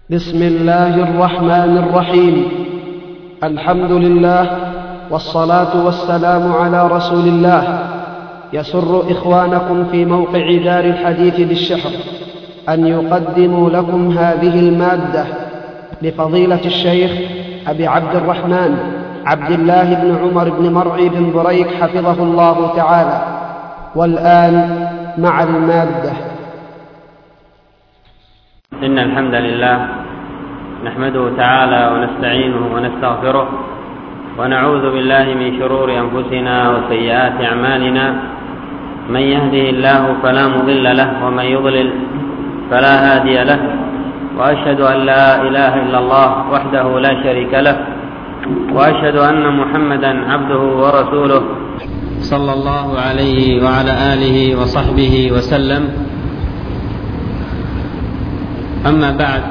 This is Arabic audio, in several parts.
بسم الله الرحمن الرحيم. الحمد لله والصلاة والسلام على رسول الله. يسر إخوانكم في موقع دار الحديث بالشحر أن يقدموا لكم هذه المادة لفضيلة الشيخ أبي عبد الرحمن عبد الله بن عمر بن مرعي بن بريك حفظه الله تعالى. والآن مع المادة. إن الحمد لله نحمده تعالى ونستعينه ونستغفره ونعوذ بالله من شرور أنفسنا وسيئات أعمالنا. من يهده الله فلا مضل له ومن يضلل فلا هادي له، وأشهد أن لا إله إلا الله وحده لا شريك له، وأشهد أن محمدا عبده ورسوله صلى الله عليه وعلى آله وصحبه وسلم. أما بعد،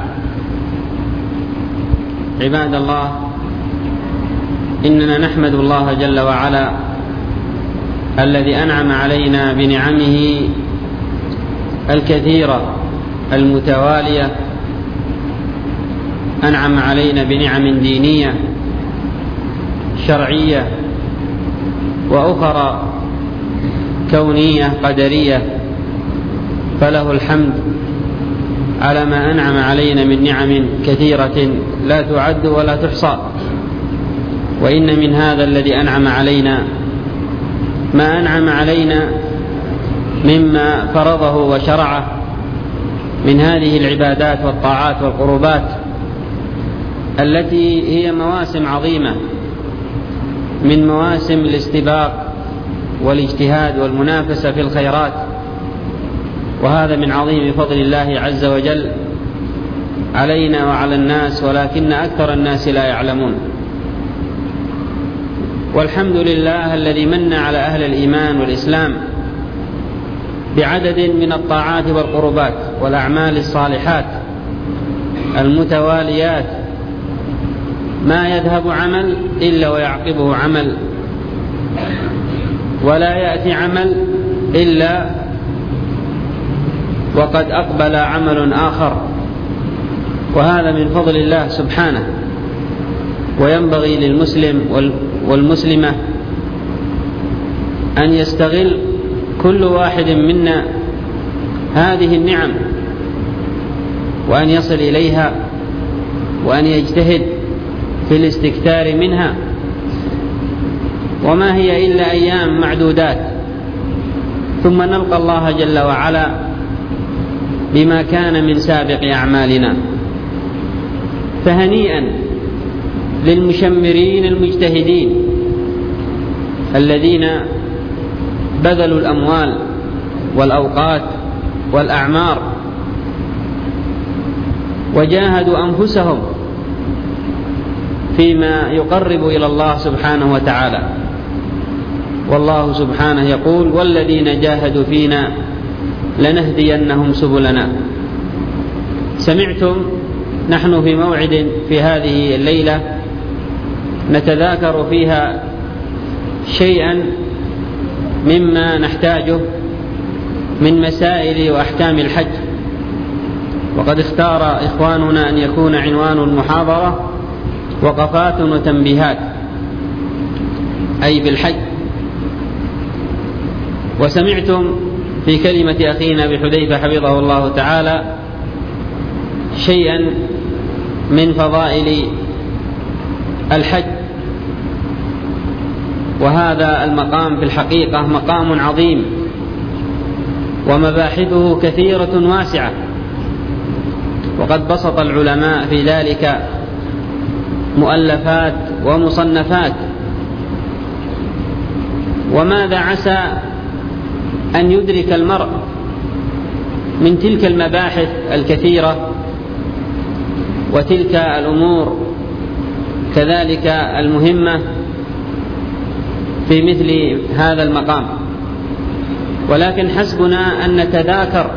عباد الله، إننا نحمد الله جل وعلا الذي أنعم علينا بنعمه الكثيرة المتوالية. أنعم علينا بنعم دينية شرعية وأخرى كونية قدرية، فله الحمد على ما أنعم علينا من نعم كثيرة لا تعد ولا تحصى. وإن من هذا الذي أنعم علينا ما أنعم علينا مما فرضه وشرعه من هذه العبادات والطاعات والقربات التي هي مواسم عظيمة من مواسم الاستباق والاجتهاد والمنافسة في الخيرات، وهذا من عظيم فضل الله عز وجل علينا وعلى الناس، ولكن أكثر الناس لا يعلمون. والحمد لله الذي من على أهل الإيمان والإسلام بعدد من الطاعات والقربات والأعمال الصالحات المتواليات، ما يذهب عمل إلا ويعقبه عمل، ولا يأتي عمل إلا وقد أقبل عمل آخر، وهذا من فضل الله سبحانه. وينبغي للمسلم والمسلمة أن يستغل كل واحد منا هذه النعم، وأن يصل إليها، وأن يجتهد في الاستكثار منها. وما هي إلا أيام معدودات، ثم نلقى الله جل وعلا بما كان من سابق أعمالنا. فهنيئا للمشمرين المجتهدين الذين بذلوا الأموال والأوقات والأعمار وجاهدوا أنفسهم فيما يقرب إلى الله سبحانه وتعالى. والله سبحانه يقول: والذين جاهدوا فينا لنهدينهم سبلنا. سمعتم، نحن في موعد في هذه الليلة نتذاكر فيها شيئا مما نحتاجه من مسائل وأحكام الحج، وقد اختار إخواننا أن يكون عنوان المحاضرة وقفات وتنبيهات، أي بالحج. وسمعتم في كلمة أخينا بحذيفة حفظه الله تعالى شيئا من فضائل الحج، وهذا المقام في الحقيقة مقام عظيم، ومباحثه كثيرة واسعة، وقد بسط العلماء في ذلك مؤلفات ومصنفات. وماذا عسى أن يدرك المرء من تلك المباحث الكثيرة وتلك الأمور كذلك المهمة في مثل هذا المقام. ولكن حسبنا أن نتذاكر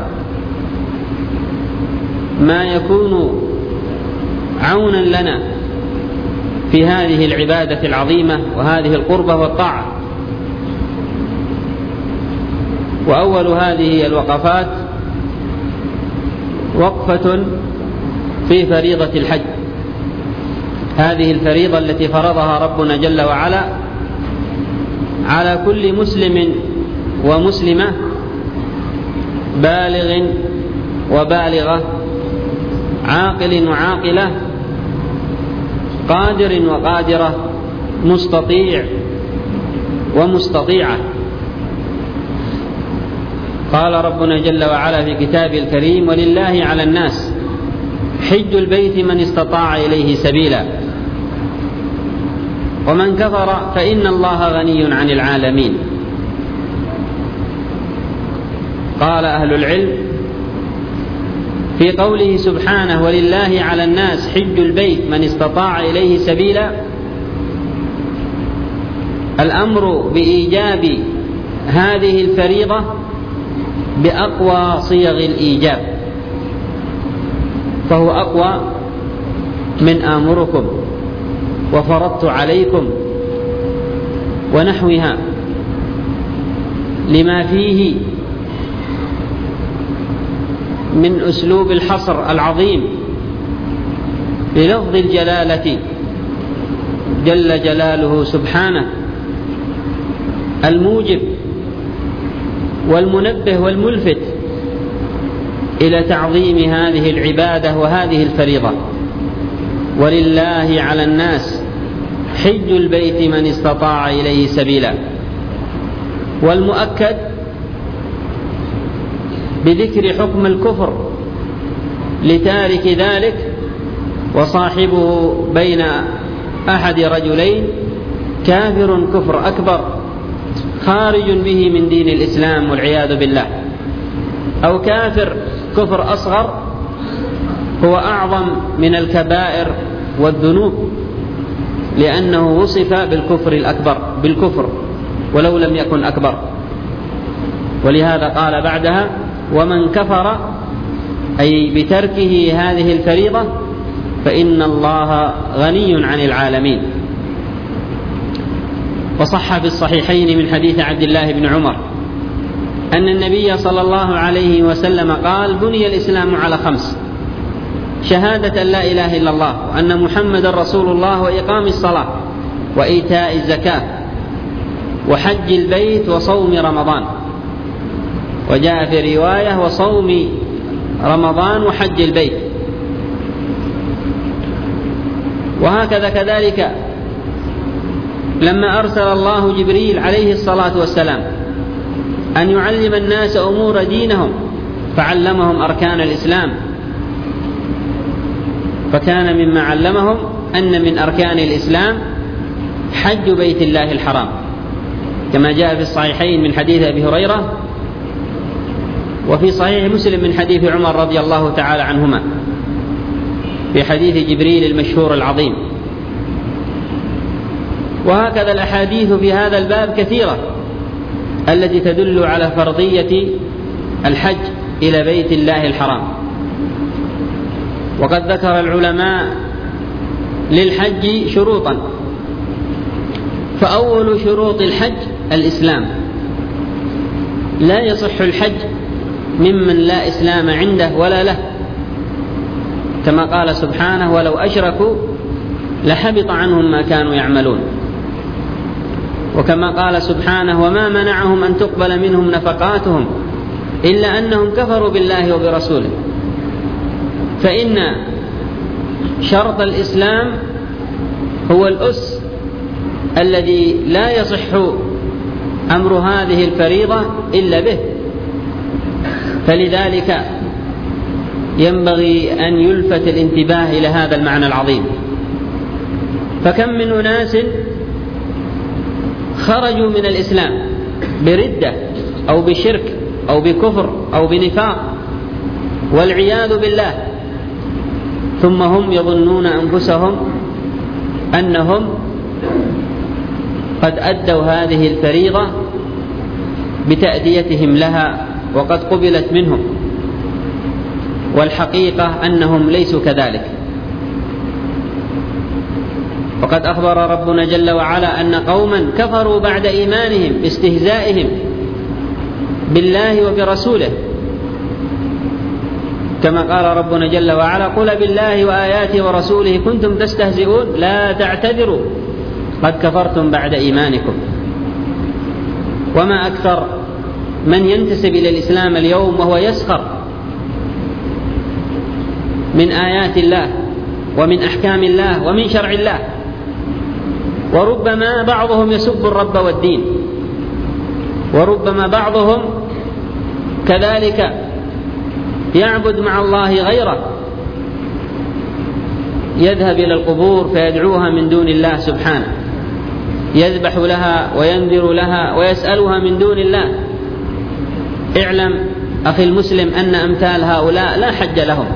ما يكون عونا لنا في هذه العبادة العظيمة وهذه القربة والطاعة. وأول هذه الوقفات وقفة في فريضة الحج. هذه الفريضة التي فرضها ربنا جل وعلا على كل مسلم ومسلمة، بالغ وبالغة، عاقل وعاقلة، قادر وقادرة، مستطيع ومستطيعة. قال ربنا جل وعلا في كتابه الكريم: ولله على الناس حج البيت من استطاع إليه سبيلا ومن كفر فإن الله غني عن العالمين. قال أهل العلم في قوله سبحانه: ولله على الناس حج البيت من استطاع إليه سبيلا، الأمر بإيجاب هذه الفريضة بأقوى صيغ الإيجاب، فهو أقوى من آمركم وفرضت عليكم ونحوها، لما فيه من أسلوب الحصر العظيم بلفظ الجلالة جل جلاله سبحانه، الموجب والمنبه والملفت إلى تعظيم هذه العبادة وهذه الفريضة. ولله على الناس حج البيت من استطاع إليه سبيلا، والمؤكد بذكر حكم الكفر لتارك ذلك وصاحبه بين أحد رجلين: كافر كفر أكبر خارج به من دين الإسلام والعياذ بالله، أو كافر كفر أصغر هو أعظم من الكبائر والذنوب، لأنه وصف بالكفر الأكبر بالكفر ولو لم يكن أكبر. ولهذا قال بعدها: ومن كفر، أي بتركه هذه الفريضة، فإن الله غني عن العالمين. وصح في الصحيحين من حديث عبد الله بن عمر أن النبي صلى الله عليه وسلم قال: بني الإسلام على 5: شهادة أن لا إله إلا الله وأن محمد رسول الله وإقام الصلاة وإيتاء الزكاة وحج البيت وصوم رمضان. وجاء في رواية: وصوم رمضان وحج البيت. وهكذا كذلك لما أرسل الله جبريل عليه الصلاة والسلام أن يعلم الناس أمور دينهم فعلمهم أركان الإسلام، فكان مما علمهم أن من أركان الإسلام حج بيت الله الحرام، كما جاء في الصحيحين من حديث أبي هريرة، وفي صحيح مسلم من حديث عمر رضي الله تعالى عنهما في حديث جبريل المشهور العظيم. وهكذا الأحاديث في هذا الباب كثيرة التي تدل على فرضية الحج إلى بيت الله الحرام. وقد ذكر العلماء للحج شروطا، فأول شروط الحج الإسلام، لا يصح الحج ممن لا إسلام عنده ولا له، كما قال سبحانه: ولو أشركوا لحبط عنهم ما كانوا يعملون. وكما قال سبحانه: وما منعهم أن تقبل منهم نفقاتهم إلا أنهم كفروا بالله وبرسوله. فإن شرط الإسلام هو الأس الذي لا يصح أمر هذه الفريضة إلا به، فلذلك ينبغي أن يلفت الانتباه إلى هذا المعنى العظيم. فكم من أناس خرجوا من الإسلام بردة أو بشرك أو بكفر أو بنفاق والعياذ بالله، ثم هم يظنون أنفسهم أنهم قد أدوا هذه الفريضة بتأديتهم لها وقد قبلت منهم، والحقيقة أنهم ليسوا كذلك. وقد أخبر ربنا جل وعلا أن قوما كفروا بعد إيمانهم باستهزائهم بالله وبرسوله، كما قال ربنا جل وعلا: قل بالله وآياته ورسوله كنتم تستهزئون لا تعتذروا قد كفرتم بعد إيمانكم. وما أكثر من ينتسب إلى الإسلام اليوم وهو يسخر من آيات الله ومن أحكام الله ومن شرع الله، وربما بعضهم يسب الرب والدين، وربما بعضهم كذلك يعبد مع الله غيره، يذهب إلى القبور فيدعوها من دون الله سبحانه، يذبح لها وينذر لها ويسألها من دون الله. اعلم أخي المسلم أن أمثال هؤلاء لا حج لهم.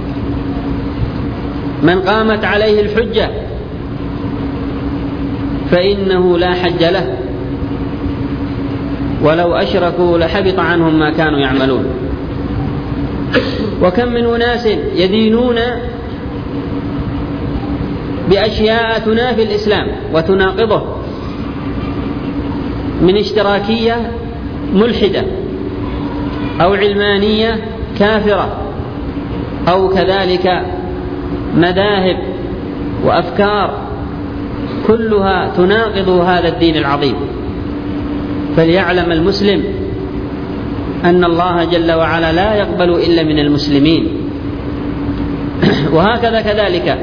من قامت عليه الحجة فإنه لا حج له، ولو أشركوا لحبط عنهم ما كانوا يعملون. وكم من أناس يدينون بأشياء تنافي الإسلام وتناقضه، من اشتراكية ملحدة أو علمانية كافرة، أو كذلك مذاهب وأفكار كلها تناقض هذا الدين العظيم. فليعلم المسلم أن الله جل وعلا لا يقبل إلا من المسلمين. وهكذا كذلك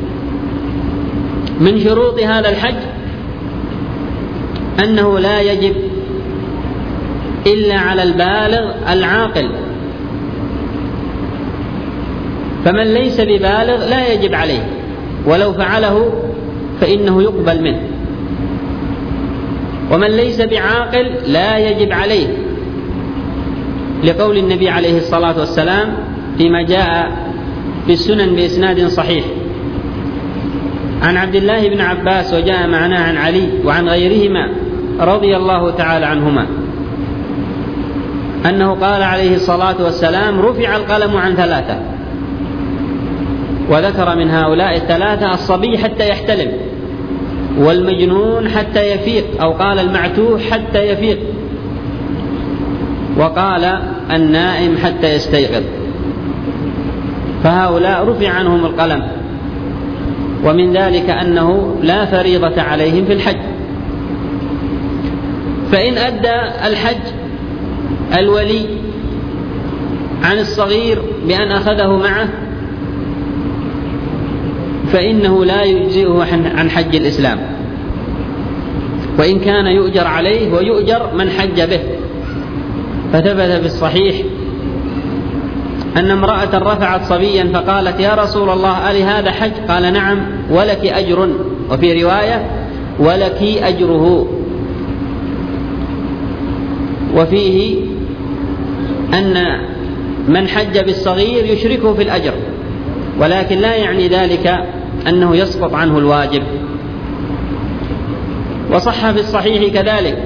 من شروط هذا الحج أنه لا يجب إلا على البالغ العاقل، فمن ليس ببالغ لا يجب عليه، ولو فعله فإنه يقبل منه. ومن ليس بعاقل لا يجب عليه، لقول النبي عليه الصلاة والسلام فيما جاء في السنن بإسناد صحيح عن عبد الله بن عباس، وجاء معناه عن علي وعن غيرهما رضي الله تعالى عنهما، أنه قال عليه الصلاة والسلام: رفع القلم عن ثلاثة، وذكر من هؤلاء الثلاثة الصبي حتى يحتلم، والمجنون حتى يفيق، أو قال المعتوه حتى يفيق، وقال النائم حتى يستيقظ. فهؤلاء رفع عنهم القلم. ومن ذلك أنه لا فريضة عليهم في الحج. فإن أدى الحج الولي عن الصغير بأن أخذه معه فإنه لا يجزئه عن حج الإسلام، وإن كان يؤجر عليه ويؤجر من حج به. فثبت في الصحيح أن امرأة رفعت صبيا فقالت: يا رسول الله ألي هذا حج؟ قال: نعم، ولك أجر، وفي رواية ولك أجره. وفيه أن من حج بالصغير يشركه في الأجر، ولكن لا يعني ذلك أنه يسقط عنه الواجب. وصح في الصحيح كذلك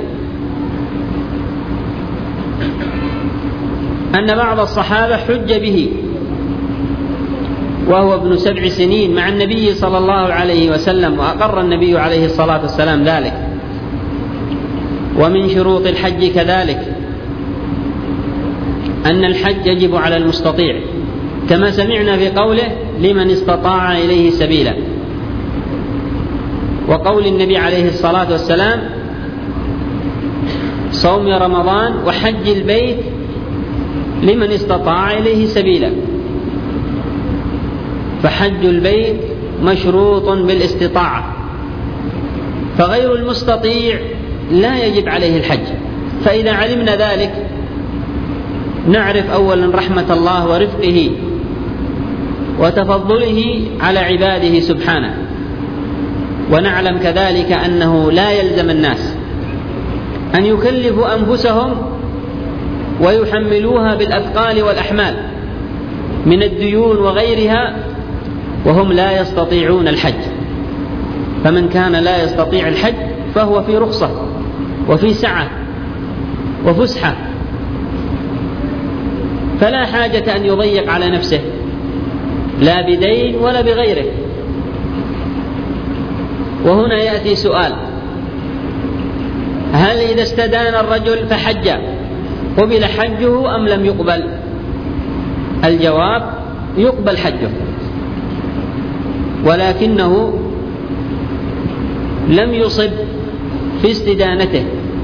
أن بعض الصحابة حج به وهو ابن 7 سنين مع النبي صلى الله عليه وسلم، وأقر النبي عليه الصلاة والسلام ذلك. ومن شروط الحج كذلك أن الحج يجب على المستطيع، كما سمعنا في قوله: لمن استطاع إليه سبيلا، وقول النبي عليه الصلاة والسلام: صوم رمضان وحج البيت لمن استطاع إليه سبيلا. فحج البيت مشروط بالاستطاعة، فغير المستطيع لا يجب عليه الحج. فإذا علمنا ذلك نعرف أولا رحمة الله ورفقه وتفضله على عباده سبحانه، ونعلم كذلك أنه لا يلزم الناس أن يكلفوا أنفسهم ويحملوها بالأثقال والأحمال من الديون وغيرها وهم لا يستطيعون الحج. فمن كان لا يستطيع الحج فهو في رخصة وفي سعة وفسحة، فلا حاجة أن يضيق على نفسه لا بدين ولا بغيره. وهنا يأتي سؤال: هل إذا استدان الرجل فحج قبل حجه أم لم يقبل؟ الجواب: يقبل حجه، ولكنه لم يصب في استدانته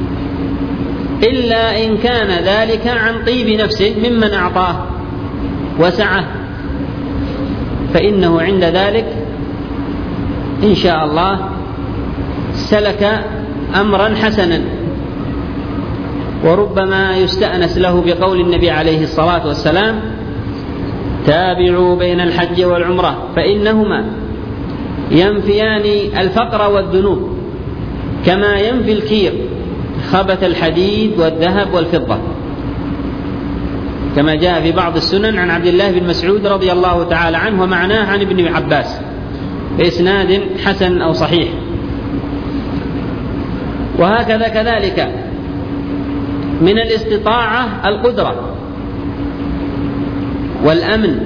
إلا إن كان ذلك عن طيب نفس ممن أعطاه وسعه، فإنه عند ذلك إن شاء الله سلك أمرا حسنا. وربما يستأنس له بقول النبي عليه الصلاة والسلام: تابعوا بين الحج والعمرة فإنهما ينفيان الفقر والذنوب كما ينفي الكير خبث الحديد والذهب والفضة، كما جاء في بعض السنن عن عبد الله بن مسعود رضي الله تعالى عنه ومعناه عن ابن عباس بإسناد حسن أو صحيح. وهكذا كذلك من الاستطاعة القدرة والأمن،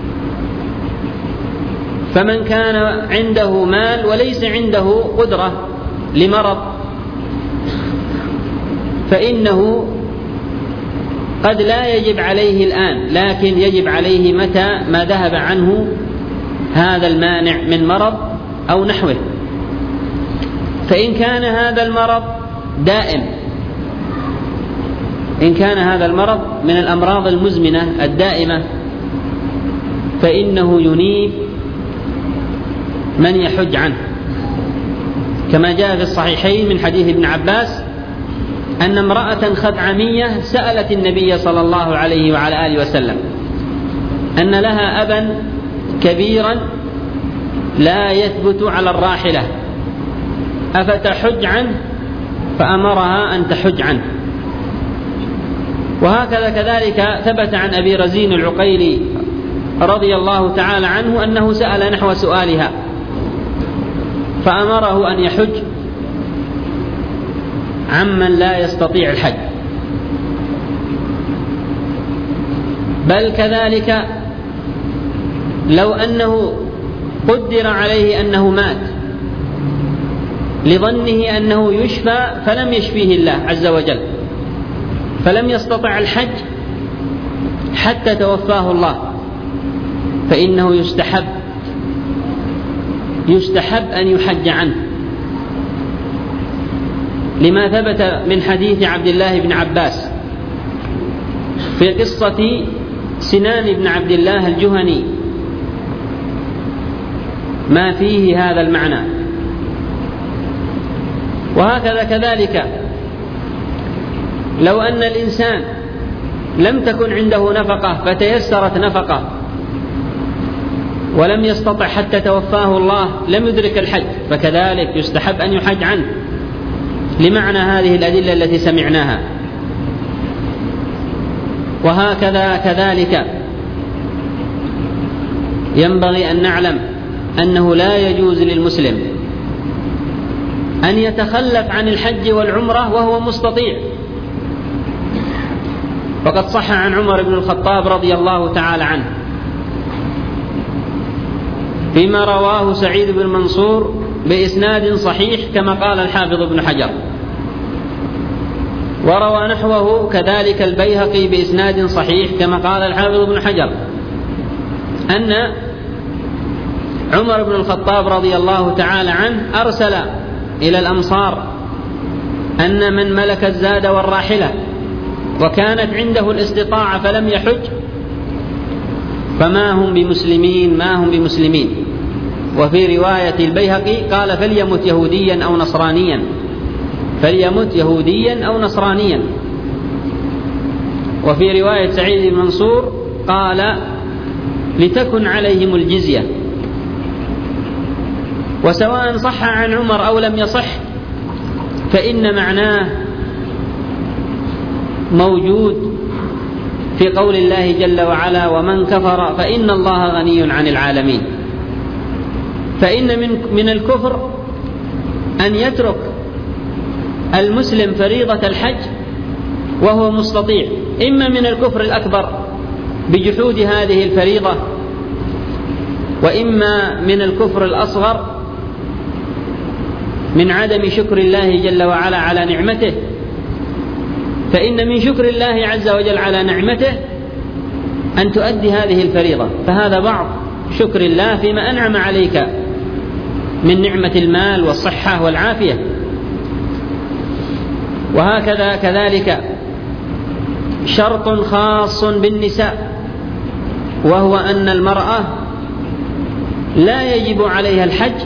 فمن كان عنده مال وليس عنده قدرة لمرض فإنه قد لا يجب عليه الآن، لكن يجب عليه متى ما ذهب عنه هذا المانع من مرض أو نحوه. فإن كان هذا المرض دائم، إن كان هذا المرض من الأمراض المزمنة الدائمة فإنه ينيب من يحج عنه، كما جاء في الصحيحين من حديث ابن عباس أن امرأة خثعمية سألت النبي صلى الله عليه وعلى آله وسلم أن لها أبا كبيرا لا يثبت على الراحلة أفتحج عنه؟ فأمرها أن تحج عنه. وهكذا كذلك ثبت عن أبي رزين العقيلي رضي الله تعالى عنه أنه سأل نحو سؤالها فأمره أن يحج عمن لا يستطيع الحج. بل كذلك لو أنه قدر عليه أنه مات لظنه أنه يشفى فلم يشفيه الله عز وجل فلم يستطع الحج حتى توفاه الله، فإنه يستحب أن يحج عنه، لما ثبت من حديث عبد الله بن عباس في قصة سنان بن عبد الله الجهني ما فيه هذا المعنى. وهكذا كذلك لو أن الإنسان لم تكن عنده نفقة فتيسرت نفقة ولم يستطع حتى توفاه الله لم يدرك الحج، فكذلك يستحب أن يحج عنه لمعنى هذه الأدلة التي سمعناها. وهكذا كذلك ينبغي أن نعلم أنه لا يجوز للمسلم أن يتخلف عن الحج والعمرة وهو مستطيع. وقد صح عن عمر بن الخطاب رضي الله تعالى عنه فيما رواه سعيد بن منصور بإسناد صحيح كما قال الحافظ ابن حجر، وروى نحوه كذلك البيهقي بإسناد صحيح كما قال الحافظ ابن حجر أن عمر بن الخطاب رضي الله تعالى عنه أرسل إلى الأمصار أن من ملك الزاد والراحلة وكانت عنده الاستطاعة فلم يحج فما هم بمسلمين. وفي رواية البيهقي قال فليمت يهوديا أو نصرانيا. وفي رواية سعيد بن منصور قال لتكن عليهم الجزية. وسواء صح عن عمر أو لم يصح فإن معناه موجود في قول الله جل وعلا ومن كفر فإن الله غني عن العالمين. فإن من الكفر أن يترك المسلم فريضة الحج وهو مستطيع، إما من الكفر الأكبر بجحود هذه الفريضة، وإما من الكفر الأصغر من عدم شكر الله جل وعلا على نعمته. فإن من شكر الله عز وجل على نعمته أن تؤدي هذه الفريضة، فهذا بعض شكر الله فيما أنعم عليك من نعمة المال والصحة والعافية. وهكذا كذلك شرط خاص بالنساء، وهو أن المرأة لا يجب عليها الحج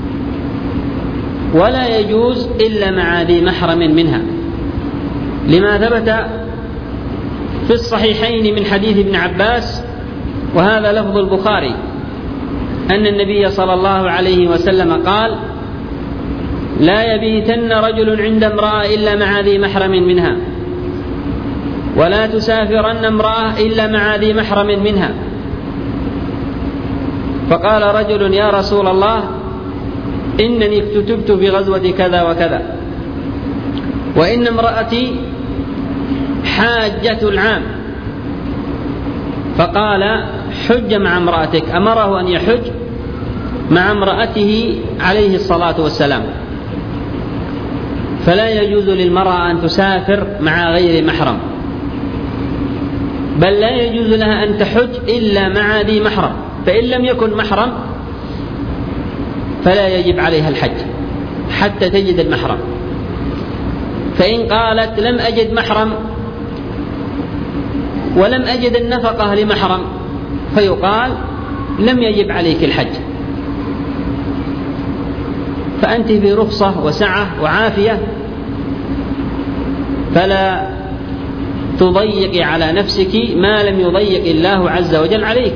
ولا يجوز إلا مع ذي محرم منها، لما ثبت في الصحيحين من حديث ابن عباس، وهذا لفظ البخاري، أن النبي صلى الله عليه وسلم قال: لا يبيتن رجل عند امرأة إلا مع ذي محرم منها، ولا تسافرن امرأة إلا مع ذي محرم منها. فقال رجل: يا رسول الله، إنني اكتتبت في غزوة كذا وكذا، وإن امرأتي حاجة العام. فقال: حج مع امرأتك. أمره أن يحج مع امرأته عليه الصلاة والسلام. فلا يجوز للمرأة أن تسافر مع غير محرم، بل لا يجوز لها أن تحج إلا مع ذي محرم، فإن لم يكن محرم فلا يجب عليها الحج حتى تجد المحرم. فإن قالت: لم أجد محرم ولم أجد النفقة لمحرم، فيقال: لم يجب عليك الحج، فأنت في رخصة وسعة وعافية، فلا تضيق على نفسك ما لم يضيق الله عز وجل عليك.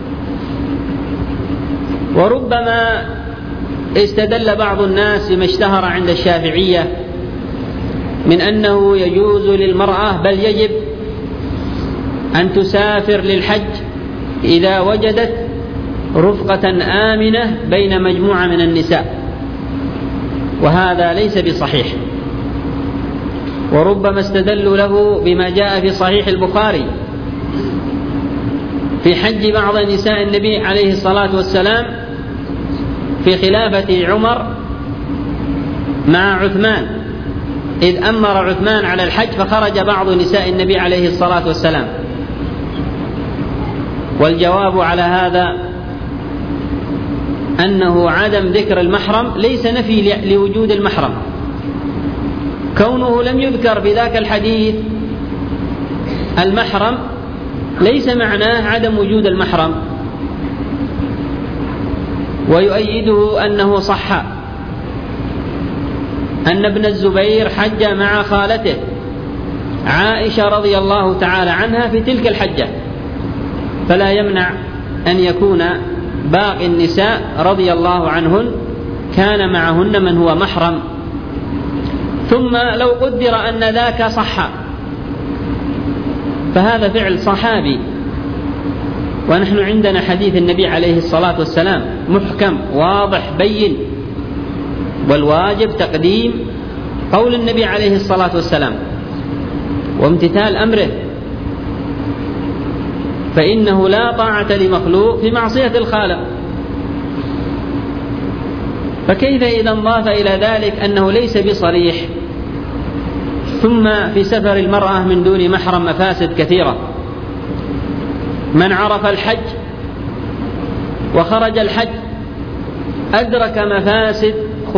وربما استدل بعض الناس بما اشتهر عند الشافعية من أنه يجوز للمرأة بل يجب أن تسافر للحج إذا وجدت رفقة آمنة بين مجموعة من النساء، وهذا ليس بصحيح. وربما استدلوا له بما جاء في صحيح البخاري في حج بعض نساء النبي عليه الصلاة والسلام في خلافة عمر مع عثمان، إذ أمر عثمان على الحج فخرج بعض نساء النبي عليه الصلاة والسلام. والجواب على هذا أنه عدم ذكر المحرم ليس نفي لوجود المحرم، كونه لم يذكر بذاك الحديث المحرم ليس معناه عدم وجود المحرم. ويؤيده أنه صح أن ابن الزبير حج مع خالته عائشة رضي الله تعالى عنها في تلك الحجة، فلا يمنع أن يكون باقي النساء رضي الله عنهن كان معهن من هو محرم. ثم لو قدر أن ذاك صح فهذا فعل صحابي، ونحن عندنا حديث النبي عليه الصلاة والسلام محكم واضح بين، والواجب تقديم قول النبي عليه الصلاة والسلام وامتثال أمره، فإنه لا طاعة لمخلوق في معصية الخالق. فكيف إذا انضاف إلى ذلك أنه ليس بصريح؟ ثم في سفر المرأة من دون محرم مفاسد كثيرة. من عرف الحج وخرج الحج أدرك مفاسد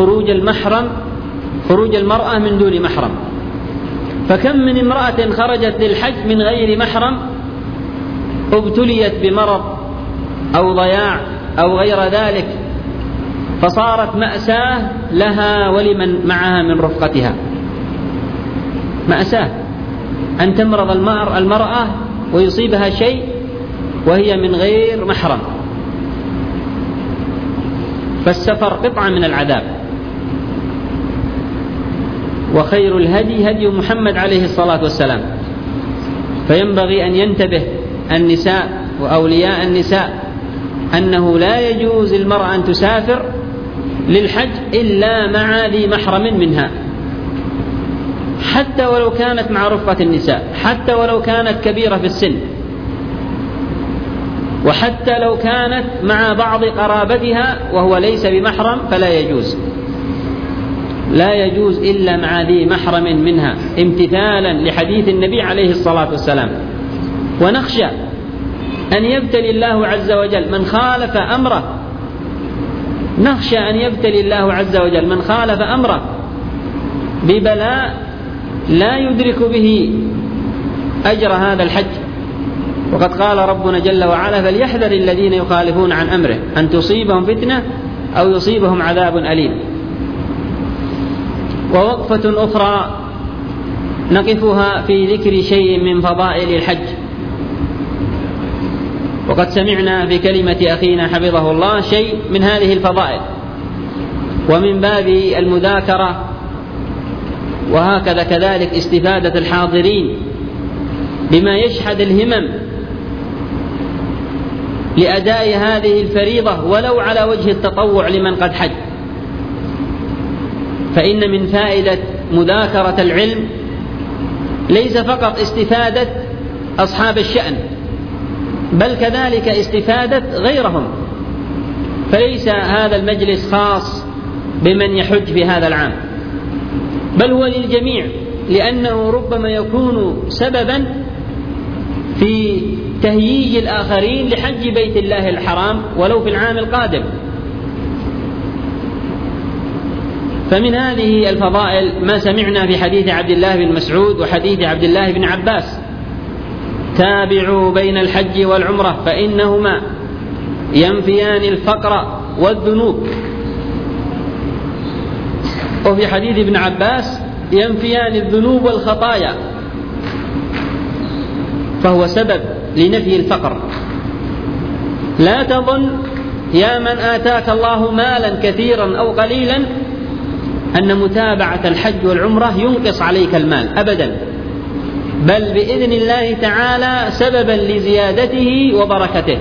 خروج المرأة من دون محرم. فكم من امرأة خرجت للحج من غير محرم ابتليت بمرض أو ضياع أو غير ذلك، فصارت مأساة لها ولمن معها من رفقتها. مأساة أن تمرض المرأة ويصيبها شيء وهي من غير محرم. فالسفر قطعة من العذاب. وخير الهدي هدي محمد عليه الصلاة والسلام. فينبغي أن ينتبه النساء وأولياء النساء أنه لا يجوز للمرأة أن تسافر للحج إلا مع ذي محرم منها، حتى ولو كانت مع رفقة النساء، حتى ولو كانت كبيرة في السن، وحتى لو كانت مع بعض قرابتها وهو ليس بمحرم فلا يجوز. لا يجوز إلا مع ذي محرم منها، امتثالا لحديث النبي عليه الصلاة والسلام. ونخشى أن يبتلي الله عز وجل من خالف أمره، نخشى أن يبتلي الله عز وجل من خالف أمره ببلاء لا يدرك به أجر هذا الحج. وقد قال ربنا جل وعلا: فليحذر الذين يخالفون عن أمره أن تصيبهم فتنة أو يصيبهم عذاب أليم. ووقفة أخرى نقفها في ذكر شيء من فضائل الحج. وقد سمعنا في كلمة أخينا حفظه الله شيء من هذه الفضائل، ومن باب المذاكرة وهكذا كذلك استفادة الحاضرين بما يشحذ الهمم لأداء هذه الفريضة ولو على وجه التطوع لمن قد حج. فإن من فائدة مذاكرة العلم ليس فقط استفادة أصحاب الشأن، بل كذلك استفادة غيرهم. فليس هذا المجلس خاص بمن يحج في هذا العام، بل هو للجميع، لأنه ربما يكون سببا في تهييج الآخرين لحج بيت الله الحرام ولو في العام القادم. فمن هذه الفضائل ما سمعنا في حديث عبد الله بن مسعود وحديث عبد الله بن عباس: تابعوا بين الحج والعمرة فإنهما ينفيان الفقر والذنوب. وفي حديث ابن عباس: ينفيان الذنوب والخطايا، فهو سبب لنفي الفقر. لا تظن يا من آتاك الله مالا كثيرا أو قليلا أن متابعة الحج والعمرة ينقص عليك المال، أبدا، بل بإذن الله تعالى سببا لزيادته وبركته.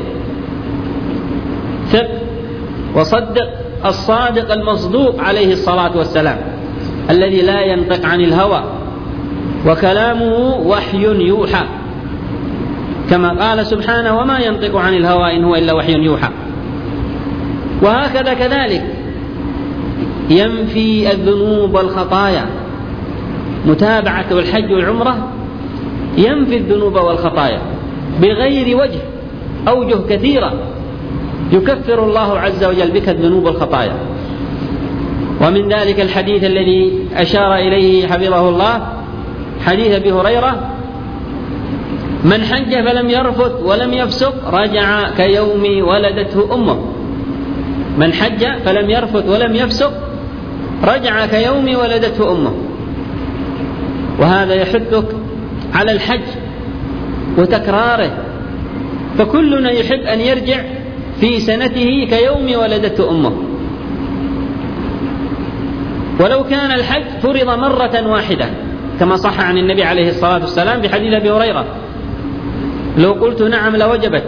ثق وصدق الصادق المصدوق عليه الصلاة والسلام الذي لا ينطق عن الهوى وكلامه وحي يوحى، كما قال سبحانه: وما ينطق عن الهوى إن هو إلا وحي يوحى. وهكذا كذلك ينفي الذنوب والخطايا. متابعة الحج والعمرة ينفي الذنوب والخطايا بغير وجه، أوجه كثيرة يكفر الله عز وجل بك الذنوب والخطايا. ومن ذلك الحديث الذي أشار إليه حفظه الله، حديث أبي هريرة: من حج فلم يرفث ولم يفسق رجع كيوم ولدته أمه. من حج فلم يرفث ولم يفسق رجع كيوم ولدته أمه. وهذا يحثك على الحج وتكراره، فكلنا يحب أن يرجع في سنته كيوم ولدته أمه. ولو كان الحج فرض مرة واحدة كما صح عن النبي عليه الصلاة والسلام في حديث أبي هريرة: لو قلت نعم لوجبت.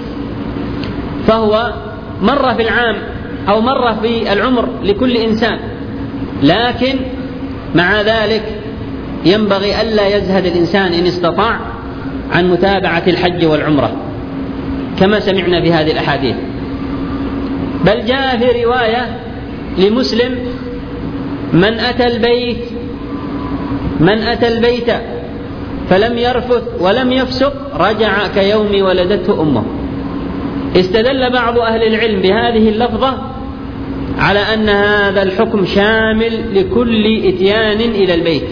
فهو مرة في العام أو مرة في العمر لكل إنسان، لكن مع ذلك ينبغي ألا يزهد الإنسان إن استطاع عن متابعة الحج والعمرة كما سمعنا في هذه الأحاديث. بل جاء في رواية لمسلم: من أتى البيت فلم يرفث ولم يفسق رجع كيوم ولدته أمه. استدل بعض أهل العلم بهذه اللفظة على أن هذا الحكم شامل لكل إتيان إلى البيت،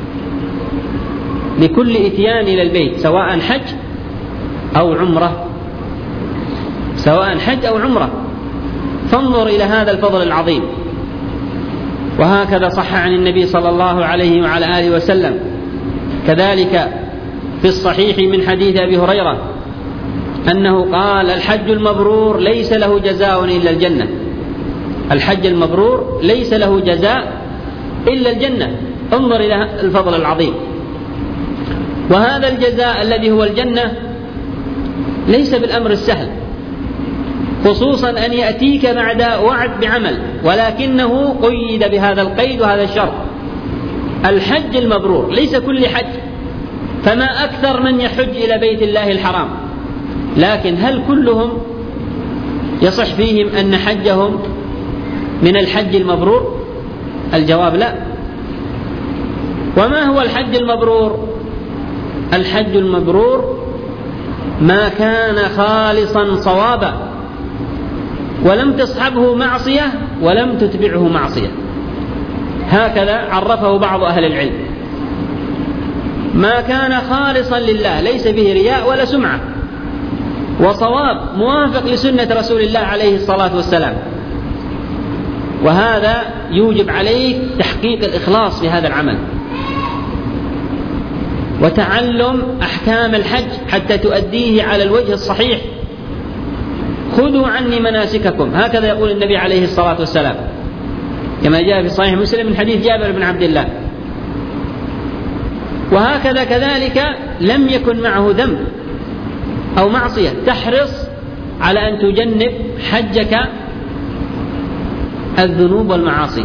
لكل إتيان إلى البيت، سواء حج أو عمرة، سواء حج أو عمرة. فانظر إلى هذا الفضل العظيم. وهكذا صح عن النبي صلى الله عليه وعلى آله وسلم كذلك في الصحيح من حديث أبي هريرة أنه قال: الحج المبرور ليس له جزاء إلا الجنة. الحج المبرور ليس له جزاء إلا الجنة. انظر إلى الفضل العظيم. وهذا الجزاء الذي هو الجنة ليس بالأمر السهل، خصوصا أن يأتيك بعد وعد بعمل، ولكنه قيد بهذا القيد وهذا الشرط: الحج المبرور. ليس كل حج، فما أكثر من يحج إلى بيت الله الحرام، لكن هل كلهم يصح فيهم أن حجهم من الحج المبرور؟ الجواب لا. وما هو الحج المبرور؟ الحج المبرور ما كان خالصا صوابا ولم تصحبه معصية ولم تتبعه معصية. هكذا عرفه بعض أهل العلم: ما كان خالصا لله ليس به رياء ولا سمعة، وصواب موافق لسنة رسول الله عليه الصلاة والسلام. وهذا يوجب عليك تحقيق الإخلاص في هذا العمل وتعلم أحكام الحج حتى تؤديه على الوجه الصحيح. خذوا عني مناسككم، هكذا يقول النبي عليه الصلاة والسلام كما جاء في صحيح مسلم من حديث جابر بن عبد الله. وهكذا كذلك لم يكن معه ذنب أو معصية تحرص على أن تجنب حجك الذنوب والمعاصي،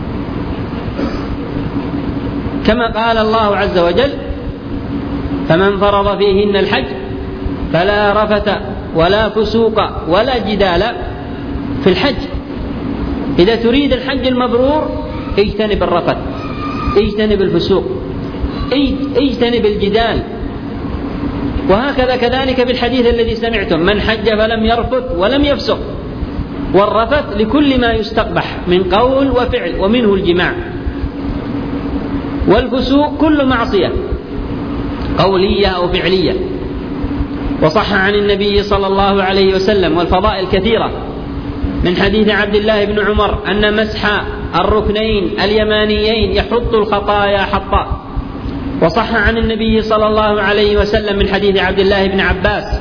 كما قال الله عز وجل: فمن فرض فيهن الحج فلا رفث ولا فسوق ولا جدال في الحج. إذا تريد الحج المبرور اجتنب الرفث، اجتنب الفسوق، اجتنب الجدال. وهكذا كذلك بالحديث الذي سمعتم: من حج فلم يرفث ولم يفسق. والرفث لكل ما يستقبح من قول وفعل ومنه الجماع، والفسوق كل معصية قولية أو فعلية. وصح عن النبي صلى الله عليه وسلم والفضائل كثيرة من حديث عبد الله بن عمر أن مسح الركنين اليمانيين يحط الخطايا حطا. وصح عن النبي صلى الله عليه وسلم من حديث عبد الله بن عباس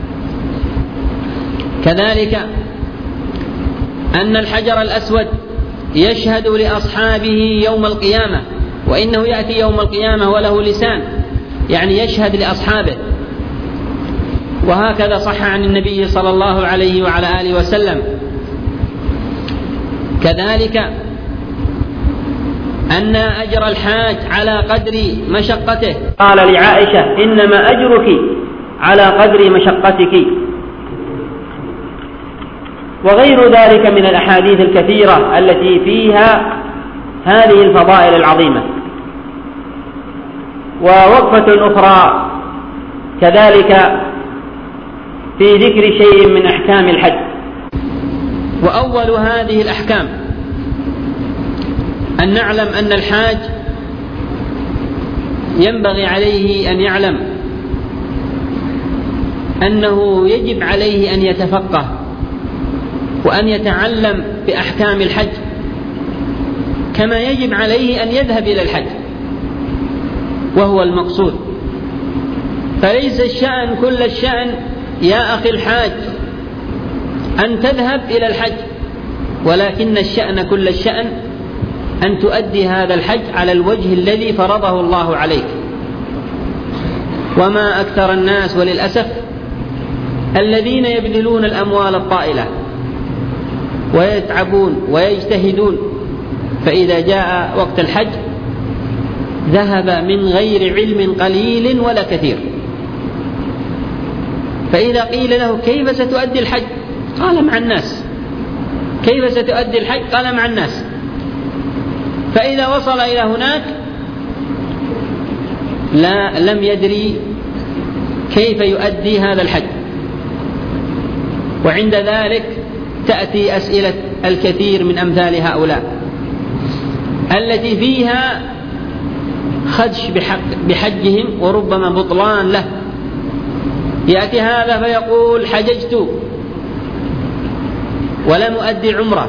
كذلك أن الحجر الأسود يشهد لأصحابه يوم القيامة، وإنه يأتي يوم القيامة وله لسان، يعني يشهد لأصحابه. وهكذا صح عن النبي صلى الله عليه وعلى آله وسلم كذلك أن أجر الحاج على قدر مشقته. قال لعائشة: إنما أجرك على قدر مشقتك. وغير ذلك من الأحاديث الكثيرة التي فيها هذه الفضائل العظيمة. ووقفة أخرى كذلك في ذكر شيء من أحكام الحج. وأول هذه الأحكام أن نعلم أن الحاج ينبغي عليه أن يعلم أنه يجب عليه أن يتفقه وأن يتعلم بأحكام الحج، كما يجب عليه أن يذهب إلى الحج وهو المقصود. فليس الشأن كل الشأن يا أخي الحاج أن تذهب إلى الحج، ولكن الشأن كل الشأن أن تؤدي هذا الحج على الوجه الذي فرضه الله عليك. وما أكثر الناس وللأسف الذين يبذلون الأموال الطائلة ويتعبون ويجتهدون، فإذا جاء وقت الحج ذهب من غير علم قليل ولا كثير. فإذا قيل له: كيف ستؤدي الحج؟ قال: مع الناس. كيف ستؤدي الحج؟ قال: مع الناس. فإذا وصل إلى هناك لم يدري كيف يؤدي هذا الحج. وعند ذلك تأتي أسئلة الكثير من أمثال هؤلاء التي فيها خدش بحجهم وربما بطلان له. يأتي هذا فيقول: حججت ولم أؤدي عمره،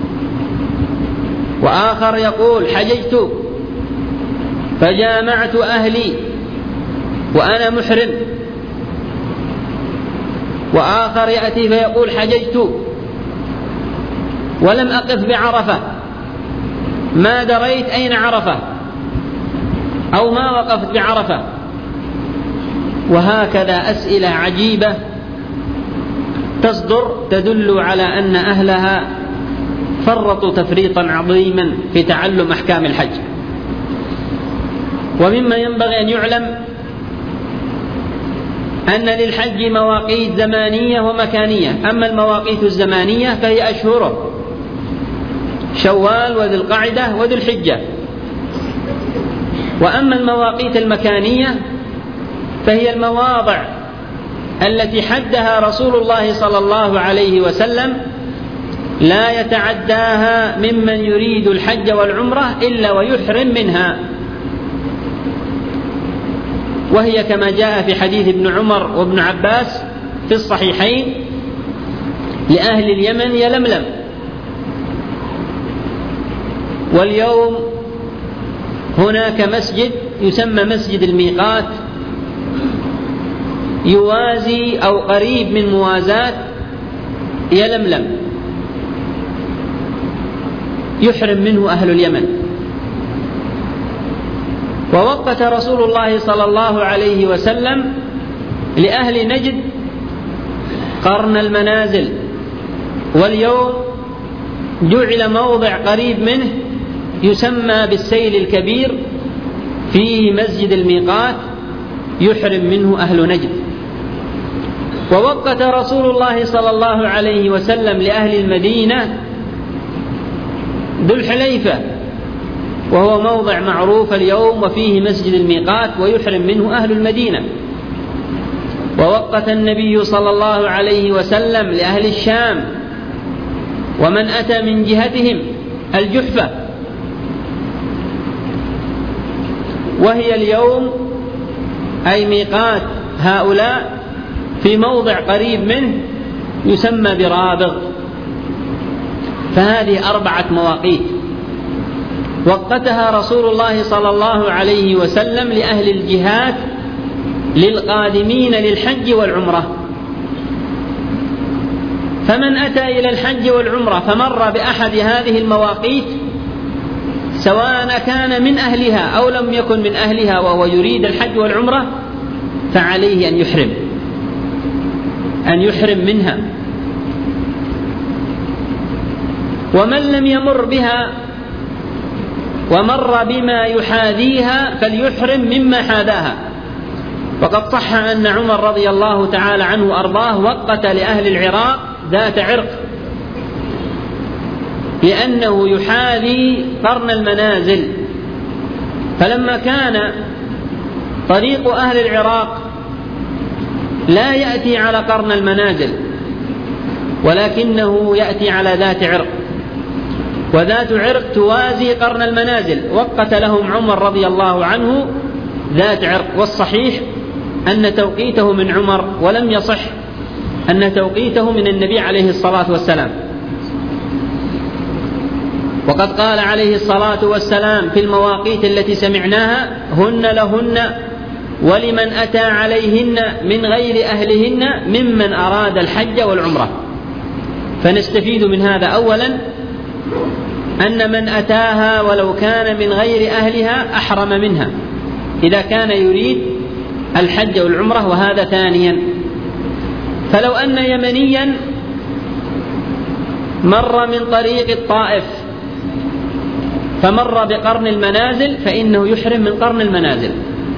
وآخر يقول: حججت فجامعت أهلي وأنا محرم، وآخر يأتي فيقول: حججت ولم أقف بعرفة، ما دريت أين عرفة أو ما وقفت بعرفة. وهكذا أسئلة عجيبة تصدر تدل على أن أهلها فرطوا تفريطا عظيما في تعلم أحكام الحج. ومما ينبغي أن يعلم أن للحج مواقيت زمانية ومكانية. أما المواقيت الزمانية فهي أشهره: شوال وذي القعدة وذي الحجة. وأما المواقيت المكانية فهي المواضع التي حدها رسول الله صلى الله عليه وسلم لا يتعداها ممن يريد الحج والعمرة إلا ويحرم منها، وهي كما جاء في حديث ابن عمر وابن عباس في الصحيحين: لأهل اليمن يلملم. واليوم هناك مسجد يسمى مسجد الميقات، يوازي أو قريب من موازاة يلملم، يحرم منه أهل اليمن. ووقت رسول الله صلى الله عليه وسلم لأهل نجد قرن المنازل، واليوم جعل موضع قريب منه يسمى بالسيل الكبير فيه مسجد الميقات يحرم منه أهل نجد. ووقت رسول الله صلى الله عليه وسلم لأهل المدينة ذو الحليفة، وهو موضع معروف اليوم وفيه مسجد الميقات ويحرم منه أهل المدينة. ووقت النبي صلى الله عليه وسلم لأهل الشام ومن أتى من جهتهم الجحفة، وهي اليوم أي ميقات هؤلاء في موضع قريب منه يسمى برابغ. فهذه 4 مواقيت وقتها رسول الله صلى الله عليه وسلم لأهل الجهات للقادمين للحج والعمرة. فمن أتى إلى الحج والعمرة فمر بأحد هذه المواقيت سواء كان من أهلها أو لم يكن من أهلها وهو يريد الحج والعمرة فعليه أن يحرم منها. ومن لم يمر بها ومر بما يحاذيها فليحرم مما حاذاها. وقد صح أن عمر رضي الله تعالى عنه وأرضاه وقت لأهل العراق ذات عرق، لأنه يحاذي قرن المنازل. فلما كان طريق أهل العراق لا يأتي على قرن المنازل ولكنه يأتي على ذات عرق، وذات عرق توازي قرن المنازل، وقت لهم عمر رضي الله عنه ذات عرق. والصحيح أن توقيته من عمر، ولم يصح أن توقيته من النبي عليه الصلاة والسلام. وقد قال عليه الصلاة والسلام في المواقيت التي سمعناها: هن لهن ولمن أتى عليهن من غير أهلهن ممن أراد الحج والعمرة. فنستفيد من هذا أولا أن من أتاها ولو كان من غير أهلها أحرم منها إذا كان يريد الحج والعمرة، وهذا ثانيا. فلو أن يمنيا مر من طريق الطائف فمر بقرن المنازل فإنه يحرم من قرن المنازل.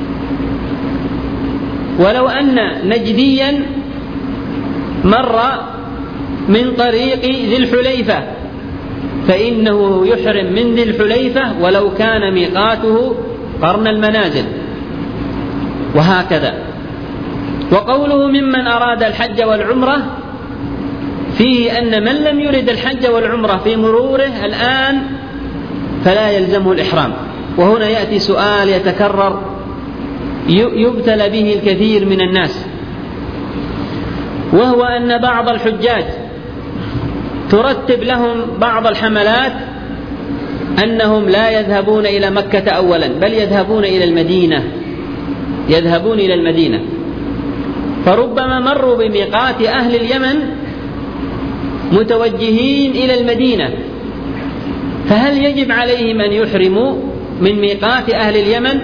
ولو أن نجديا مر من طريق ذي الحليفة فإنه يحرم من ذي الحليفة ولو كان ميقاته قرن المنازل، وهكذا. وقوله ممن أراد الحج والعمرة فيه أن من لم يرد الحج والعمرة في مروره الآن فلا يلزمه الإحرام. وهنا يأتي سؤال يتكرر يبتلى به الكثير من الناس، وهو أن بعض الحجاج ترتب لهم بعض الحملات أنهم لا يذهبون إلى مكة أولا بل يذهبون إلى المدينة، فربما مروا بميقات أهل اليمن متوجهين إلى المدينة، فهل يجب عليهم أن يحرموا من ميقات أهل اليمن؟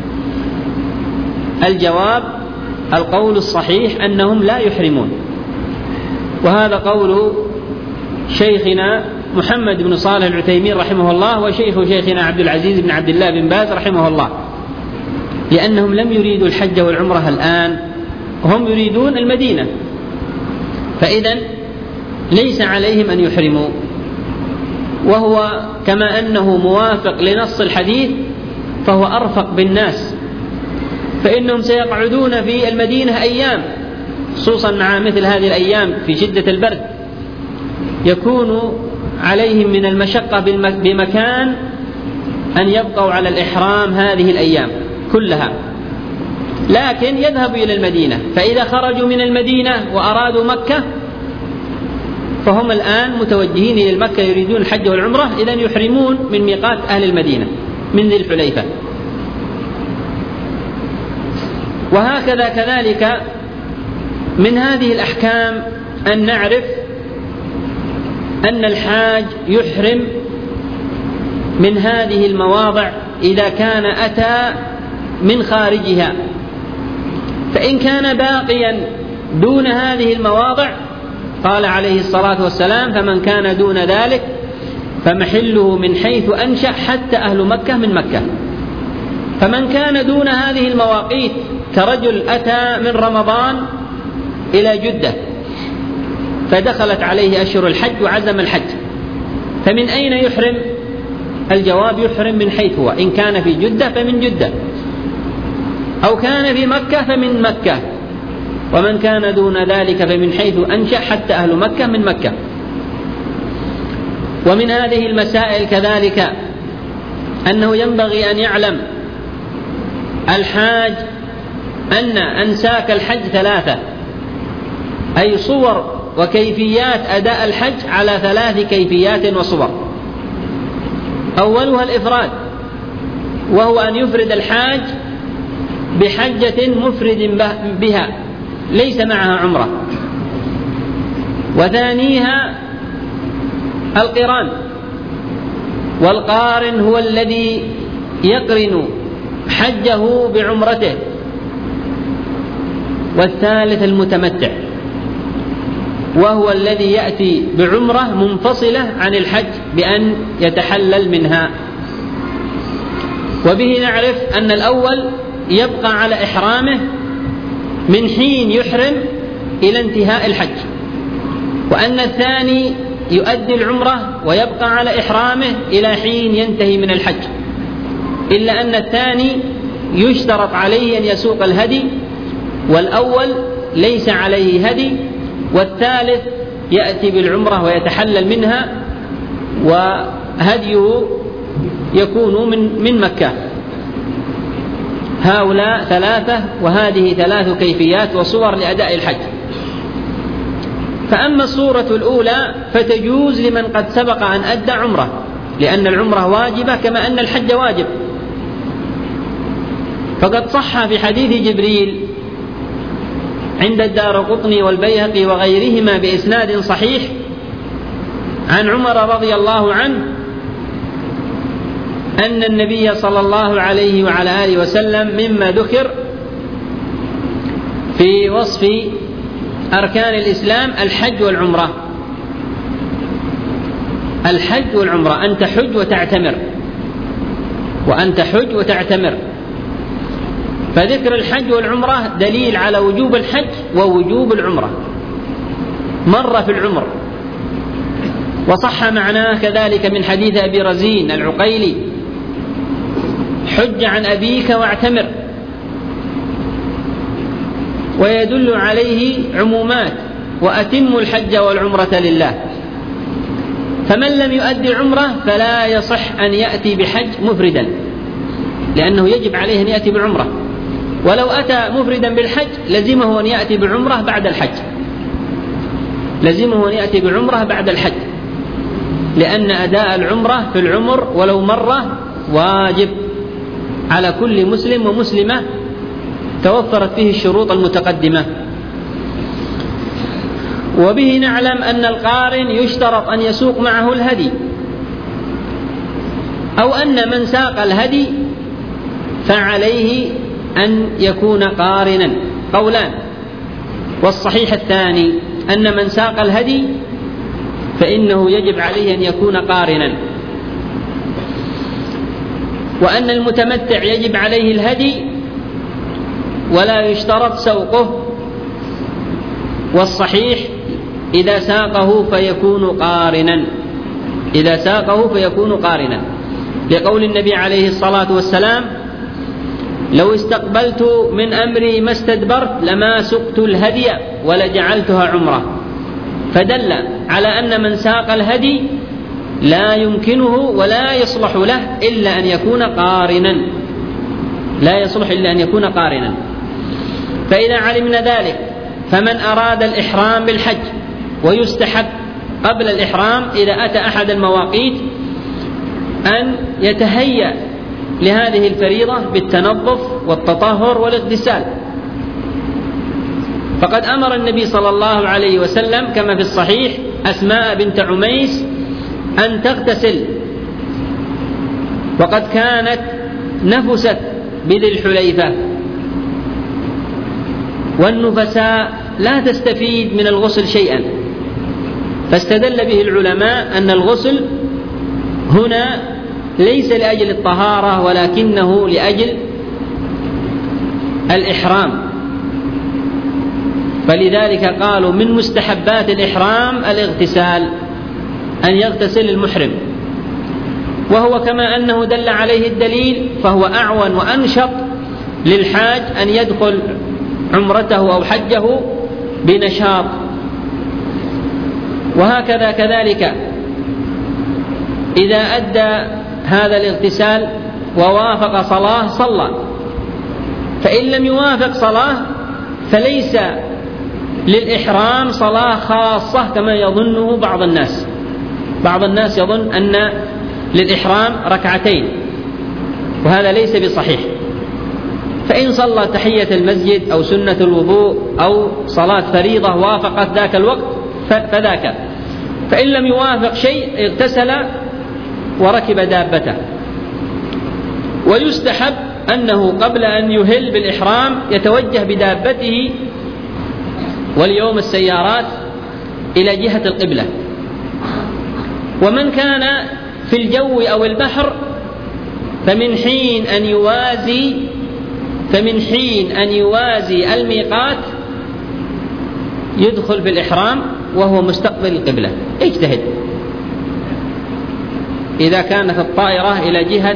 الجواب: القول الصحيح أنهم لا يحرمون. وهذا قول شيخنا محمد بن صالح العثيمين رحمه الله وشيخنا عبد العزيز بن عبد الله بن باز رحمه الله، لأنهم لم يريدوا الحج والعمرة الآن، هم يريدون المدينة، فإذن ليس عليهم أن يحرموا. وهو كما أنه موافق لنص الحديث فهو أرفق بالناس، فإنهم سيقعدون في المدينة أيام خصوصا مع مثل هذه الأيام في شدة البرد، يكون عليهم من المشقة بمكان أن يبقوا على الإحرام هذه الأيام كلها، لكن يذهبوا إلى المدينة. فإذا خرجوا من المدينة وأرادوا مكة فهم الآن متوجهين إلى مكة يريدون الحج والعمرة، إذن يحرمون من ميقات أهل المدينة من ذي الحليفة. وهكذا كذلك من هذه الأحكام أن نعرف أن الحاج يحرم من هذه المواضع إذا كان أتى من خارجها، فإن كان باقيا دون هذه المواضع قال عليه الصلاة والسلام: فمن كان دون ذلك فمحله من حيث أنشأ حتى أهل مكة من مكة. فمن كان دون هذه المواقيت كرجل أتى من رمضان إلى جدة فدخلت عليه أشهر الحج وعزم الحج، فمن أين يحرم؟ الجواب: يحرم من حيث هو، إن كان في جدة فمن جدة، أو كان في مكة فمن مكة. ومن كان دون ذلك فمن حيث أنشأ حتى أهل مكة من مكة. ومن هذه المسائل كذلك أنه ينبغي أن يعلم الحاج أن أنساك الحج 3، أي صور وكيفيات أداء الحج على 3 كيفيات وصور. أولها الإفراد، وهو أن يفرد الحاج بحجة مفرد بها ليس معها عمرة. وثانيها القران، والقارن هو الذي يقرن حجه بعمرته. والثالث المتمتع، وهو الذي يأتي بعمرة منفصلة عن الحج بأن يتحلل منها. وبه نعرف أن الأول يبقى على إحرامه من حين يحرم إلى انتهاء الحج، وأن الثاني يؤدي العمرة ويبقى على إحرامه إلى حين ينتهي من الحج، إلا أن الثاني يشترط عليه أن يسوق الهدي، والأول ليس عليه هدي، والثالث يأتي بالعمرة ويتحلل منها وهديه يكون من مكة. هؤلاء 3، وهذه 3 كيفيات وصور لأداء الحج. فأما الصورة الأولى فتجوز لمن قد سبق أن أدى عمرة، لأن العمرة واجبة كما أن الحج واجب. فقد صح في حديث جبريل عند الدارقطني والبيهقي وغيرهما بإسناد صحيح عن عمر رضي الله عنه أن النبي صلى الله عليه وعلى آله وسلم مما ذكر في وصف أركان الإسلام الحج والعمرة. الحج والعمرة، أن تحج وتعتمر، وأن تحج وتعتمر. فذكر الحج والعمرة دليل على وجوب الحج ووجوب العمرة، مر في العمر. وصح معناه كذلك من حديث أبي رزين العقيلي: حج عن أبيك واعتمر. ويدل عليه عمومات: وأتم الحج والعمرة لله. فمن لم يؤدي عمرة فلا يصح أن يأتي بحج مفردا، لأنه يجب عليه أن يأتي بعمرة. ولو أتى مفردا بالحج لزمه أن يأتي بعمرة بعد الحج، لزمه أن يأتي بعمرة بعد الحج، لأن أداء العمرة في العمر ولو مرة واجب على كل مسلم ومسلمة توفرت فيه الشروط المتقدمة. وبه نعلم أن القارن يشترط أن يسوق معه الهدي، أو أن من ساق الهدي فعليه أن يكون قارنا، قولان. والصحيح الثاني أن من ساق الهدي فإنه يجب عليه أن يكون قارنا، وأن المتمتع يجب عليه الهدي ولا يشترط سوقه. والصحيح إذا ساقه فيكون قارنا، إذا ساقه فيكون قارنا، لقول النبي عليه الصلاة والسلام: لو استقبلت من أمري ما استدبرت لما سقت الهدي ولجعلتها عمرة، فدل على أن من ساق الهدي لا يمكنه ولا يصلح له إلا أن يكون قارنا، لا يصلح إلا أن يكون قارنا. فإذا علمنا ذلك فمن أراد الإحرام بالحج، ويستحب قبل الإحرام إذا أتى أحد المواقيت أن يتهيأ لهذه الفريضة بالتنظف والتطهر والاغتسال، فقد أمر النبي صلى الله عليه وسلم كما في الصحيح أسماء بنت عميس أن تغتسل، وقد كانت نفست بذي الحليفة، والنفساء لا تستفيد من الغسل شيئا، فاستدل به العلماء أن الغسل هنا ليس لأجل الطهارة ولكنه لأجل الإحرام، فلذلك قالوا من مستحبات الإحرام الاغتسال، أن يغتسل المحرم، وهو كما أنه دل عليه الدليل فهو أعون وأنشط للحاج أن يدخل عمرته أو حجه بنشاط. وهكذا كذلك إذا أدى هذا الاغتسال ووافق صلاة صلى، فإن لم يوافق صلاة فليس للإحرام صلاة خاصة كما يظنه بعض الناس. بعض الناس يظن أن للإحرام ركعتين، وهذا ليس بصحيح. فإن صلى تحية المسجد أو سنة الوضوء أو صلاة فريضة وافقت ذاك الوقت فذاك، فإن لم يوافق شيء اغتسل وركب دابته. ويستحب أنه قبل أن يهل بالإحرام يتوجه بدابته واليوم السيارات إلى جهة القبلة. ومن كان في الجو أو البحر فمن حين أن يوازي الميقات يدخل في الإحرام وهو مستقبل القبلة. اجتهد. إذا كانت الطائرة إلى جهة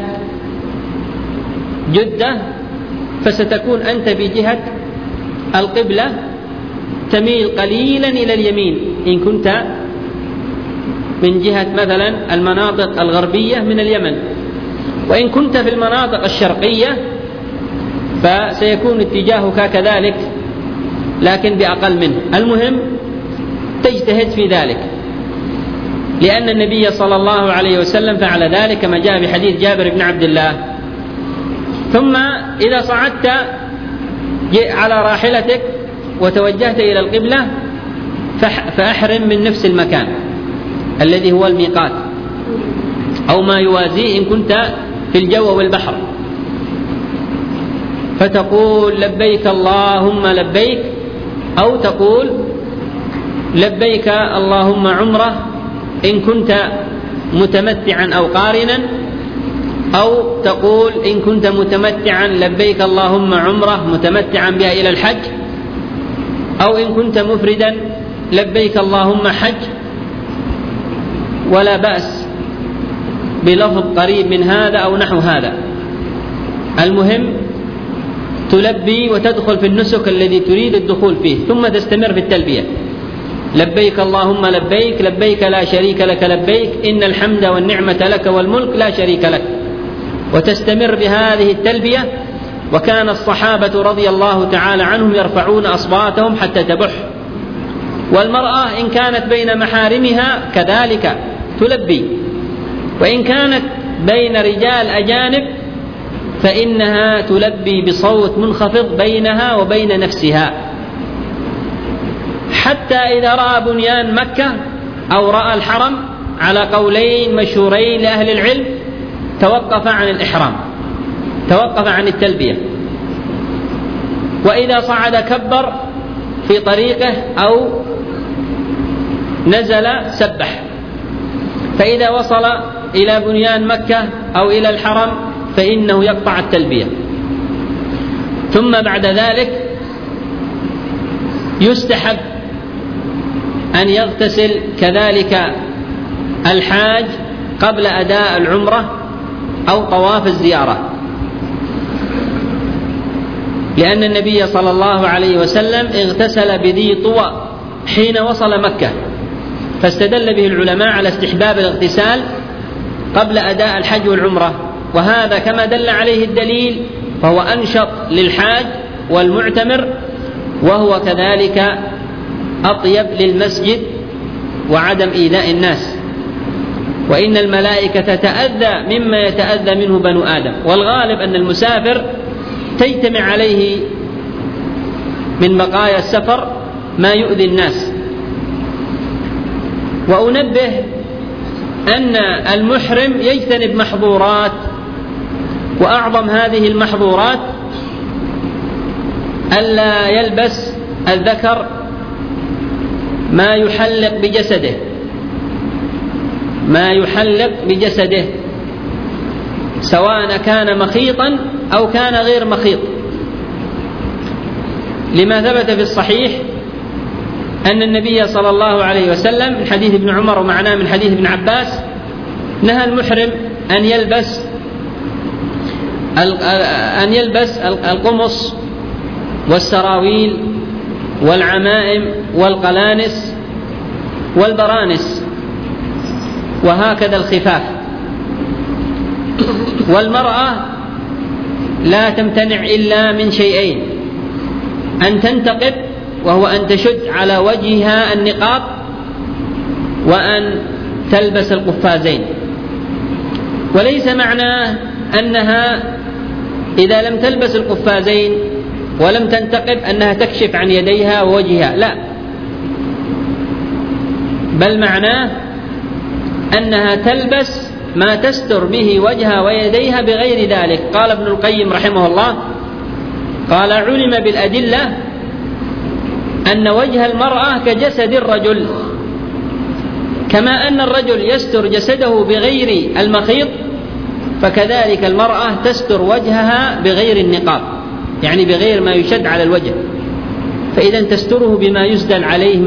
جدة فستكون أنت بجهة القبلة، تميل قليلا إلى اليمين إن كنت من جهة مثلا المناطق الغربية من اليمن، وإن كنت في المناطق الشرقية فسيكون اتجاهك كذلك لكن بأقل منه. المهم تجتهد في ذلك، لأن النبي صلى الله عليه وسلم فعل ذلك كما جاء بحديث جابر بن عبد الله. ثم إذا صعدت على راحلتك وتوجهت إلى القبلة فأحرم من نفس المكان الذي هو الميقات أو ما يوازيه إن كنت في الجو والبحر، فتقول لبيك اللهم لبيك، أو تقول لبيك اللهم عمرة إن كنت متمتعا أو قارنا، أو تقول إن كنت متمتعا لبيك اللهم عمرة متمتعا بها إلى الحج، أو إن كنت مفردا لبيك اللهم حج، ولا بأس بلفظ قريب من هذا أو نحو هذا. المهم تلبي وتدخل في النسك الذي تريد الدخول فيه، ثم تستمر في التلبية. لبيك اللهم لبيك، لبيك لا شريك لك لبيك، إن الحمد والنعمة لك والملك لا شريك لك، وتستمر بهذه التلبية. وكان الصحابة رضي الله تعالى عنهم يرفعون أصواتهم حتى تبح. والمرأة إن كانت بين محارمها كذلك تلبي، وإن كانت بين رجال أجانب فإنها تلبي بصوت منخفض بينها وبين نفسها، حتى إذا رأى بنيان مكة أو رأى الحرم على قولين مشهورين لأهل العلم توقف عن الإحرام، توقف عن التلبية، وإذا صعد كبر في طريقه أو نزل سبح. فإذا وصل إلى بنيان مكة أو إلى الحرم فإنه يقطع التلبية. ثم بعد ذلك يستحب أن يغتسل كذلك الحاج قبل أداء العمرة أو طواف الزيارة. لأن النبي صلى الله عليه وسلم اغتسل بذي طوى حين وصل مكة، فاستدل به العلماء على استحباب الاغتسال قبل أداء الحج والعمرة، وهذا كما دل عليه الدليل فهو أنشط للحاج والمعتمر، وهو كذلك أطيب للمسجد وعدم إيذاء الناس. وإن الملائكة تتأذى مما يتأذى منه بنو آدم، والغالب أن المسافر تجتمع عليه من بقايا السفر ما يؤذي الناس. وأنبه أن المحرم يجتنب محظورات، وأعظم هذه المحظورات ألا يلبس الذكر ما يحلق بجسده سواء كان مخيطا أو كان غير مخيط، لما ثبت في الصحيح أن النبي صلى الله عليه وسلم من حديث ابن عمر ومعناه من حديث ابن عباس نهى المحرم أن يلبس القمص والسراويل والعمائم والقلانس والبرانس، وهكذا الخفاف. والمرأة لا تمتنع إلا من شيئين: أن تنتقب، وهو أن تشد على وجهها النقاب، وأن تلبس القفازين. وليس معناه أنها إذا لم تلبس القفازين ولم تنتقب أنها تكشف عن يديها ووجهها، لا، بل معناه أنها تلبس ما تستر به وجهها ويديها بغير ذلك. قال ابن القيم رحمه الله: قال: علم بالأدلة أن وجه المرأة كجسد الرجل، كما أن الرجل يستر جسده بغير المخيط، فكذلك المرأة تستر وجهها بغير النقاب، يعني بغير ما يشد على الوجه، فإذا تستره بما يسدل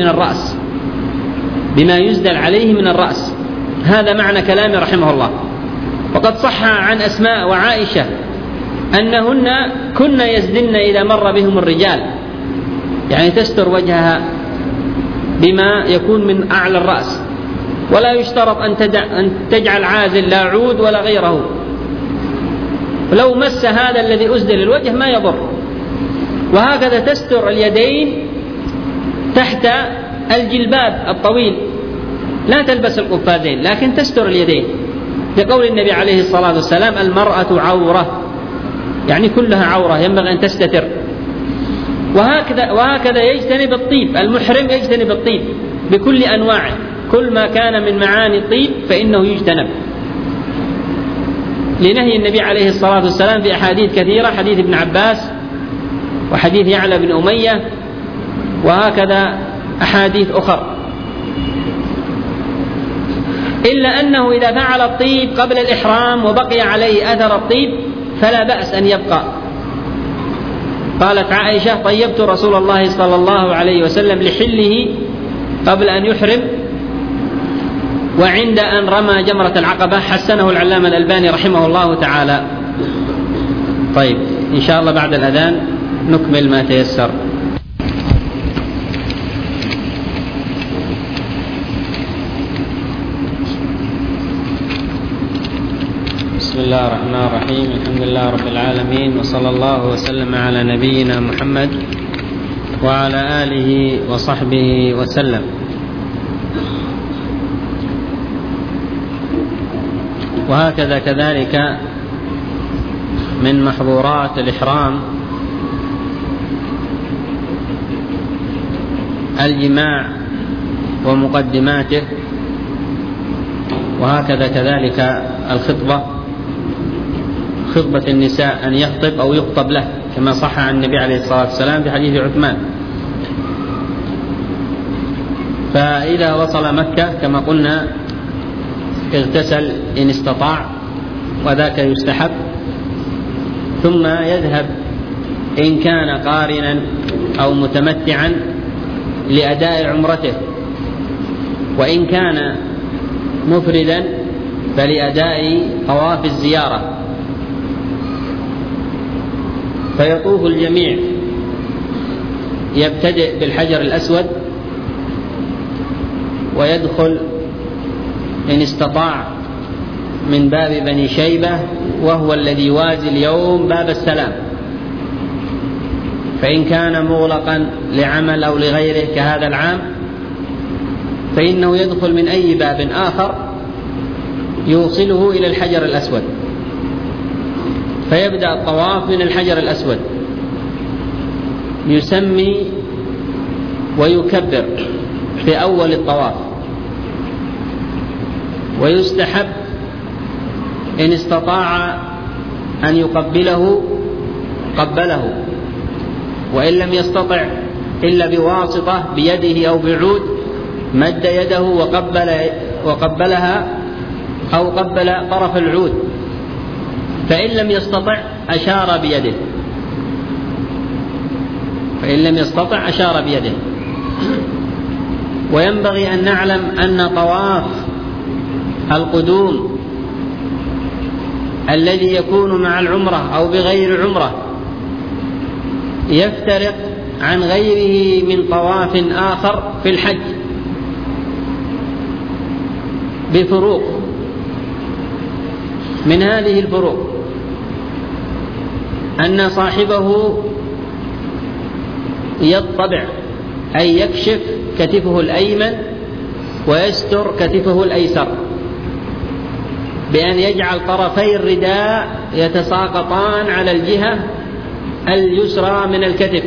عليه من الرأس. هذا معنى كلامه رحمه الله. وقد صح عن أسماء وعائشة أنهن كن يسدلن إذا مر بهم الرجال، يعني تستر وجهها بما يكون من أعلى الرأس، ولا يشترط أن تجعل عازل لا عود ولا غيره، لو مس هذا الذي أسدل الوجه ما يضر. وهكذا تستر اليدين تحت الجلباب الطويل، لا تلبس القفازين لكن تستر اليدين، لقول النبي عليه الصلاة والسلام: المرأة عورة، يعني كلها عورة ينبغي أن تستتر. وهكذا يجتنب الطيب، المحرم يجتنب الطيب بكل أنواعه، كل ما كان من معاني الطيب فإنه يجتنب، لنهي النبي عليه الصلاة والسلام في أحاديث كثيرة، حديث ابن عباس وحديث يعلى بن أمية، وهكذا أحاديث أخرى. إلا أنه إذا فعل الطيب قبل الإحرام وبقي عليه أثر الطيب فلا بأس أن يبقى. قالت عائشة: طيبت رسول الله صلى الله عليه وسلم لحله قبل أن يحرم وعند أن رمى جمرة العقبة. حسنه العلامة الألباني رحمه الله تعالى. طيب، إن شاء الله بعد الأذان نكمل ما تيسر. بسم الله الرحمن الرحيم. الحمد لله رب العالمين، وصلى الله وسلم على نبينا محمد وعلى آله وصحبه وسلم. وهكذا كذلك من محظورات الإحرام الجماع ومقدماته، وهكذا كذلك خطبة النساء أن يخطب أو يخطب له، كما صح عن النبي عليه الصلاة والسلام في حديث عثمان. فإذا وصل مكة كما قلنا اغتسل إن استطاع، وذاك يستحب، ثم يذهب إن كان قارنا أو متمتعا لأداء عمرته، وإن كان مفردا فلأداء طواف الزيارة. فيطوف الجميع، يبتدئ بالحجر الأسود ويدخل إن استطاع من باب بني شيبة، وهو الذي يوازي اليوم باب السلام، فإن كان مغلقا لعمل أو لغيره كهذا العام فإنه يدخل من أي باب آخر يوصله إلى الحجر الأسود، فيبدأ الطواف من الحجر الأسود، يسمي ويكبر في أول الطواف، ويستحب إن استطاع أن يقبله قبله، وإن لم يستطع إلا بواسطة بيده أو بعود مد يده وقبلها أو قبل طرف العود، فإن لم يستطع أشار بيده، وينبغي أن نعلم أن طواف القدوم الذي يكون مع العمرة أو بغير عمرة يفترق عن غيره من طواف آخر في الحج بفروق. من هذه الفروق أن صاحبه يطبع أي يكشف كتفه الأيمن ويستر كتفه الأيسر بأن يجعل طرفي الرداء يتساقطان على الجهة اليسرى من الكتف،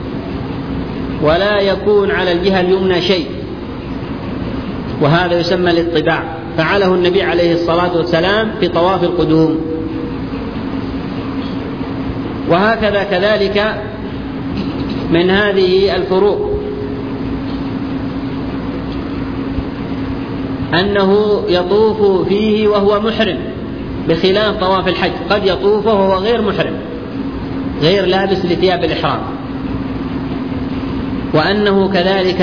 ولا يكون على الجهة اليمنى شيء، وهذا يسمى الاطباع، فعله النبي عليه الصلاة والسلام في طواف القدوم. وهكذا كذلك من هذه الفروق أنه يطوف فيه وهو محرم بخلاف طواف الحج، قد يطوف وهو غير محرم غير لابس لثياب الإحرام، وأنه كذلك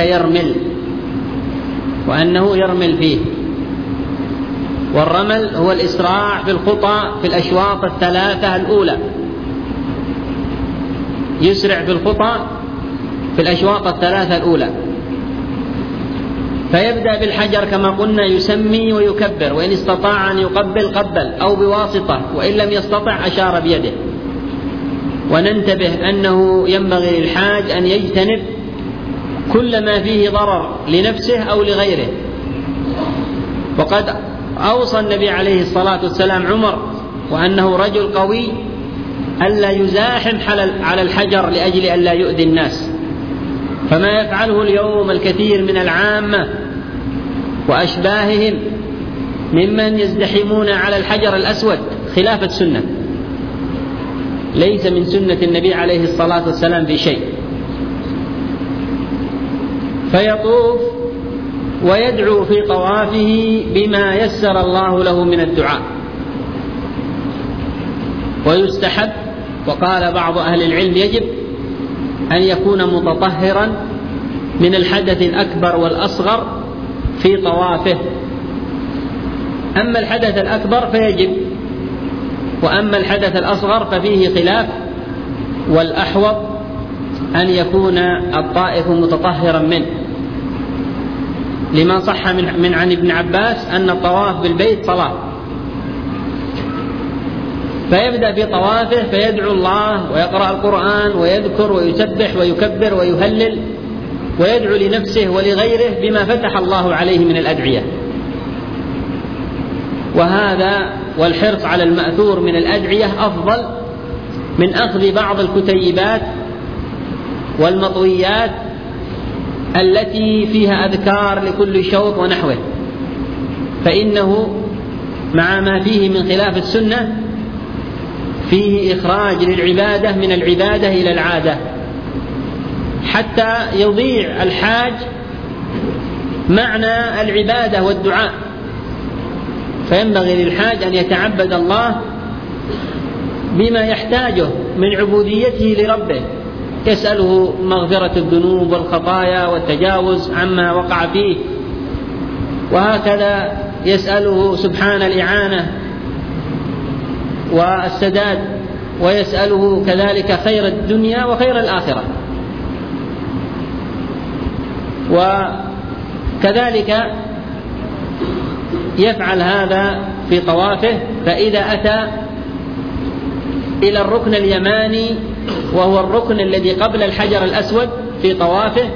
يرمل فيه. والرمل هو الإسراع في الخطى في الأشواط الثلاثة الأولى، يسرع في الخطى في الأشواط الثلاثة الأولى، فيبدأ بالحجر كما قلنا يسمي ويكبر، وإن استطاع أن يقبل قبل أو بواسطة، وإن لم يستطع أشار بيده. وننتبه أنه ينبغي للحاج أن يجتنب كل ما فيه ضرر لنفسه أو لغيره، وقد أوصى النبي عليه الصلاة والسلام عمر وأنه رجل قوي ألا يزاحم على الحجر لأجل ألا يؤذي الناس، فما يفعله اليوم الكثير من العامة وأشباههم ممن يزدحمون على الحجر الأسود خلاف السنة، ليس من سنة النبي عليه الصلاة والسلام في شيء. فيطوف ويدعو في طوافه بما يسر الله له من الدعاء، ويستحب، وقال بعض أهل العلم يجب أن يكون متطهرا من الحدث الأكبر والأصغر في طوافه. أما الحدث الأكبر فيجب، وأما الحدث الأصغر ففيه خلاف، والأحوط أن يكون الطائف متطهرا منه، لما صح عن ابن عباس أن الطواف بالبيت صلاة. فيبدأ بطوافه فيدعو الله ويقرأ القرآن ويذكر ويسبح ويكبر ويهلل، ويدعو لنفسه ولغيره بما فتح الله عليه من الأدعية. وهذا والحرص على المأثور من الأدعية أفضل من أخذ بعض الكتيبات والمطويات التي فيها أذكار لكل شوط ونحوه، فإنه مع ما فيه من خلاف السنة فيه إخراج للعبادة من العبادة إلى العادة، حتى يضيع الحاج معنى العبادة والدعاء. فينبغي للحاج أن يتعبد الله بما يحتاجه من عبوديته لربه، يسأله مغفرة الذنوب والخطايا والتجاوز عما وقع فيه، وهكذا يسأله سبحان الإعانة والسداد ويسأله كذلك خير الدنيا وخير الآخرة. وكذلك يفعل هذا في طوافه، فإذا أتى إلى الركن اليماني وهو الركن الذي قبل الحجر الأسود في طوافه،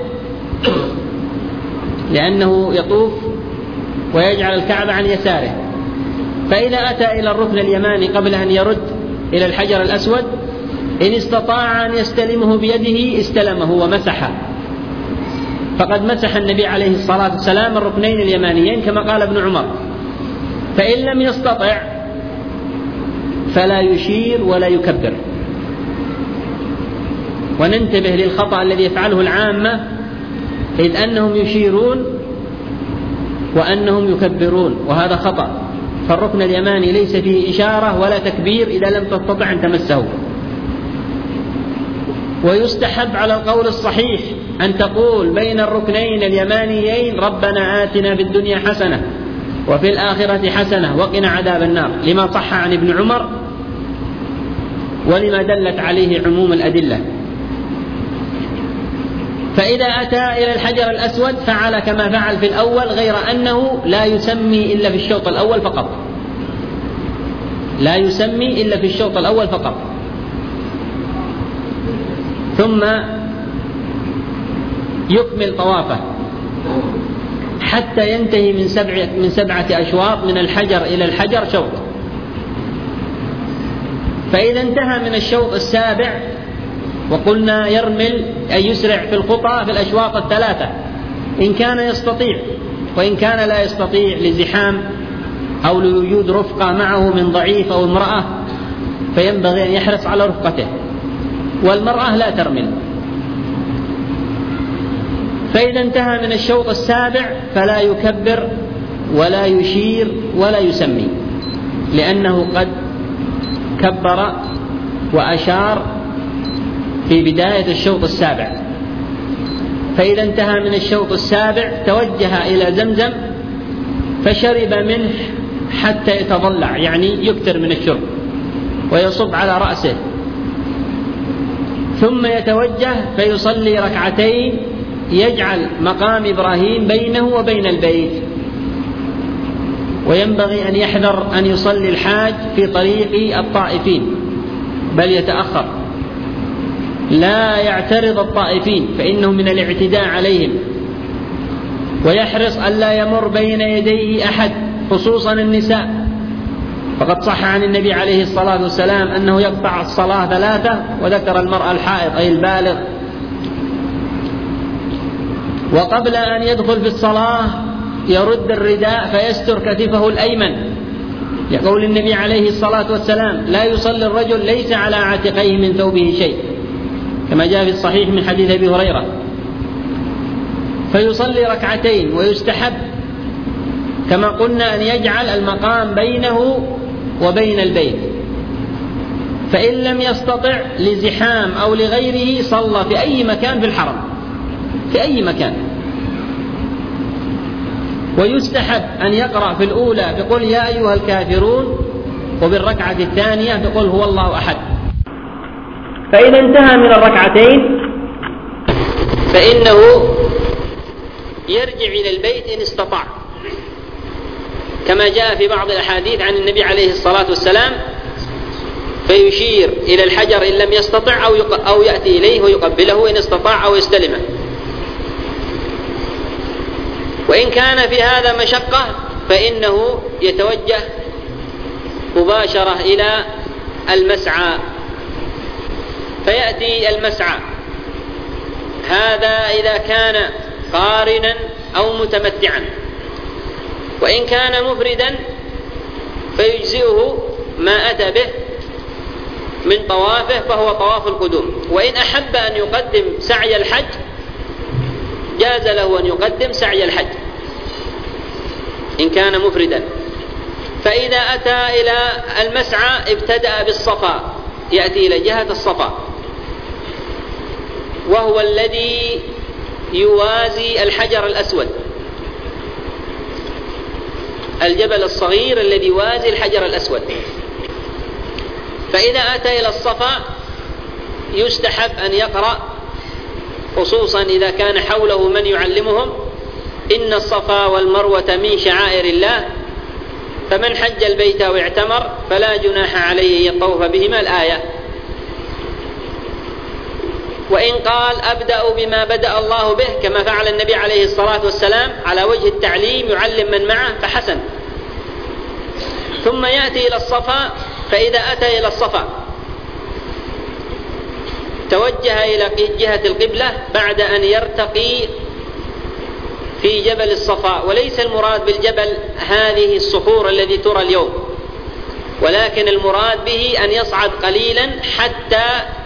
لأنه يطوف ويجعل الكعبة عن يساره، فإذا أتى إلى الركن اليماني قبل أن يرد إلى الحجر الأسود إن استطاع أن يستلمه بيده استلمه ومسحه، فقد مسح النبي عليه الصلاة والسلام الركنين اليمانيين كما قال ابن عمر. فإن لم يستطع فلا يشير ولا يكبر. وننتبه للخطأ الذي يفعله العامة، إذ أنهم يشيرون وأنهم يكبرون، وهذا خطأ. فالركن اليماني ليس فيه إشارة ولا تكبير إذا لم تستطع أن تمسه. ويستحب على القول الصحيح أن تقول بين الركنين اليمانيين ربنا آتنا في الدنيا حسنة وفي الآخرة حسنة وقنا عذاب النار، لما صح عن ابن عمر ولما دلت عليه عموم الأدلة. فإذا أتى إلى الحجر الأسود فعل كما فعل في الأول، غير أنه لا يسمي إلا في الشوط الأول فقط، لا يسمي إلا في الشوط الأول فقط. ثم يكمل طوافه حتى ينتهي من 7 أشواط من الحجر إلى الحجر شوط. فإذا انتهى من الشوط السابع، وقلنا يرمل أي يسرع في الخطى في الأشواط 3 إن كان يستطيع، وإن كان لا يستطيع لزحام أو لوجود رفقة معه من ضعيف أو امرأة فينبغي أن يحرص على رفقته، والمرأة لا ترمل. فإذا انتهى من الشوط السابع فلا يكبر ولا يشير ولا يسمي، لأنه قد كبر وأشار في بداية الشوط السابع. فإذا انتهى من الشوط السابع توجه إلى زمزم فشرب منه حتى يتضلع، يعني يكثر من الشرب ويصب على رأسه، ثم يتوجه فيصلي ركعتين يجعل مقام إبراهيم بينه وبين البيت. وينبغي أن يحذر أن يصلي الحاج في طريق الطائفين، بل يتأخر، لا يعترض الطائفين فإنه من الاعتداء عليهم، ويحرص ألا يمر بين يديه أحد خصوصا النساء، فقد صح عن النبي عليه الصلاة والسلام أنه يقطع الصلاة 3 وذكر المرأة الحائض أي البالغ. وقبل أن يدخل في الصلاة يرد الرداء فيستر كتفه الأيمن، يقول النبي عليه الصلاة والسلام لا يصلي الرجل ليس على عاتقيه من ثوبه شيء، كما جاء في الصحيح من حديث أبي هريرة. فيصلي ركعتين، ويستحب كما قلنا أن يجعل المقام بينه وبين البيت. فإن لم يستطع لزحام أو لغيره صلى في أي مكان في الحرم، في أي مكان. ويستحب أن يقرأ في الأولى بقول يا أيها الكافرون، وبالركعة الثانية بقول هو الله أحد. فإذا انتهى من الركعتين فإنه يرجع إلى البيت إن استطاع، كما جاء في بعض الأحاديث عن النبي عليه الصلاة والسلام، فيشير إلى الحجر إن لم يستطع أو يأتي إليه ويقبله إن استطاع أو يستلمه. وإن كان في هذا مشقة فإنه يتوجه مباشرة إلى المسعى، فيأتي المسعى. هذا إذا كان قارنا أو متمتعا. وإن كان مفردا فيجزئه ما أتى به من طوافه فهو طواف القدوم. وإن أحب أن يقدم سعي الحج جاز له أن يقدم سعي الحج إن كان مفردا. فإذا أتى إلى المسعى ابتدأ بالصفا، يأتي إلى جهة الصفا، وهو الذي يوازي الحجر الأسود، الجبل الصغير الذي يوازي الحجر الأسود. فإذا أتى إلى الصفا يستحب أن يقرأ، خصوصا إذا كان حوله من يعلمهم: إن الصفا والمروة من شعائر الله فمن حج البيت واعتمر فلا جناح عليه أن يطوف بهما الآية. وإن قال: أبدأ بما بدأ الله به، كما فعل النبي عليه الصلاة والسلام على وجه التعليم يعلم من معه، فحسن. ثم يأتي إلى الصفا، فإذا أتى إلى الصفا توجه إلى جهة القبلة بعد أن يرتقي في جبل الصفا. وليس المراد بالجبل هذه الصخور التي ترى اليوم، ولكن المراد به أن يصعد قليلا حتى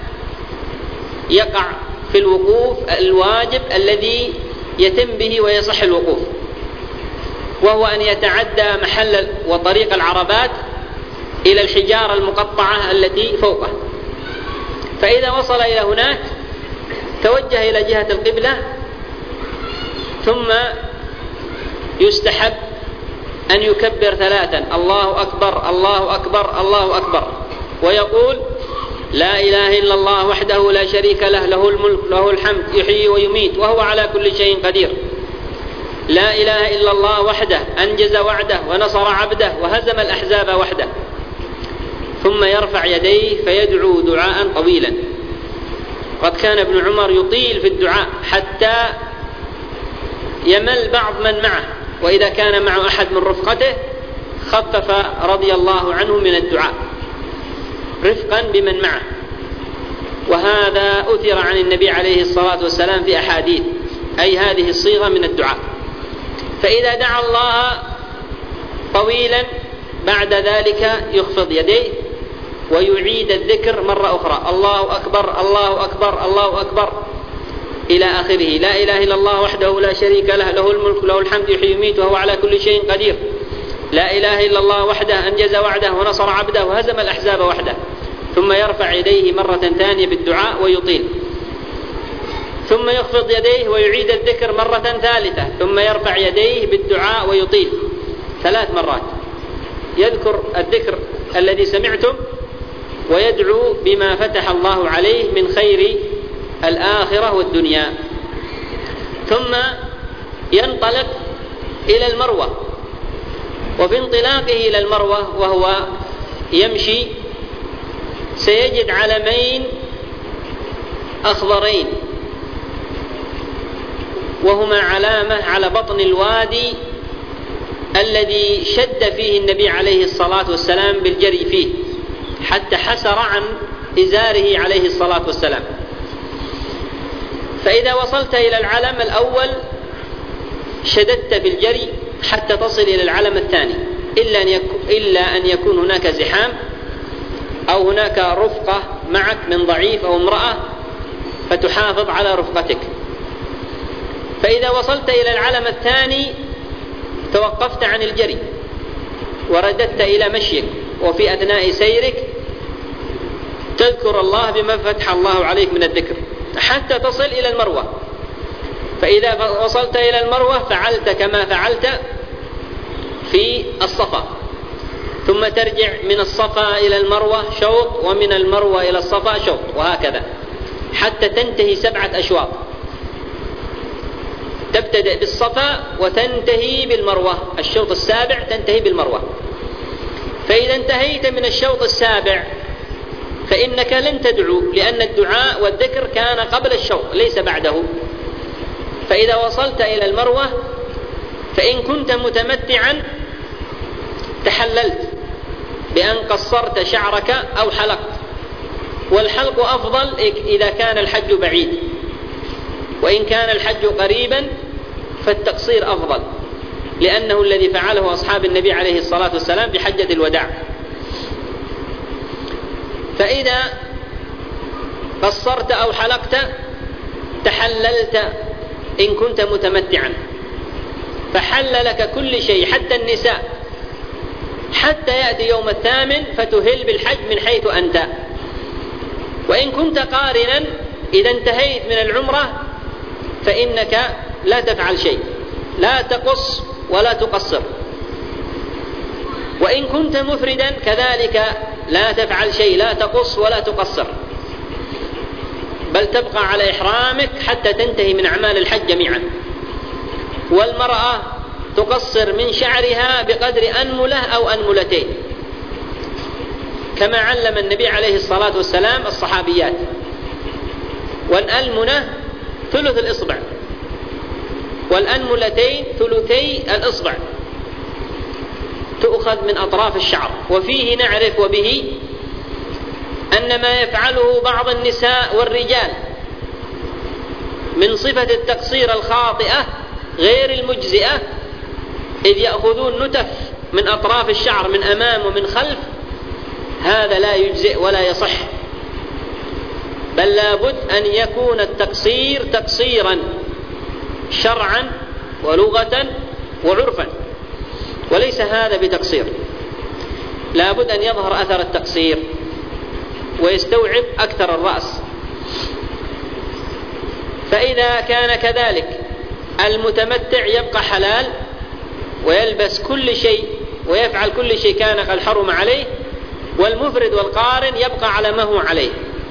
يقع في الوقوف الواجب الذي يتم به ويصح الوقوف، وهو أن يتعدى محل وطريق العربات إلى الحجارة المقطعة التي فوقه. فإذا وصل إلى هناك توجه إلى جهة القبلة، ثم يستحب أن يكبر 3: الله أكبر الله أكبر الله أكبر، ويقول: لا إله إلا الله وحده لا شريك له، له الملك له الحمد يحيي ويميت وهو على كل شيء قدير. لا إله إلا الله وحده أنجز وعده ونصر عبده وهزم الأحزاب وحده. ثم يرفع يديه فيدعو دعاء طويلا. قد كان ابن عمر يطيل في الدعاء حتى يمل بعض من معه، وإذا كان معه أحد من رفقته خفف رضي الله عنه من الدعاء رفقا بمن معه. وهذا أثر عن النبي عليه الصلاة والسلام في أحاديث، أي هذه الصيغة من الدعاء. فإذا دعا الله طويلا بعد ذلك يخفض يديه ويعيد الذكر مرة أخرى: الله أكبر الله أكبر الله أكبر إلى آخره. لا إله إلا الله وحده لا شريك له، له الملك له الحمد يحيي ويميت وهو على كل شيء قدير. لا إله إلا الله وحده أنجز وعده ونصر عبده وهزم الأحزاب وحده. ثم يرفع يديه مرة ثانية بالدعاء ويطيل، ثم يخفض يديه ويعيد الذكر مرة ثالثة، ثم يرفع يديه بالدعاء ويطيل 3 مرات. يذكر الذكر الذي سمعتم ويدعو بما فتح الله عليه من خير الآخرة والدنيا. ثم ينطلق إلى المروة. وفي انطلاقه إلى المروة وهو يمشي سيجد علمين أخضرين، وهما علامة على بطن الوادي الذي شد فيه النبي عليه الصلاة والسلام بالجري فيه حتى حسر عن إزاره عليه الصلاة والسلام. فإذا وصلت إلى العلم الأول شددت في الجري حتى تصل إلى العلم الثاني، إلا أن يكون هناك زحام أو هناك رفقة معك من ضعيف أو امرأة فتحافظ على رفقتك. فإذا وصلت إلى العلم الثاني توقفت عن الجري ورددت إلى مشيك، وفي أثناء سيرك تذكر الله بما فتح الله عليك من الذكر حتى تصل إلى المروة. فإذا وصلت إلى المروة فعلت كما فعلت في الصفا، ثم ترجع من الصفا إلى المروة شوط، ومن المروة إلى الصفا شوط، وهكذا حتى تنتهي 7 أشواط. تبتدأ بالصفا وتنتهي بالمروة، الشوط السابع تنتهي بالمروة. فإذا انتهيت من الشوط السابع فإنك لن تدعو، لأن الدعاء والذكر كان قبل الشوط ليس بعده. فإذا وصلت إلى المروة فإن كنت متمتعا تحللت بأن قصرت شعرك أو حلقت، والحلق أفضل إذا كان الحج بعيد، وإن كان الحج قريبا فالتقصير أفضل، لأنه الذي فعله أصحاب النبي عليه الصلاة والسلام بحجة الوداع. فإذا قصرت أو حلقت تحللت إن كنت متمتعا، فحل لك كل شيء حتى النساء، حتى يأتي يوم 8 فتهل بالحج من حيث أنت. وإن كنت قارنا إذا انتهيت من العمرة فإنك لا تفعل شيء، لا تقص ولا تقصر. وإن كنت مفردا كذلك لا تفعل شيء، لا تقص ولا تقصر، بل تبقى على إحرامك حتى تنتهي من أعمال الحج جميعا. والمرأة تقصر من شعرها بقدر أنملة أو أنملتين، كما علم النبي عليه الصلاة والسلام الصحابيات. والأنملة ثلث الإصبع، والأنملتين ثلثي الإصبع، تؤخذ من أطراف الشعر. وفيه نعرف وبه أن ما يفعله بعض النساء والرجال من صفة التقصير الخاطئة غير المجزئة، إذ يأخذون نتف من أطراف الشعر من أمام ومن خلف، هذا لا يجزئ ولا يصح، بل لابد أن يكون التقصير تقصيرا شرعا ولغة وعرفا، وليس هذا بتقصير. لابد أن يظهر أثر التقصير ويستوعب أكثر الرأس. فإذا كان كذلك المتمتع يبقى حلال ويلبس كل شيء ويفعل كل شيء كان قد حرم عليه، والمفرد والقارن يبقى على ما هو عليه.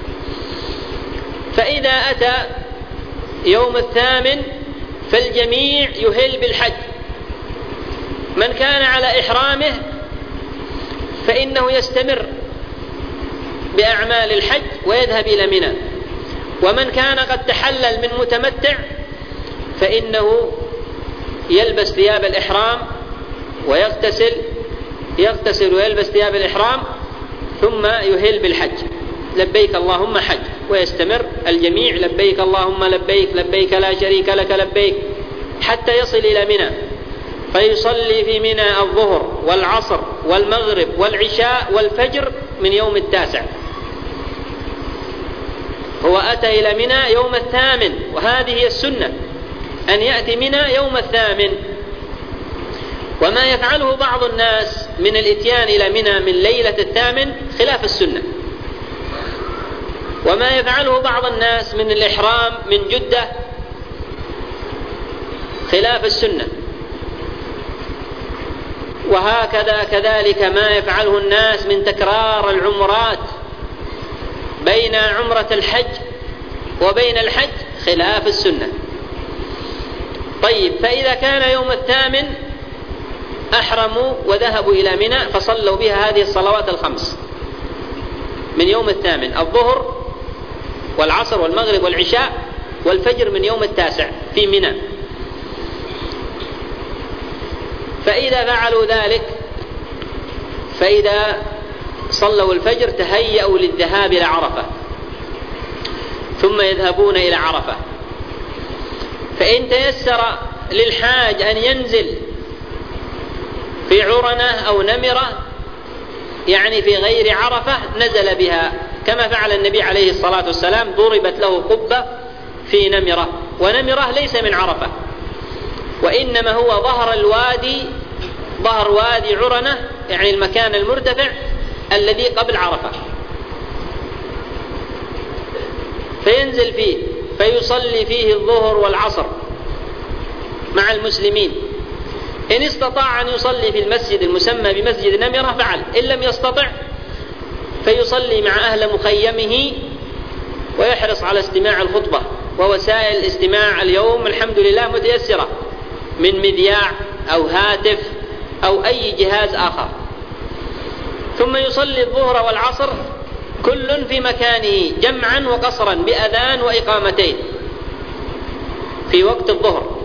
فإذا أتى يوم الثامن فالجميع يهل بالحج. من كان على إحرامه فإنه يستمر بأعمال الحج ويذهب إلى منى، ومن كان قد تحلل من متمتع فإنه يلبس ثياب الإحرام ويغتسل ويلبس ثياب الإحرام ثم يهل بالحج، لبيك اللهم حج، ويستمر الجميع لبيك اللهم لبيك لبيك لا شريك لك لبيك، حتى يصل إلى منى فيصلي في منى الظهر والعصر والمغرب والعشاء والفجر من يوم التاسع. هو أتى إلى منى يوم الثامن، وهذه هي السنة أن يأتي منى يوم الثامن. وما يفعله بعض الناس من الإتيان إلى منى من ليلة الثامن خلاف السنة، وما يفعله بعض الناس من الإحرام من جدة خلاف السنة. وهكذا كذلك ما يفعله الناس من تكرار العمرات بين عمرة الحج وبين الحج خلاف السنة. طيب، فإذا كان يوم الثامن أحرموا وذهبوا إلى منى فصلوا بها هذه الصلوات الخمس من يوم الثامن، الظهر والعصر والمغرب والعشاء والفجر من يوم التاسع في منى. فإذا فعلوا ذلك، فإذا صلوا الفجر تهيأوا للذهاب إلى عرفة، ثم يذهبون إلى عرفة. فإن تيسر للحاج أن ينزل في عرنة أو نمرة، يعني في غير عرفة، نزل بها، كما فعل النبي عليه الصلاة والسلام، ضربت له قبة في نمرة، ونمرة ليس من عرفة، وإنما هو ظهر وادي عرنة، يعني المكان المرتفع الذي قبل عرفة، فينزل فيه فيصلي فيه الظهر والعصر مع المسلمين. إن استطاع أن يصلي في المسجد المسمى بمسجد نمرة فعل، إن لم يستطع فيصلي مع أهل مخيمه ويحرص على استماع الخطبة. ووسائل الاستماع اليوم الحمد لله متيسرة، من مذياع أو هاتف أو أي جهاز آخر. ثم يصلي الظهر والعصر كل في مكانه جمعا وقصرا بأذان وإقامتين في وقت الظهر،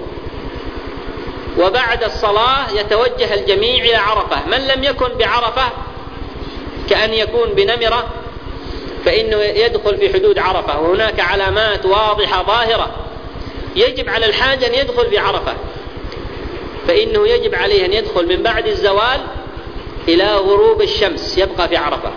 وبعد الصلاة يتوجه الجميع إلى عرفة. من لم يكن بعرفة كأن يكون بنمرة فإنه يدخل في حدود عرفة، وهناك علامات واضحة ظاهرة يجب على الحاج أن يدخل بعرفة، فإنه يجب عليه أن يدخل من بعد الزوال إلى غروب الشمس، يبقى في عرفة.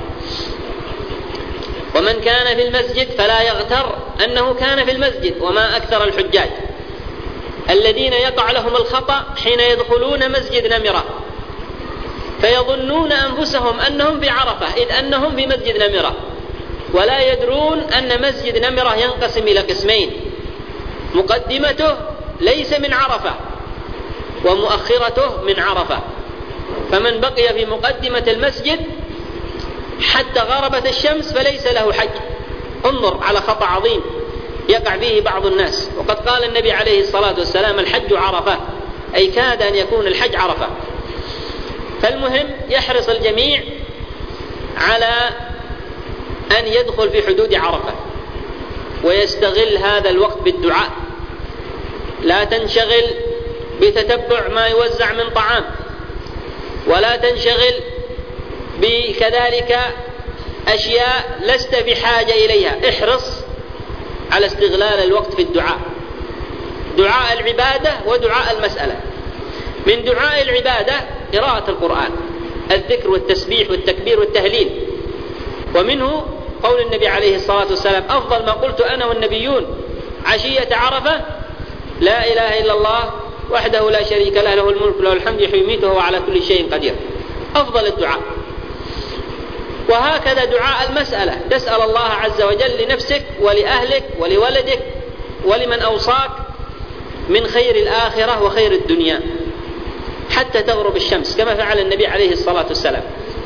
ومن كان في المسجد فلا يغتر أنه كان في المسجد. وما أكثر الحجاج الذين يقع لهم الخطأ حين يدخلون مسجد نمرة فيظنون أنفسهم أنهم بعرفة، إذ أنهم في مسجد نمرة، ولا يدرون أن مسجد نمرة ينقسم إلى قسمين: مقدمته ليس من عرفة ومؤخرته من عرفة. فمن بقي في مقدمة المسجد حتى غربت الشمس فليس له حج. انظر على خطأ عظيم يقع فيه بعض الناس. وقد قال النبي عليه الصلاة والسلام: الحج عرفة، أي كاد أن يكون الحج عرفة. فالمهم يحرص الجميع على أن يدخل في حدود عرفة ويستغل هذا الوقت بالدعاء. لا تنشغل بتتبع ما يوزع من طعام، ولا تنشغل بكذلك أشياء لست بحاجة إليها. احرص على استغلال الوقت في الدعاء، دعاء العبادة ودعاء المسألة. من دعاء العبادة قراءة القرآن، الذكر والتسبيح والتكبير والتهليل. ومنه قول النبي عليه الصلاة والسلام: أفضل ما قلت أنا والنبيون عشية عرفة لا إله إلا الله وحده لا شريك له، له الملك وله الحمد يحيي ويميت وهو على كل شيء قدير. أفضل الدعاء. وهكذا دعاء المسألة، تسأل الله عز وجل لنفسك ولأهلك ولولدك ولمن أوصاك من خير الآخرة وخير الدنيا حتى تغرب الشمس، كما فعل النبي عليه الصلاة والسلام.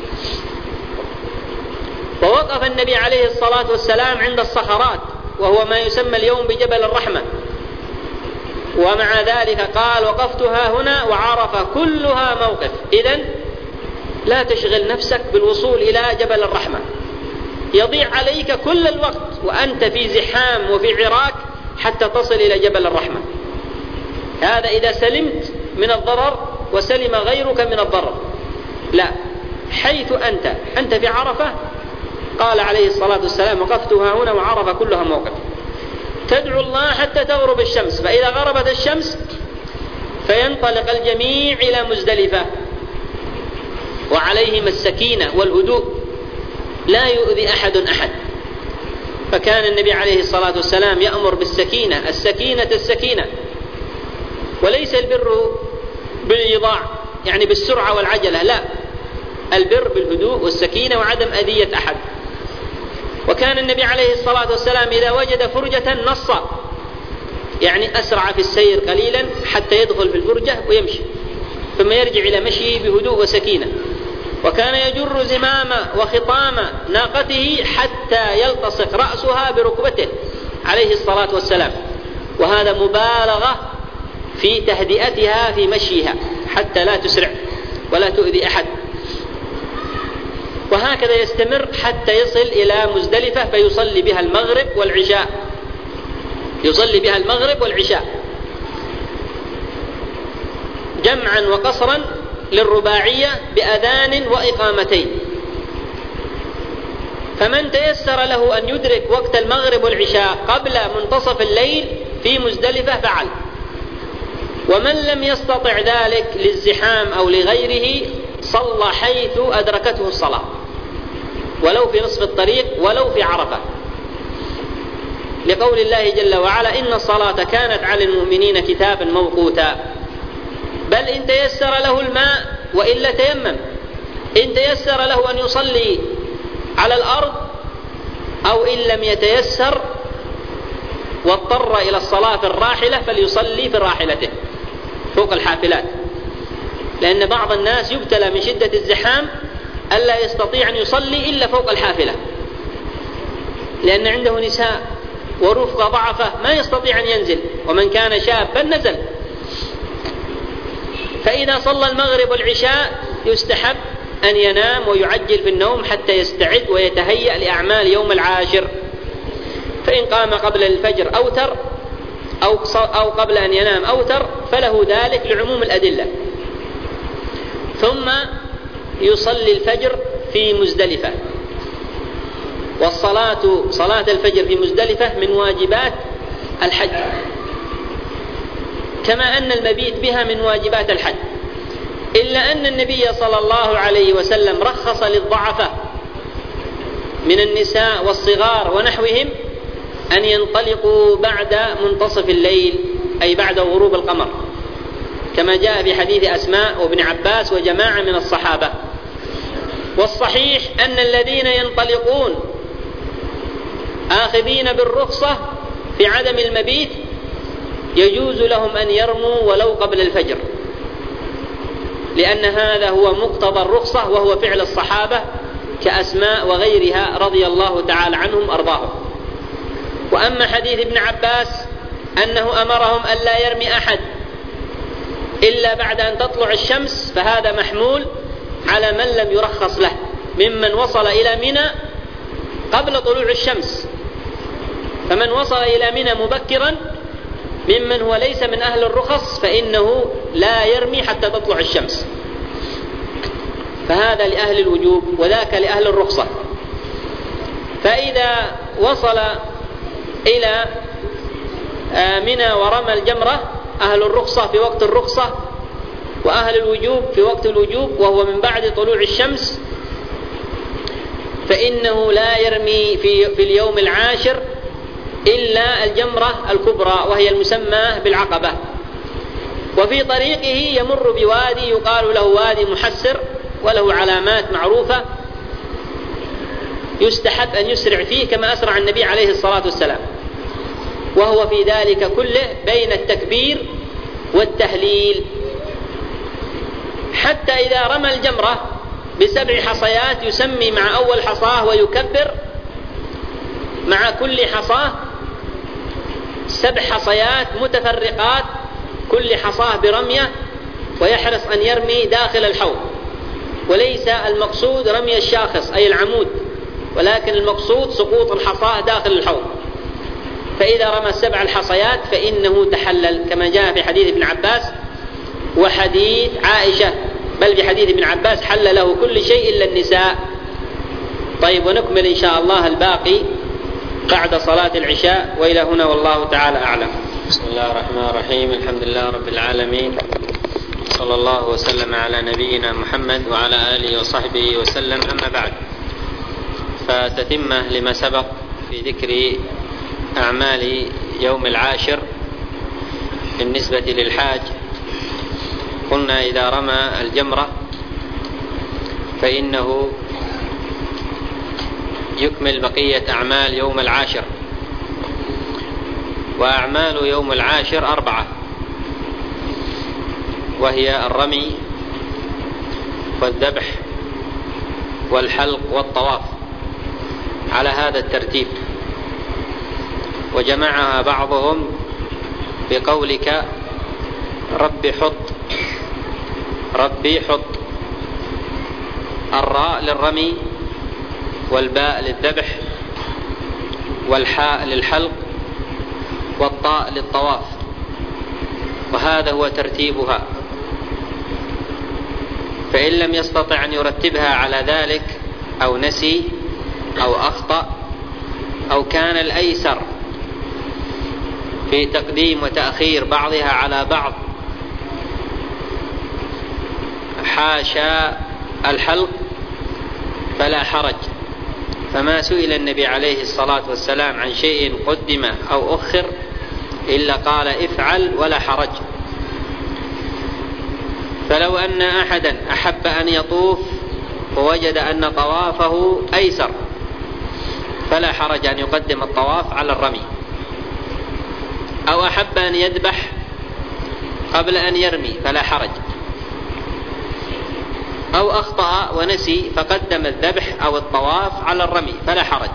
ووقف النبي عليه الصلاة والسلام عند الصخرات، وهو ما يسمى اليوم بجبل الرحمة، ومع ذلك قال: وقفتها هنا وعرف كلها موقف. إذن لا تشغل نفسك بالوصول إلى جبل الرحمة، يضيع عليك كل الوقت وأنت في زحام وفي عراك حتى تصل إلى جبل الرحمة. هذا إذا سلمت من الضرر وسلم غيرك من الضرر. لا، حيث أنت في عرفة، قال عليه الصلاة والسلام: وقفتها هنا وعرف كلها موقف. تدعو الله حتى تغرب الشمس، فإذا غربت الشمس فينطلق الجميع إلى مزدلفة، وعليهم السكينة والهدوء، لا يؤذي أحد. فكان النبي عليه الصلاة والسلام يأمر بالسكينة، السكينة، وليس البر بالإيضاع يعني بالسرعة والعجلة، لا، البر بالهدوء والسكينة وعدم أذية أحد. وكان النبي عليه الصلاة والسلام إذا وجد فرجة نص، يعني أسرع في السير قليلا حتى يدخل في الفرجة ويمشي، ثم يرجع إلى مشيه بهدوء وسكينة. وكان يجر زمام وخطام ناقته حتى يلتصق رأسها بركبته عليه الصلاة والسلام، وهذا مبالغة في تهدئتها في مشيها حتى لا تسرع ولا تؤذي أحد. وهكذا يستمر حتى يصل إلى مزدلفة فيصلي بها المغرب والعشاء، جمعا وقصرا للرباعية بأذان وإقامتين. فمن تيسر له أن يدرك وقت المغرب والعشاء قبل منتصف الليل في مزدلفة فعل، ومن لم يستطع ذلك للزحام أو لغيره صلى حيث أدركته الصلاة، ولو في نصف الطريق ولو في عرفة، لقول الله جل وعلا: إن الصلاة كانت على المؤمنين كتابا موقوتا. بل إن تيسر له الماء وإلا تيمم، إن تيسر له أن يصلي على الأرض، أو إن لم يتيسر واضطر إلى الصلاة في الراحلة فليصلي في راحلته فوق الحافلات، لأن بعض الناس يبتلى من شدة الزحام ألا يستطيع أن يصلي إلا فوق الحافلة، لأن عنده نساء ورفقة ضعفة ما يستطيع أن ينزل، ومن كان شابا نزل. فإذا صلى المغرب والعشاء يستحب أن ينام ويعجل في النوم حتى يستعد ويتهيأ لأعمال يوم العاشر. فإن قام قبل الفجر أوتر، أو قبل أن ينام أوتر، فله ذلك لعموم الأدلة. ثم يصلي الفجر في مزدلفة، صلاة الفجر في مزدلفة من واجبات الحج، كما أن المبيت بها من واجبات الحج، إلا أن النبي صلى الله عليه وسلم رخص للضعفاء من النساء والصغار ونحوهم أن ينطلقوا بعد منتصف الليل، أي بعد غروب القمر، كما جاء في حديث أسماء وابن عباس وجماعة من الصحابة. والصحيح أن الذين ينطلقون آخذين بالرخصة في عدم المبيت يجوز لهم أن يرموا ولو قبل الفجر، لأن هذا هو مقتضى الرخصة، وهو فعل الصحابة كأسماء وغيرها رضي الله تعالى عنهم أرضاهم. وأما حديث ابن عباس أنه أمرهم ألا يرمي أحد إلا بعد أن تطلع الشمس، فهذا محمول على من لم يرخص له ممن وصل إلى منى قبل طلوع الشمس. فمن وصل إلى منى مبكرا ممن هو ليس من أهل الرخص فإنه لا يرمي حتى تطلع الشمس، فهذا لأهل الوجوب وذاك لأهل الرخصة. فإذا وصل إلى منى ورمى الجمرة أهل الرخصة في وقت الرخصة وأهل الوجوب في وقت الوجوب وهو من بعد طلوع الشمس، فإنه لا يرمي في اليوم العاشر إلا الجمرة الكبرى وهي المسمى بالعقبة. وفي طريقه يمر بوادي يقال له وادي محسر وله علامات معروفة يستحب أن يسرع فيه كما أسرع النبي عليه الصلاة والسلام، وهو في ذلك كله بين التكبير والتهليل، حتى إذا رمى الجمرة ب7 حصيات يسمي مع أول حصاه ويكبر مع كل حصاه 7 حصيات متفرقات كل حصاه برمية، ويحرص أن يرمي داخل الحوض، وليس المقصود رمي الشاخص أي العمود، ولكن المقصود سقوط الحصاه داخل الحوض. فإذا رمى 7 الحصيات فإنه تحلل كما جاء في حديث ابن عباس وحديث عائشة، بل في حديث ابن عباس حل له كل شيء إلا النساء. طيب، ونكمل إن شاء الله الباقي بعد صلاة العشاء، وإلى هنا والله تعالى أعلم. بسم الله الرحمن الرحيم. الحمد لله رب العالمين، صلى الله وسلم على نبينا محمد وعلى آله وصحبه وسلم. أما بعد، فتتمة لما سبق في ذكر أعمال يوم العاشر بالنسبة للحاج. قلنا إذا رمى الجمرة فإنه يكمل بقية أعمال يوم العاشر، وأعمال يوم العاشر 4، وهي الرمي والذبح والحلق والطواف على هذا الترتيب. وجمعها بعضهم بقولك ربي حط الراء للرمي والباء للذبح والحاء للحلق والطاء للطواف، وهذا هو ترتيبها. فإن لم يستطع أن يرتبها على ذلك أو نسي أو أخطأ أو كان الأيسر في تقديم وتأخير بعضها على بعض حاشا الحلق فلا حرج. فما سئل النبي عليه الصلاة والسلام عن شيء قدم أو أخر إلا قال افعل ولا حرج. فلو أن أحدا أحب أن يطوف ووجد أن طوافه أيسر فلا حرج أن يقدم الطواف على الرمي، أو أحب أن يذبح قبل أن يرمي فلا حرج، أو أخطأ ونسي فقدم الذبح أو الطواف على الرمي فلا حرج.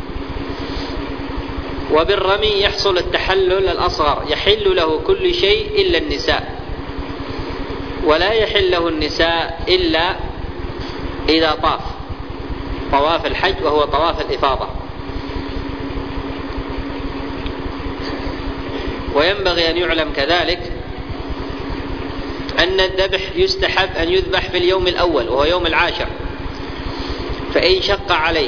وبالرمي يحصل التحلل الأصغر، يحل له كل شيء إلا النساء، ولا يحل له النساء إلا إذا طاف طواف الحج وهو طواف الإفاضة. وينبغي أن يعلم كذلك أن الذبح يستحب أن يذبح في اليوم الأول وهو يوم العاشر، فإن شق عليه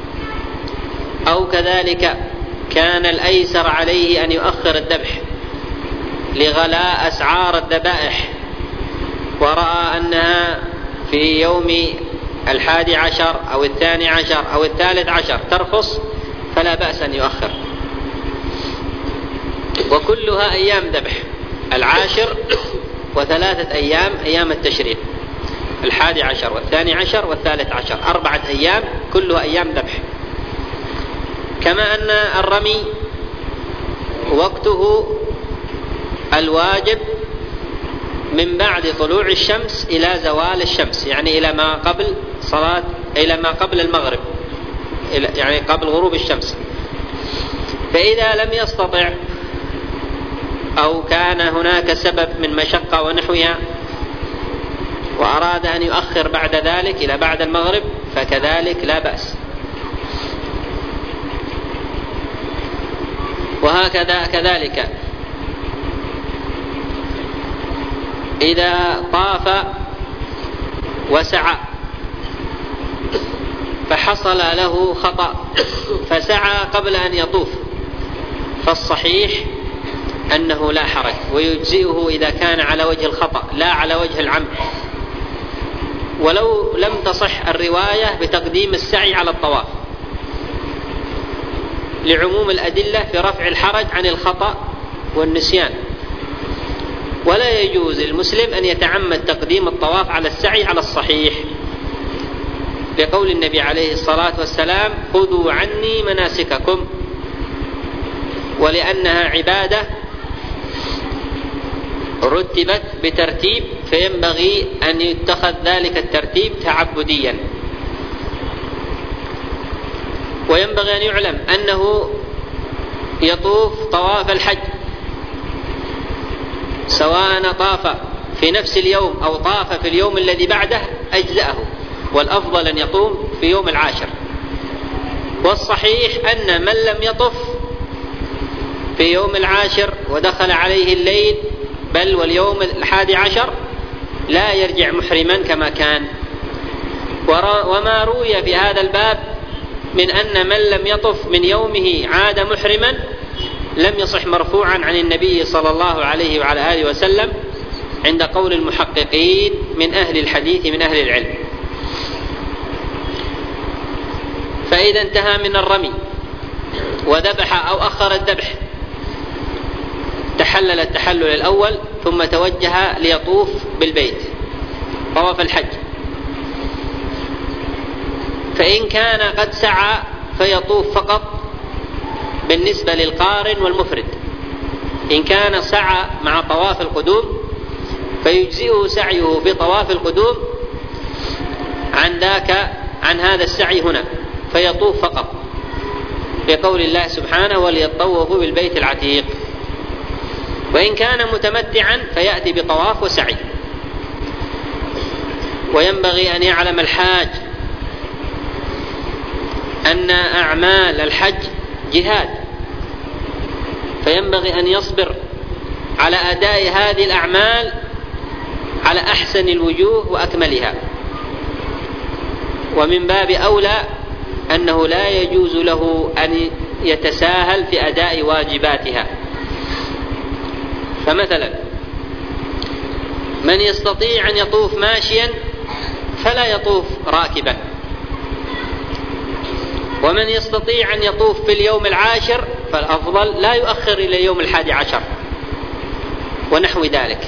أو كذلك كان الأيسر عليه أن يؤخر الذبح لغلاء أسعار الذبائح، ورأى أنها في يوم 11 أو 12 أو 13 ترخص فلا بأس أن يؤخر. وكلها أيام ذبح، 10 و3 أيام أيام التشريق، 11 و12 و13، 4 أيام كلها أيام ذبح. كما أن الرمي وقته الواجب من بعد طلوع الشمس إلى زوال الشمس، يعني إلى ما قبل صلاة إلى ما قبل المغرب، يعني قبل غروب الشمس. فإذا لم يستطع أو كان هناك سبب من مشقة ونحوها وأراد أن يؤخر بعد ذلك إلى بعد المغرب فكذلك لا بأس. وهكذا كذلك إذا طاف وسعى فحصل له خطأ فسعى قبل أن يطوف، فالصحيح أنه لا حرج، ويجزئه إذا كان على وجه الخطأ لا على وجه العمد، ولو لم تصح الرواية بتقديم السعي على الطواف، لعموم الأدلة في رفع الحرج عن الخطأ والنسيان. ولا يجوز للمسلم أن يتعمد تقديم الطواف على السعي على الصحيح، لقول النبي عليه الصلاة والسلام: خذوا عني مناسككم، ولأنها عبادة رتبت بترتيب فينبغي أن يتخذ ذلك الترتيب تعبديا. وينبغي أن يعلم أنه يطوف طواف الحج سواء طاف في نفس اليوم أو طاف في اليوم الذي بعده أجزأه، والأفضل أن يطوف في يوم العاشر. والصحيح أن من لم يطف في يوم العاشر ودخل عليه الليل بل واليوم 11 لا يرجع محرما كما كان. وما روي في هذا الباب من أن من لم يطف من يومه عاد محرما لم يصح مرفوعا عن النبي صلى الله عليه وعلى آله وسلم عند قول المحققين من أهل الحديث من أهل العلم. فإذا انتهى من الرمي وذبح أو أخر الذبح تحلل التحلل الأول ثم توجه ليطوف بالبيت طواف الحج، فإن كان قد سعى فيطوف فقط بالنسبة للقارن والمفرد. إن كان سعى مع طواف القدوم فيجزئه سعيه في طواف القدوم عن هذا السعي هنا، فيطوف فقط، بقول الله سبحانه: وليطوفوا بالبيت العتيق. وإن كان متمتعا فيأتي بطواف وسعي. وينبغي أن يعلم الحاج أن أعمال الحج جهاد، فينبغي أن يصبر على أداء هذه الأعمال على أحسن الوجوه وأكملها. ومن باب أولى أنه لا يجوز له أن يتساهل في أداء واجباتها. فمثلا من يستطيع أن يطوف ماشيا فلا يطوف راكبا، ومن يستطيع أن يطوف في اليوم 10 فالأفضل لا يؤخر إلى يوم 11 ونحو ذلك.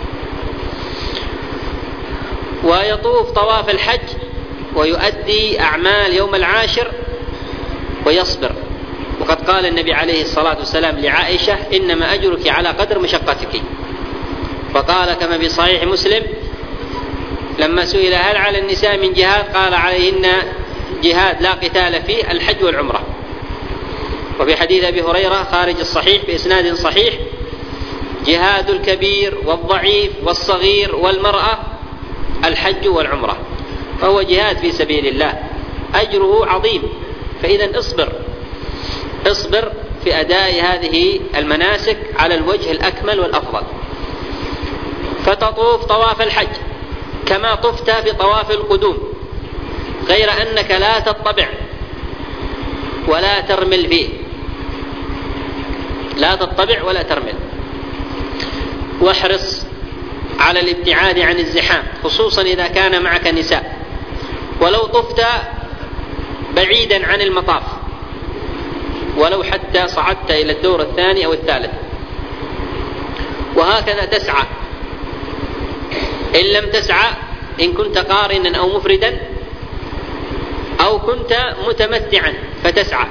ويطوف طواف الحج ويؤدي أعمال يوم 10 ويصبر. وقد قال النبي عليه الصلاة والسلام لعائشة: إنما أجرك على قدر مشقتك. وقال كما في صحيح مسلم لما سئل: هل على النساء من جهاد؟ قال: عليهن جهاد لا قتال فيه، الحج والعمرة. وفي حديث أبي هريرة خارج الصحيح بإسناد صحيح: جهاد الكبير والضعيف والصغير والمرأة الحج والعمرة. فهو جهاد في سبيل الله أجره عظيم. فإذا اصبر في أداء هذه المناسك على الوجه الأكمل والأفضل. فتطوف طواف الحج كما طفت في طواف القدوم، غير أنك لا تطبع ولا ترمل فيه، لا تطبع ولا ترمل. واحرص على الابتعاد عن الزحام، خصوصا إذا كان معك نساء، ولو طفت بعيدا عن المطاف، ولو حتى صعدت إلى الدور الثاني أو الثالث. وهكذا تسعى، إن لم تسعى إن كنت قارنا أو مفردا أو كنت متمتعا فتسعى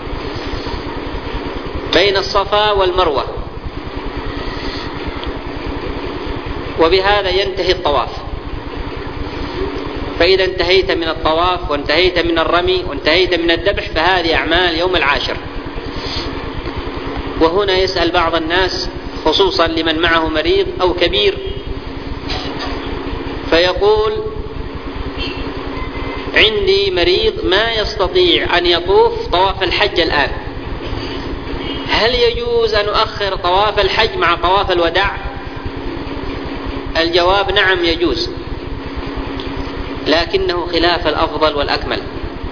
بين الصفا والمروة. وبهذا ينتهي الطواف. فإذا انتهيت من الطواف وانتهيت من الرمي وانتهيت من الذبح فهذه أعمال يوم العاشر. وهنا يسأل بعض الناس خصوصا لمن معه مريض أو كبير فيقول: عندي مريض ما يستطيع أن يطوف طواف الحج الآن، هل يجوز أن أؤخر طواف الحج مع طواف الوداع؟ الجواب: نعم يجوز، لكنه خلاف الأفضل والأكمل،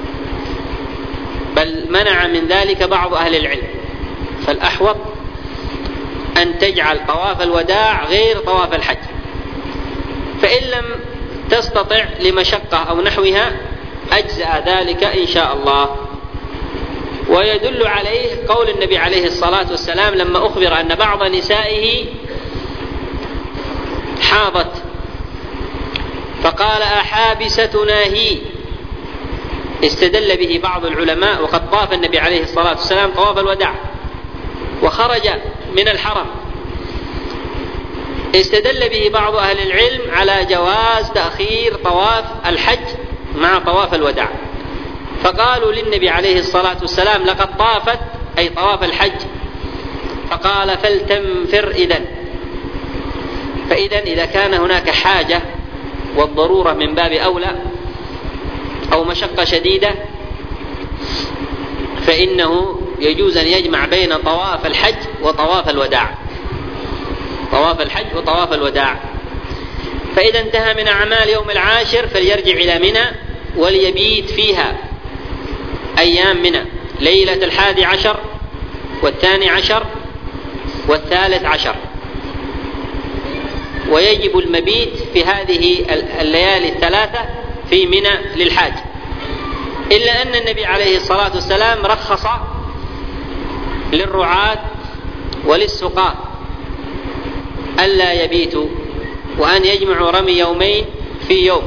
بل منع من ذلك بعض أهل العلم. فالأحوط أن تجعل طواف الوداع غير طواف الحج، فإن لم تستطع لمشقة أو نحوها أجزأ ذلك إن شاء الله. ويدل عليه قول النبي عليه الصلاة والسلام لما أخبر أن بعض نسائه حاضت فقال: أحابستنا هي. استدل به بعض العلماء، وقد طاف النبي عليه الصلاة والسلام طواف الوداع وخرج من الحرم، استدل به بعض أهل العلم على جواز تأخير طواف الحج مع طواف الوداع، فقالوا للنبي عليه الصلاة والسلام: لقد طافت أي طواف الحج، فقال: فلتنفر إذن. فإذا إذا كان هناك حاجة والضرورة من باب أولى أو مشقة شديدة فإنه يجوز أن يجمع بين طواف الحج وطواف الوداع، طواف الحج وطواف الوداع. فإذا انتهى من أعمال يوم العاشر فليرجع إلى منى وليبيت فيها أيام منى، ليلة 11 و12 و13، ويجب المبيت في هذه الليالي الثلاثة في منى للحاج، إلا أن النبي عليه الصلاة والسلام رخص للرعاة وللسقاة ألا يبيتوا وأن يجمعوا رمي يومين في يوم.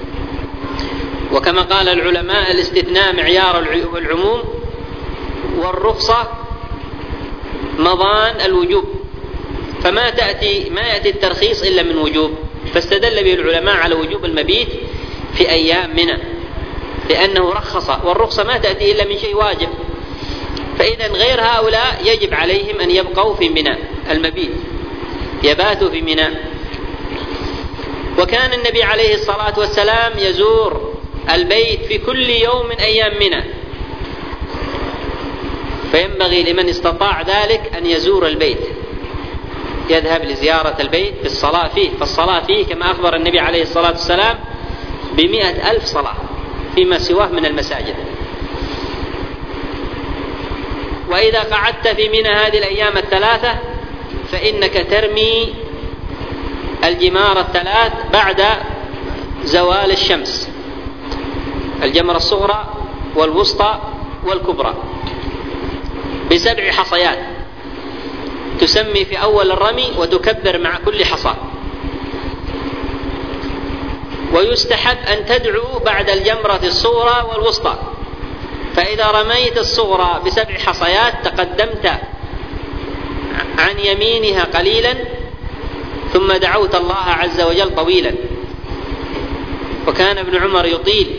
وكما قال العلماء: الاستثناء معيار العموم، والرخصة مضان الوجوب، فما يأتي الترخيص إلا من وجوب، فاستدل به العلماء على وجوب المبيت في أيام منى لأنه رخص، والرخصة ما تأتي إلا من شيء واجب. فإذا غير هؤلاء يجب عليهم أن يبقوا في منى المبيت، يباتوا في منى. وكان النبي عليه الصلاة والسلام يزور البيت في كل يوم من أيام منى، فينبغي لمن استطاع ذلك أن يزور البيت، يذهب لزيارة البيت بالصلاة فيه، فالصلاة فيه كما أخبر النبي عليه الصلاة والسلام ب100,000 صلاة فيما سواه من المساجد. وإذا قعدت في منى هذه الأيام الثلاثة فإنك ترمي الجمار الثلاث بعد زوال الشمس، الجمرة الصغرى والوسطى والكبرى، ب7 حصيات، تسمي في أول الرمي وتكبر مع كل حصى. ويستحب أن تدعو بعد الجمرة الصغرى والوسطى، فإذا رميت الصغرى ب7 حصيات تقدمت عن يمينها قليلا ثم دعوت الله عز وجل طويلا. وكان ابن عمر يطيل،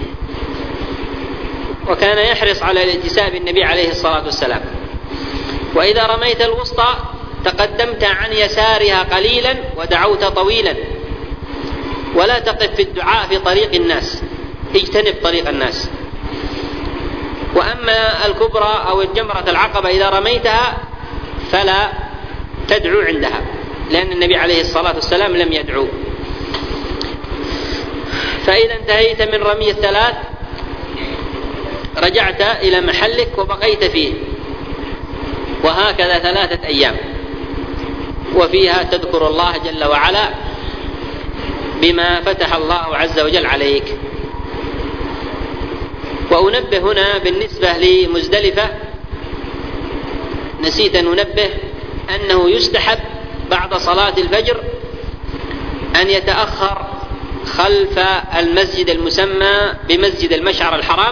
وكان يحرص على الالتزام بالنبي عليه الصلاة والسلام. وإذا رميت الوسطى تقدمت عن يسارها قليلا ودعوت طويلا، ولا تقف في الدعاء في طريق الناس، اجتنب طريق الناس. وأما الكبرى أو الجمرة العقبة إذا رميتها فلا تدعو عندها، لأن النبي عليه الصلاة والسلام لم يدعو. فإذا انتهيت من رمي الثلاث رجعت إلى محلك وبقيت فيه، وهكذا 3 أيام، وفيها تذكر الله جل وعلا بما فتح الله عز وجل عليك. وأنبه هنا بالنسبة لمزدلفة، نسيت أن أنبه أنه يستحب بعد صلاة الفجر أن يتأخر خلف المسجد المسمى بمسجد المشعر الحرام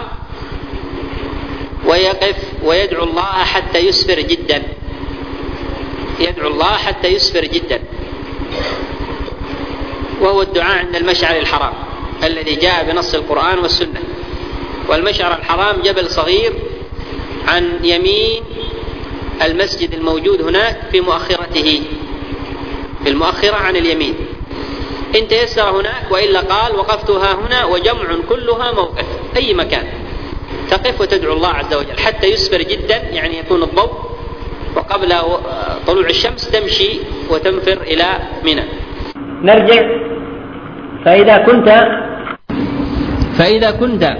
ويقف ويدعو الله حتى يسفر جدا، يدعو الله حتى يسفر جدا، وهو الدعاء عند المشعر الحرام. الذي جاء بنص القرآن والسنة. والمشعر الحرام جبل صغير عن يمين المسجد الموجود هناك في مؤخرته، في المؤخرة عن اليمين. إن تيسر هناك، وإلا قال وقفتها هنا وجمع كلها موقف، أي مكان تقف وتدعو الله عز وجل حتى يسفر جدا، يعني يكون الضوء، وقبل طلوع الشمس تمشي وتنفر إلى منى. نرجع. فإذا كنت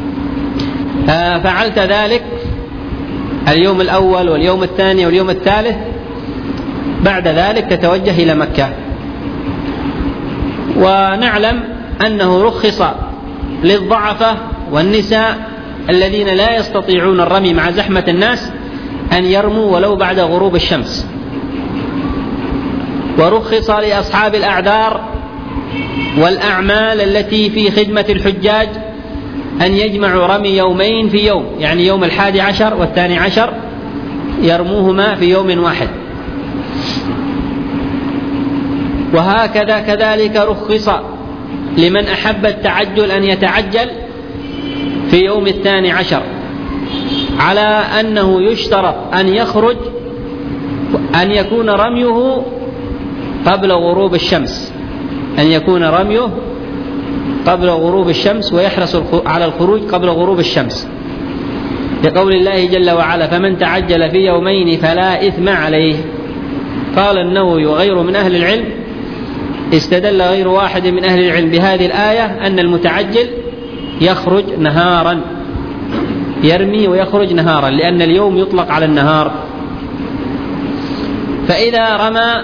فعلت ذلك اليوم الأول واليوم الثاني واليوم الثالث، بعد ذلك تتوجه إلى مكة. ونعلم أنه رخص للضعفة والنساء الذين لا يستطيعون الرمي مع زحمة الناس أن يرموا ولو بعد غروب الشمس، ورخص لأصحاب الأعذار والأعمال التي في خدمة الحجاج أن يجمعوا رمي يومين في يوم، يعني يوم 11 و12 يرموهما في يوم واحد. وهكذا كذلك رخص لمن أحب التعجل أن يتعجل في يوم 12، على أنه يشترط أن يخرج أن يكون رميه قبل غروب الشمس، أن يكون رميه قبل غروب الشمس، ويحرص على الخروج قبل غروب الشمس، لقول الله جل وعلا: فمن تعجل في يومين فلا إثم عليه. قال النووي وغيره من أهل العلم: استدل غير واحد من أهل العلم بهذه الآية أن المتعجل يخرج نهارا، يرمي ويخرج نهارا، لأن اليوم يطلق على النهار. فإذا رمى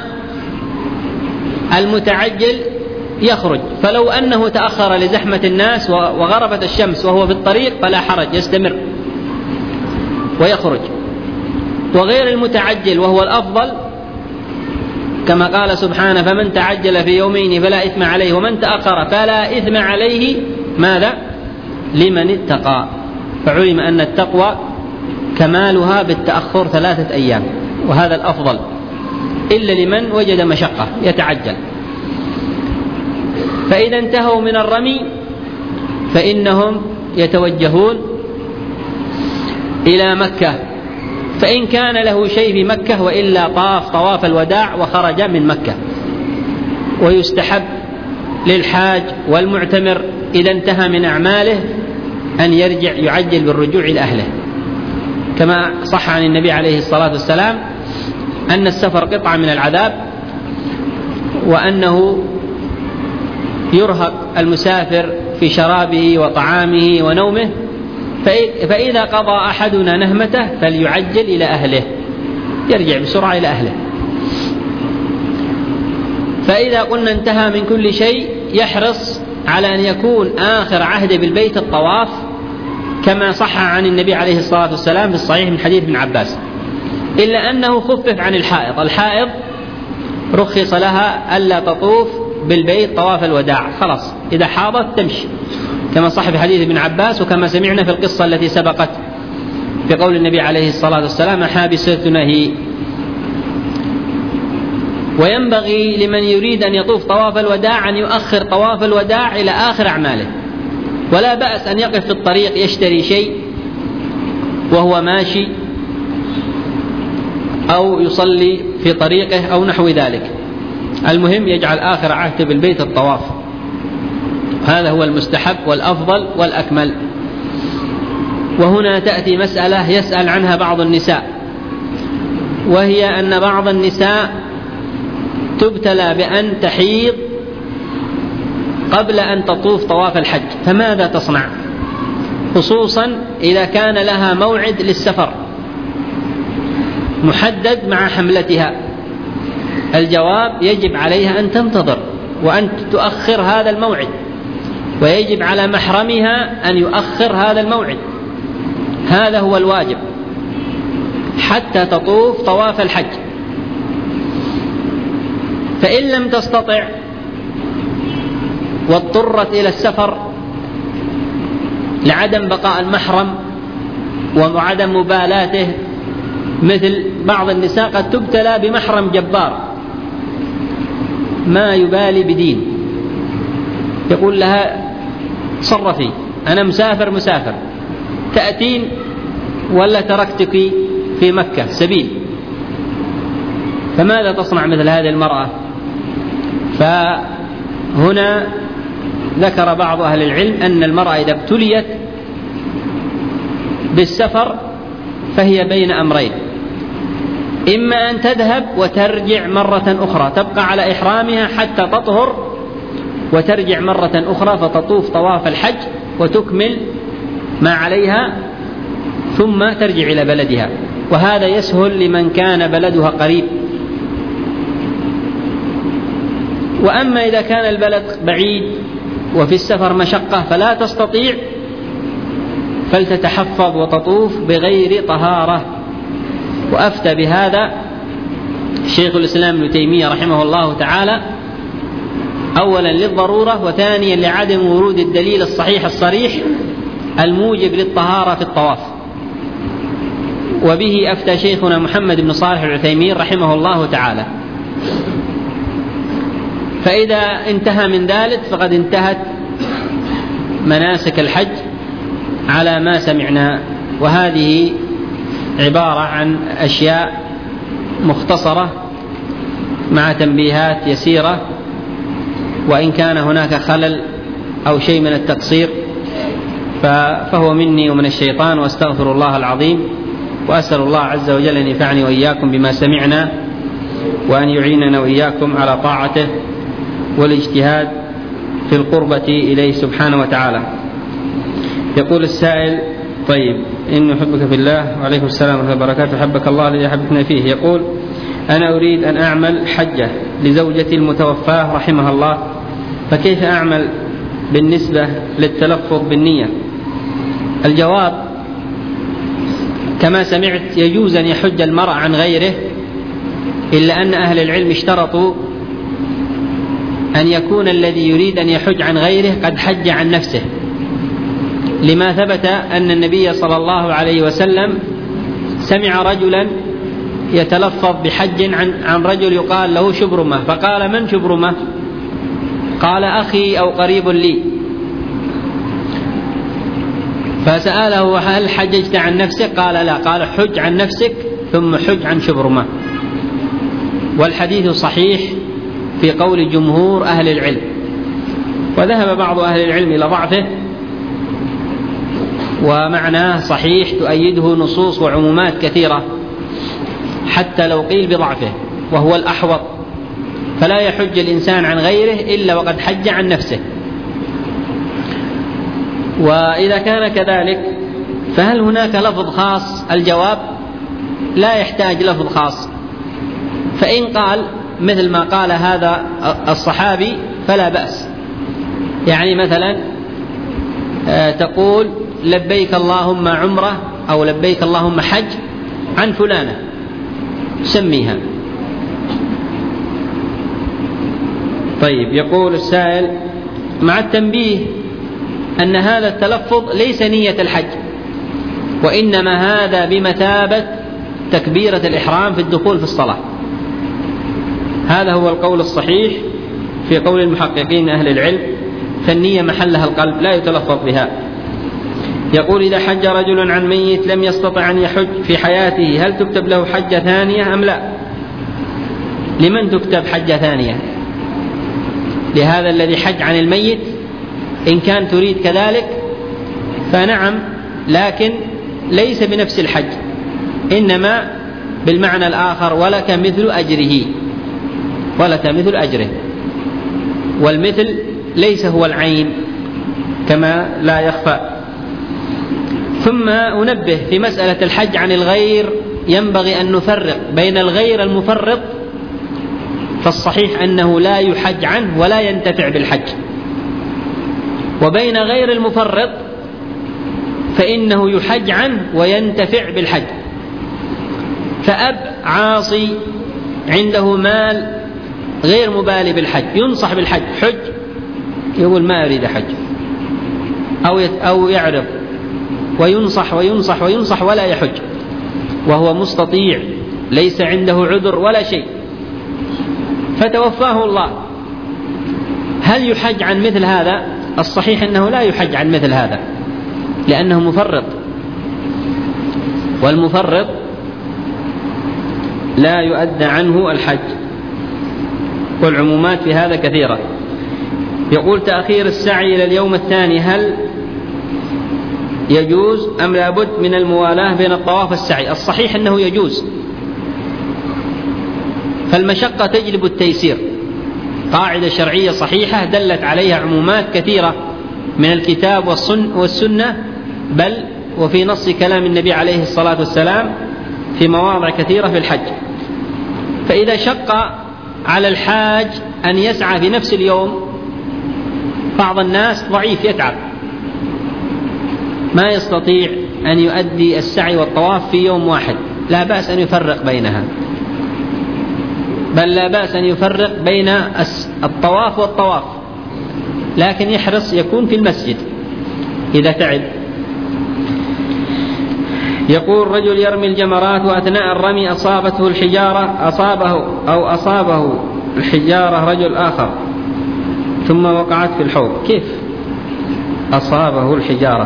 المتعجل يخرج، فلو أنه تأخر لزحمة الناس وغربت الشمس وهو في الطريق فلا حرج، يستمر ويخرج. وغير المتعجل وهو الأفضل، كما قال سبحانه: فمن تعجل في يومين فلا إثم عليه ومن تأخر فلا إثم عليه، ماذا؟ لمن اتقى. فعلم أن التقوى كمالها بالتأخر 3 أيام، وهذا الأفضل، إلا لمن وجد مشقة يتعجل. فإذا انتهوا من الرمي فإنهم يتوجهون إلى مكة، فإن كان له شيء في مكة، وإلا طاف طواف الوداع وخرج من مكة. ويستحب للحاج والمعتمر إذا انتهى من أعماله أن يرجع يعجل بالرجوع إلى أهله، كما صح عن النبي عليه الصلاة والسلام أن السفر قطعة من العذاب، وأنه يرهق المسافر في شرابه وطعامه ونومه، فإذا قضى أحدنا نهمته فليعجل إلى أهله، يرجع بسرعة إلى أهله. فإذا قلنا انتهى من كل شيء يحرص على أن يكون آخر عهد بالبيت الطواف، كما صح عن النبي عليه الصلاة والسلام في الصحيح من حديث ابن عباس، إلا أنه خفف عن الحائض. الحائض رخص لها ألا تطوف بالبيت طواف الوداع، خلاص إذا حاضت تمشي، كما صح في حديث ابن عباس، وكما سمعنا في القصة التي سبقت في قول النبي عليه الصلاة والسلام: حابستنا هي. وينبغي لمن يريد أن يطوف طواف الوداع أن يؤخر طواف الوداع إلى آخر أعماله، ولا بأس أن يقف في الطريق يشتري شيء وهو ماشي، أو يصلي في طريقه أو نحو ذلك. المهم يجعل آخر عهد بالبيت الطواف، هذا هو المستحب والأفضل والأكمل. وهنا تأتي مسألة يسأل عنها بعض النساء، وهي أن بعض النساء تبتلى بأن تحيض قبل أن تطوف طواف الحج، فماذا تصنع؟ خصوصا إذا كان لها موعد للسفر محدد مع حملتها. الجواب: يجب عليها أن تنتظر وأن تؤخر هذا الموعد، ويجب على محرمها أن يؤخر هذا الموعد، هذا هو الواجب حتى تطوف طواف الحج. فإن لم تستطع واضطرت إلى السفر لعدم بقاء المحرم وعدم مبالاته، مثل بعض النساء قد تبتلى بمحرم جبار ما يبالي بدين، يقول لها تصرفي، أنا مسافر تأتين ولا تركتك في مكة سبيل، فماذا تصنع مثل هذه المرأة؟ فهنا ذكر بعض أهل العلم أن المرأة إذا ابتليت بالسفر فهي بين أمرين: إما أن تذهب وترجع مرة أخرى، تبقى على إحرامها حتى تطهر وترجع مرة أخرى فتطوف طواف الحج وتكمل ما عليها ثم ترجع إلى بلدها، وهذا يسهل لمن كان بلدها قريب. وأما إذا كان البلد بعيد وفي السفر مشقة فلا تستطيع، فلتتحفظ وتطوف بغير طهارة. وأفتى بهذا شيخ الإسلام ابن تيمية رحمه الله تعالى، أولا للضرورة، وثانيا لعدم ورود الدليل الصحيح الصريح الموجب للطهارة في الطواف. وبه أفتى شيخنا محمد بن صالح العثيمين رحمه الله تعالى. فإذا انتهى من ذلك فقد انتهت مناسك الحج على ما سمعنا. وهذه عبارة عن أشياء مختصرة مع تنبيهات يسيرة، وإن كان هناك خلل أو شيء من التقصير فهو مني ومن الشيطان، واستغفر الله العظيم، وأسأل الله عز وجل أن ينفعني وإياكم بما سمعنا، وأن يعيننا وإياكم على طاعته والاجتهاد في القربة إليه سبحانه وتعالى. يقول السائل: طيب، إني أحبك في الله. وعليكم السلام ورحمة الله وبركاته. حبك الله الذي أحببتنا فيه. يقول: أنا أريد أن أعمل حجة لزوجتي المتوفاة رحمها الله، فكيف أعمل بالنسبة للتلفظ بالنية؟ الجواب: كما سمعت يجوز أن يحج المرء عن غيره، إلا أن أهل العلم اشترطوا أن يكون الذي يريد أن يحج عن غيره قد حج عن نفسه، لما ثبت أن النبي صلى الله عليه وسلم سمع رجلا يتلفظ بحج عن رجل يقال له شبرمة، فقال: من شبرمة؟ قال: أخي أو قريب لي. فسأله: هل حججت عن نفسك؟ قال: لا. قال: حج عن نفسك ثم حج عن شبرمة. والحديث صحيح في قول جمهور أهل العلم، وذهب بعض أهل العلم إلى ضعفه، ومعناه صحيح تؤيده نصوص وعمومات كثيرة حتى لو قيل بضعفه، وهو الأحوط. فلا يحج الإنسان عن غيره إلا وقد حج عن نفسه. وإذا كان كذلك فهل هناك لفظ خاص؟ الجواب: لا يحتاج لفظ خاص. فإن قال مثل ما قال هذا الصحابي فلا بأس. يعني مثلا تقول: لبيك اللهم عمرة أو لبيك اللهم حج عن فلانة، سميها. طيب، يقول السائل: مع التنبيه أن هذا التلفظ ليس نية الحج، وإنما هذا بمثابة تكبيرة الإحرام في الدخول في الصلاة. هذا هو القول الصحيح في قول المحققين أهل العلم، فالنية محلها القلب لا يتلفظ بها. يقول: إذا حج رجل عن ميت لم يستطع أن يحج في حياته، هل تكتب له حجة ثانية أم لا؟ لمن تكتب حجة ثانية؟ لهذا الذي حج عن الميت؟ إن كان تريد كذلك فنعم، لكن ليس بنفس الحج، إنما بالمعنى الآخر: ولك مثل أجره، ولك مثل أجره. والمثل ليس هو العين كما لا يخفى. ثم أنبه في مسألة الحج عن الغير، ينبغي أن نفرق بين الغير المفرط، فالصحيح أنه لا يحج عنه ولا ينتفع بالحج، وبين غير المفرط فإنه يحج عنه وينتفع بالحج. فأب عاصي عنده مال غير مبالي بالحج، ينصح بالحج، حج، يقول ما أريد حج، أو يعرض وينصح وينصح وينصح ولا يحج، وهو مستطيع ليس عنده عذر ولا شيء، فتوفاه الله. هل يحج عن مثل هذا؟ الصحيح أنه لا يحج عن مثل هذا لأنه مفرط، والمفرط لا يؤدى عنه الحج، والعمومات في هذا كثيرة. يقول تأخير السعي إلى اليوم الثاني هل يجوز أم لابد من الموالاة بين الطواف والسعي؟ الصحيح أنه يجوز، فالمشقة تجلب التيسير، قاعدة شرعية صحيحة دلت عليها عمومات كثيرة من الكتاب والسنة، بل وفي نص كلام النبي عليه الصلاة والسلام في مواضع كثيرة في الحج. فإذا شق على الحاج أن يسعى في نفس اليوم، بعض الناس ضعيف يتعب ما يستطيع أن يؤدي السعي والطواف في يوم واحد، لا بأس أن يفرق بينها، بل لا بأس أن يفرق بين الطواف والطواف، لكن يحرص يكون في المسجد إذا تعب. يقول رجل يرمي الجمرات وأثناء الرمي أصابته الحجارة رجل آخر ثم وقعت في الحوض. كيف أصابه الحجارة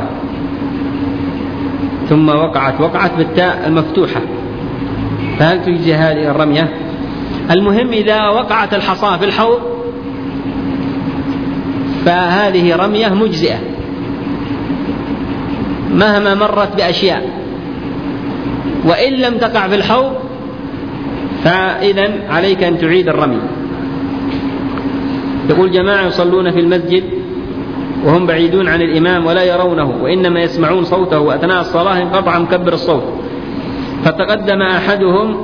ثم وقعت بالتاء المفتوحة، فهل تجزي هذه الرمية؟ المهم إذا وقعت الحصاة في الحوض فهذه رمية مجزئة مهما مرت بأشياء، وإن لم تقع في الحوض فإذن عليك أن تعيد الرمي. يقول جماعة يصلون في المسجد وهم بعيدون عن الإمام ولا يرونه وإنما يسمعون صوته، وأثناء الصلاة انقطع مكبر الصوت، فتقدم أحدهم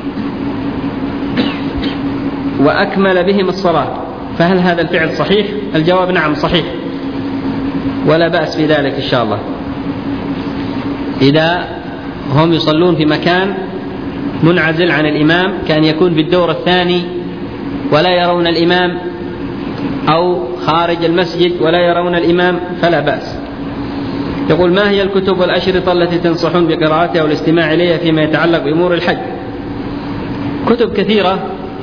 وأكمل بهم الصلاة، فهل هذا الفعل صحيح؟ الجواب نعم صحيح، ولا بأس في ذلك إن شاء الله. إذا هم يصلون في مكان منعزل عن الإمام، كان يكون في الدور الثاني ولا يرون الإمام، أو خارج المسجد ولا يرون الإمام، فلا بأس. يقول ما هي الكتب والأشرطة التي تنصحون بقراءتها والاستماع إليها فيما يتعلق بأمور الحج؟ كتب كثيرة،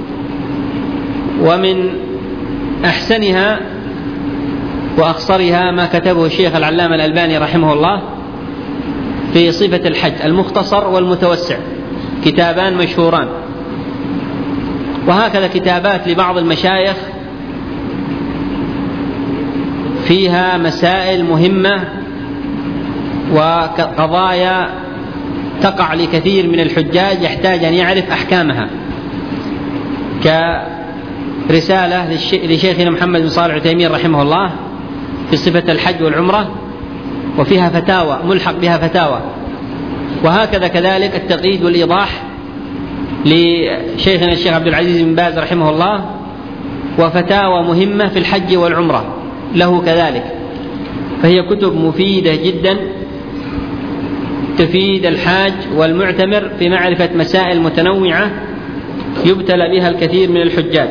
ومن أحسنها وأخصرها ما كتبه الشيخ العلامة الألباني رحمه الله في صفة الحج، المختصر والمتوسع، كتابان مشهوران. وهكذا كتابات لبعض المشايخ فيها مسائل مهمة وقضايا تقع لكثير من الحجاج يحتاج أن يعرف أحكامها، كرسالة لشيخنا محمد بن صالح العثيمين رحمه الله في صفة الحج والعمرة، وفيها فتاوى ملحق بها فتاوى. وهكذا كذلك التقييد والإيضاح لشيخنا الشيخ عبد العزيز بن باز رحمه الله، وفتاوى مهمة في الحج والعمرة له كذلك. فهي كتب مفيدة جدا تفيد الحاج والمعتمر في معرفة مسائل متنوعة يبتلى بها الكثير من الحجاج.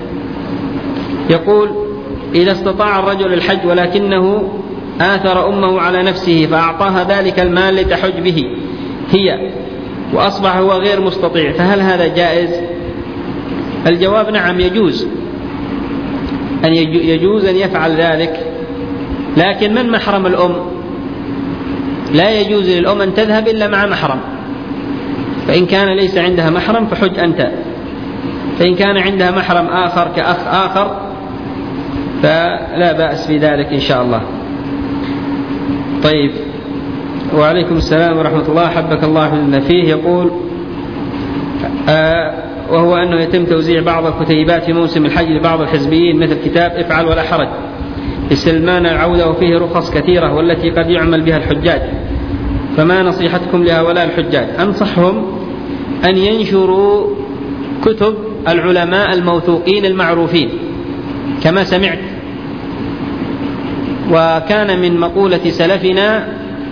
يقول إذا استطاع الرجل الحج ولكنه آثر أمه على نفسه فأعطاها ذلك المال لتحج به هي، وأصبح هو غير مستطيع، فهل هذا جائز؟ الجواب نعم يجوز أن يفعل ذلك، لكن من محرم الأم؟ لا يجوز للأم أن تذهب إلا مع محرم، فإن كان ليس عندها محرم فحج أنت، فإن كان عندها محرم آخر كأخ آخر فلا بأس في ذلك إن شاء الله. طيب، وعليكم السلام ورحمة الله، حبك الله فيه. يقول وهو أنه يتم توزيع بعض الكتيبات في موسم الحج لبعض الحزبيين مثل كتاب افعل ولا حرج لسلمان العودة، وفيه رخص كثيرة والتي قد يعمل بها الحجاج، فما نصيحتكم لهؤلاء الحجاج؟ أنصحهم أن ينشروا كتب العلماء الموثوقين المعروفين كما سمعت. وكان من مقولة سلفنا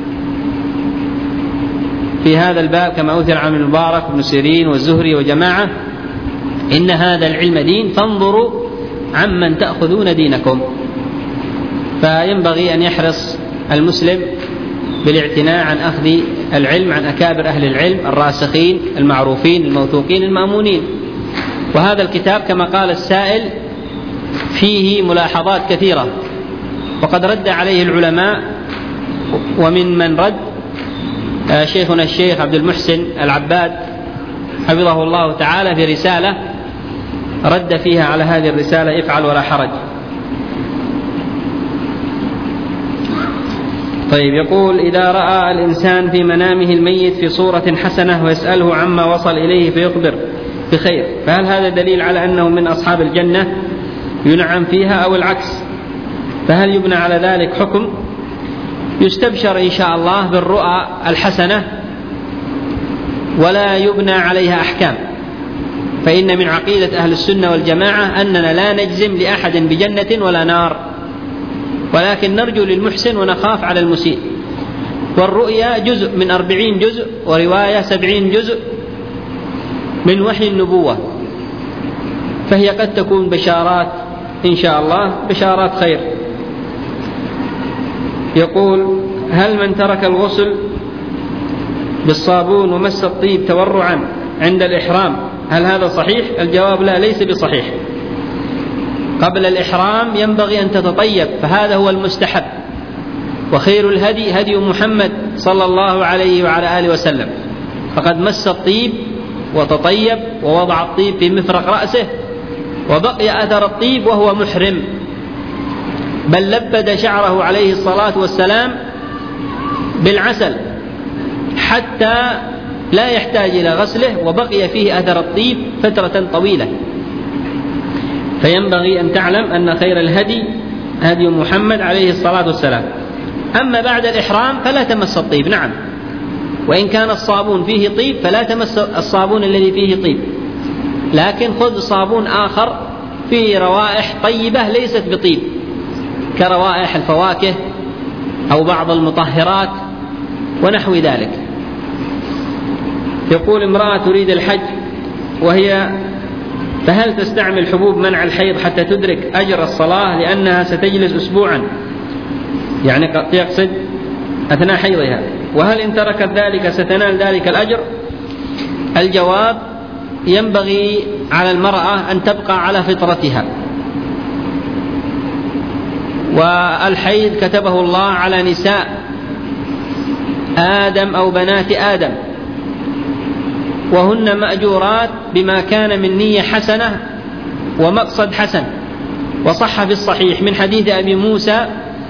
في هذا الباب كما أثر عن المبارك بن سيرين والزهري وجماعة: إن هذا العلم دين فانظروا عمن تأخذون دينكم. فينبغي أن يحرص المسلم بالاعتناء عن أخذ العلم عن أكابر أهل العلم الراسخين المعروفين الموثوقين المأمونين. وهذا الكتاب كما قال السائل فيه ملاحظات كثيرة وقد رد عليه العلماء، ومن من رد شيخنا الشيخ عبد المحسن العباد حفظه الله تعالى في رسالة رد فيها على هذه الرسالة: افعل ولا حرج. طيب، يقول: إذا رأى الإنسان في منامه الميت في صورة حسنة ويسأله عما وصل إليه فيخبر بخير، فهل هذا دليل على أنه من أصحاب الجنة ينعم فيها أو العكس؟ فهل يبنى على ذلك حكم؟ يستبشر إن شاء الله بالرؤى الحسنة ولا يبنى عليها أحكام، فإن من عقيدة أهل السنة والجماعة أننا لا نجزم لأحد بجنة ولا نار، ولكن نرجو للمحسن ونخاف على المسيء. والرؤيا جزء من 40 جزء، ورواية 70 جزء من وحي النبوة، فهي قد تكون بشارات إن شاء الله، بشارات خير. يقول: هل من ترك الغسل بالصابون ومس الطيب تورعا عند الإحرام هل هذا صحيح؟ الجواب: لا، ليس بصحيح. قبل الإحرام ينبغي أن تتطيب، فهذا هو المستحب، وخير الهدي هدي محمد صلى الله عليه وعلى آله وسلم، فقد مس الطيب وتطيب ووضع الطيب في مفرق رأسه، وبقي أثر الطيب وهو محرم، بل لبد شعره عليه الصلاة والسلام بالعسل حتى لا يحتاج إلى غسله، وبقي فيه أثر الطيب فترة طويلة. فينبغي أن تعلم أن خير الهدي هدي محمد عليه الصلاة والسلام. أما بعد الإحرام فلا تمس الطيب، نعم، وإن كان الصابون فيه طيب فلا تمس الصابون الذي فيه طيب، لكن خذ صابون آخر فيه روائح طيبة ليست بطيب، كروائح الفواكه أو بعض المطهرات ونحو ذلك. يقول: امرأة تريد الحج فهل تستعمل حبوب منع الحيض حتى تدرك أجر الصلاة لأنها ستجلس أسبوعا، يعني قد يقصد أثناء حيضها، وهل إن تركت ذلك ستنال ذلك الأجر؟ الجواب: ينبغي على المرأة أن تبقى على فطرتها، والحيض كتبه الله على نساء آدم أو بنات آدم، وهن مأجورات بما كان من نية حسنة ومقصد حسن. وصح في الصحيح من حديث أبي موسى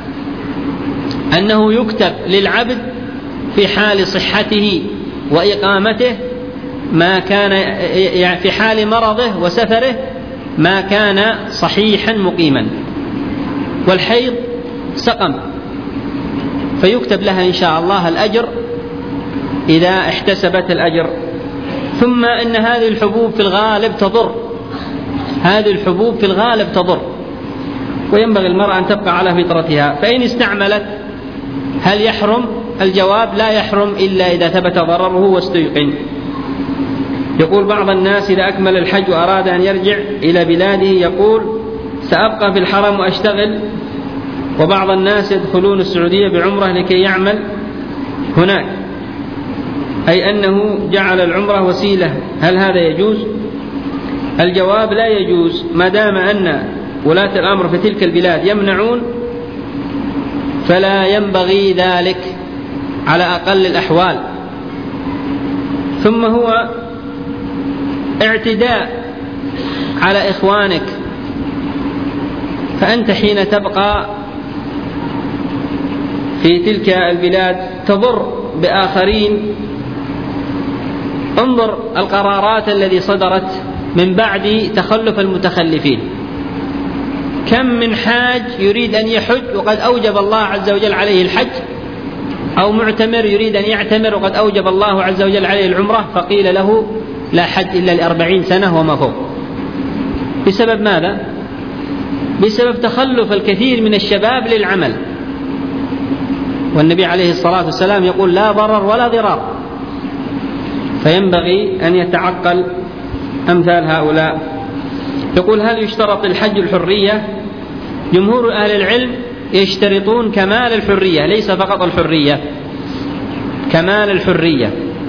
أنه يكتب للعبد في حال صحته وإقامته ما كان، يعني في حال مرضه وسفره ما كان صحيحا مقيما، والحيض سقم، فيكتب لها إن شاء الله الأجر إذا احتسبت الأجر. ثم إن هذه الحبوب في الغالب تضر، هذه الحبوب في الغالب تضر، وينبغي المرأة أن تبقى على فطرتها. فإن استعملت هل يحرم؟ الجواب: لا يحرم إلا إذا ثبت ضرره واستيقن. يقول: بعض الناس إذا أكمل الحج وأراد أن يرجع إلى بلاده يقول: سأبقى في الحرم وأشتغل، وبعض الناس يدخلون السعودية بعمرة لكي يعمل هناك، أي أنه جعل العمرة وسيلة، هل هذا يجوز؟ الجواب: لا يجوز، ما دام أن ولاة الأمر في تلك البلاد يمنعون فلا ينبغي ذلك على أقل الأحوال. ثم هو اعتداء على إخوانك، فأنت حين تبقى في تلك البلاد تضر بآخرين. انظر القرارات التي صدرت من بعد تخلف المتخلفين، كم من حاج يريد أن يحج وقد أوجب الله عز وجل عليه الحج، أو معتمر يريد أن يعتمر وقد أوجب الله عز وجل عليه العمرة، فقيل له لا حج إلا ل40 سنة وما فوق. بسبب ماذا؟ بسبب تخلف الكثير من الشباب للعمل، والنبي عليه الصلاة والسلام يقول: لا ضرر ولا ضرار. فينبغي أن يتعقل أمثال هؤلاء. يقول: هل يشترط الحج الحرية؟ جمهور أهل العلم يشترطون كمال الحرية، ليس فقط الحرية، كمال الحرية.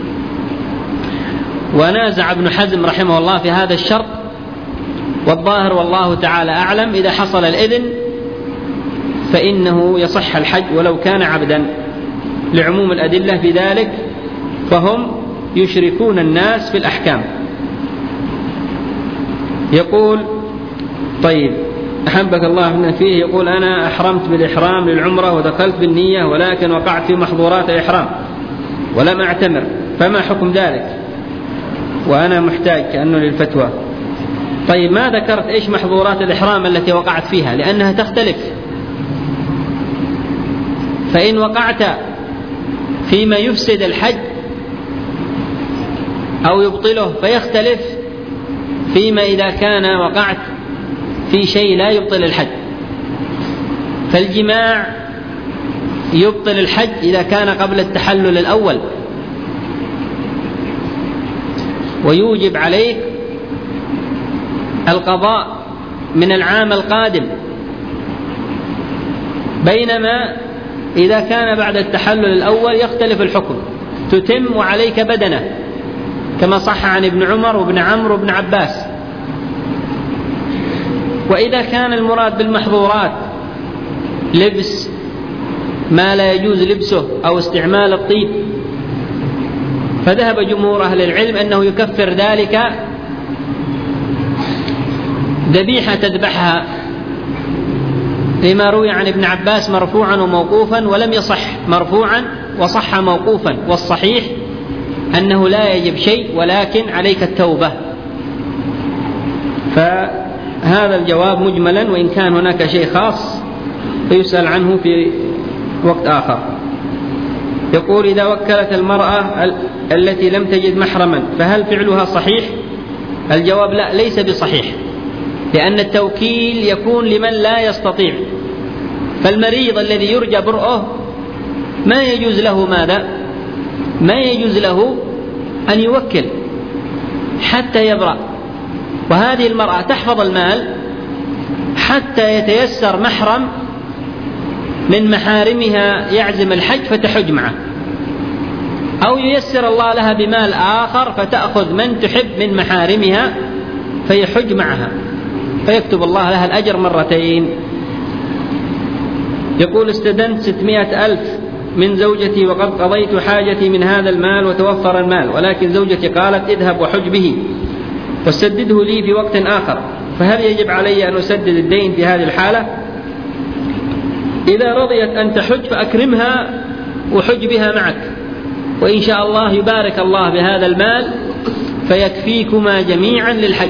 ونازع ابن حزم رحمه الله في هذا الشرط، والظاهر والله تعالى أعلم إذا حصل الإذن فإنه يصح الحج ولو كان عبدا، لعموم الأدلة في ذلك، فهم يشركون الناس في الأحكام. يقول طيب أحبك الله من فيه، يقول أنا أحرمت بالإحرام للعمرة ودخلت بالنية ولكن وقعت في محظورات الإحرام ولم أعتمر، فما حكم ذلك؟ وأنا محتاج كأنه للفتوى. طيب ما ذكرت إيش محظورات الإحرام التي وقعت فيها، لأنها تختلف. فإن وقعت فيما يفسد الحج أو يبطله فيختلف فيما إذا كان وقعت في شيء لا يبطل الحج. فالجماع يبطل الحج إذا كان قبل التحلل الأول، ويوجب عليك القضاء من العام القادم، بينما إذا كان بعد التحلل الأول يختلف الحكم، تتم وعليك بدنة، كما صح عن ابن عمر وابن عمرو وابن عباس. وإذا كان المراد بالمحظورات لبس ما لا يجوز لبسه أو استعمال الطيب، فذهب جمهور أهل العلم أنه يكفر ذلك ذبيحة تذبحها، لما روي عن ابن عباس مرفوعا وموقوفا، ولم يصح مرفوعا وصح موقوفا، والصحيح أنه لا يجب شيء ولكن عليك التوبة. فهذا الجواب مجملا، وإن كان هناك شيء خاص فيسأل عنه في وقت آخر. يقول إذا وكلت المرأة التي لم تجد محرما فهل فعلها صحيح؟ الجواب لا، ليس بصحيح، لأن التوكيل يكون لمن لا يستطيع. فالمريض الذي يرجى برؤه ما يجوز له ماذا؟ ما يجوز له أن يوكل حتى يبرأ. وهذه المرأة تحفظ المال حتى يتيسر محرم من محارمها يعزم الحج فتحج معه، أو ييسر الله لها بمال آخر فتأخذ من تحب من محارمها فيحج معها، فيكتب الله لها الأجر مرتين. يقول استدنت 600,000 من زوجتي وقد قضيت حاجتي من هذا المال وتوفر المال، ولكن زوجتي قالت اذهب وحج به وسدده لي في وقت آخر، فهل يجب علي أن أسدد الدين في هذه الحالة؟ إذا رضيت أن تحج فأكرمها وحج بها معك، وإن شاء الله يبارك الله بهذا المال فيكفيكما جميعا للحج،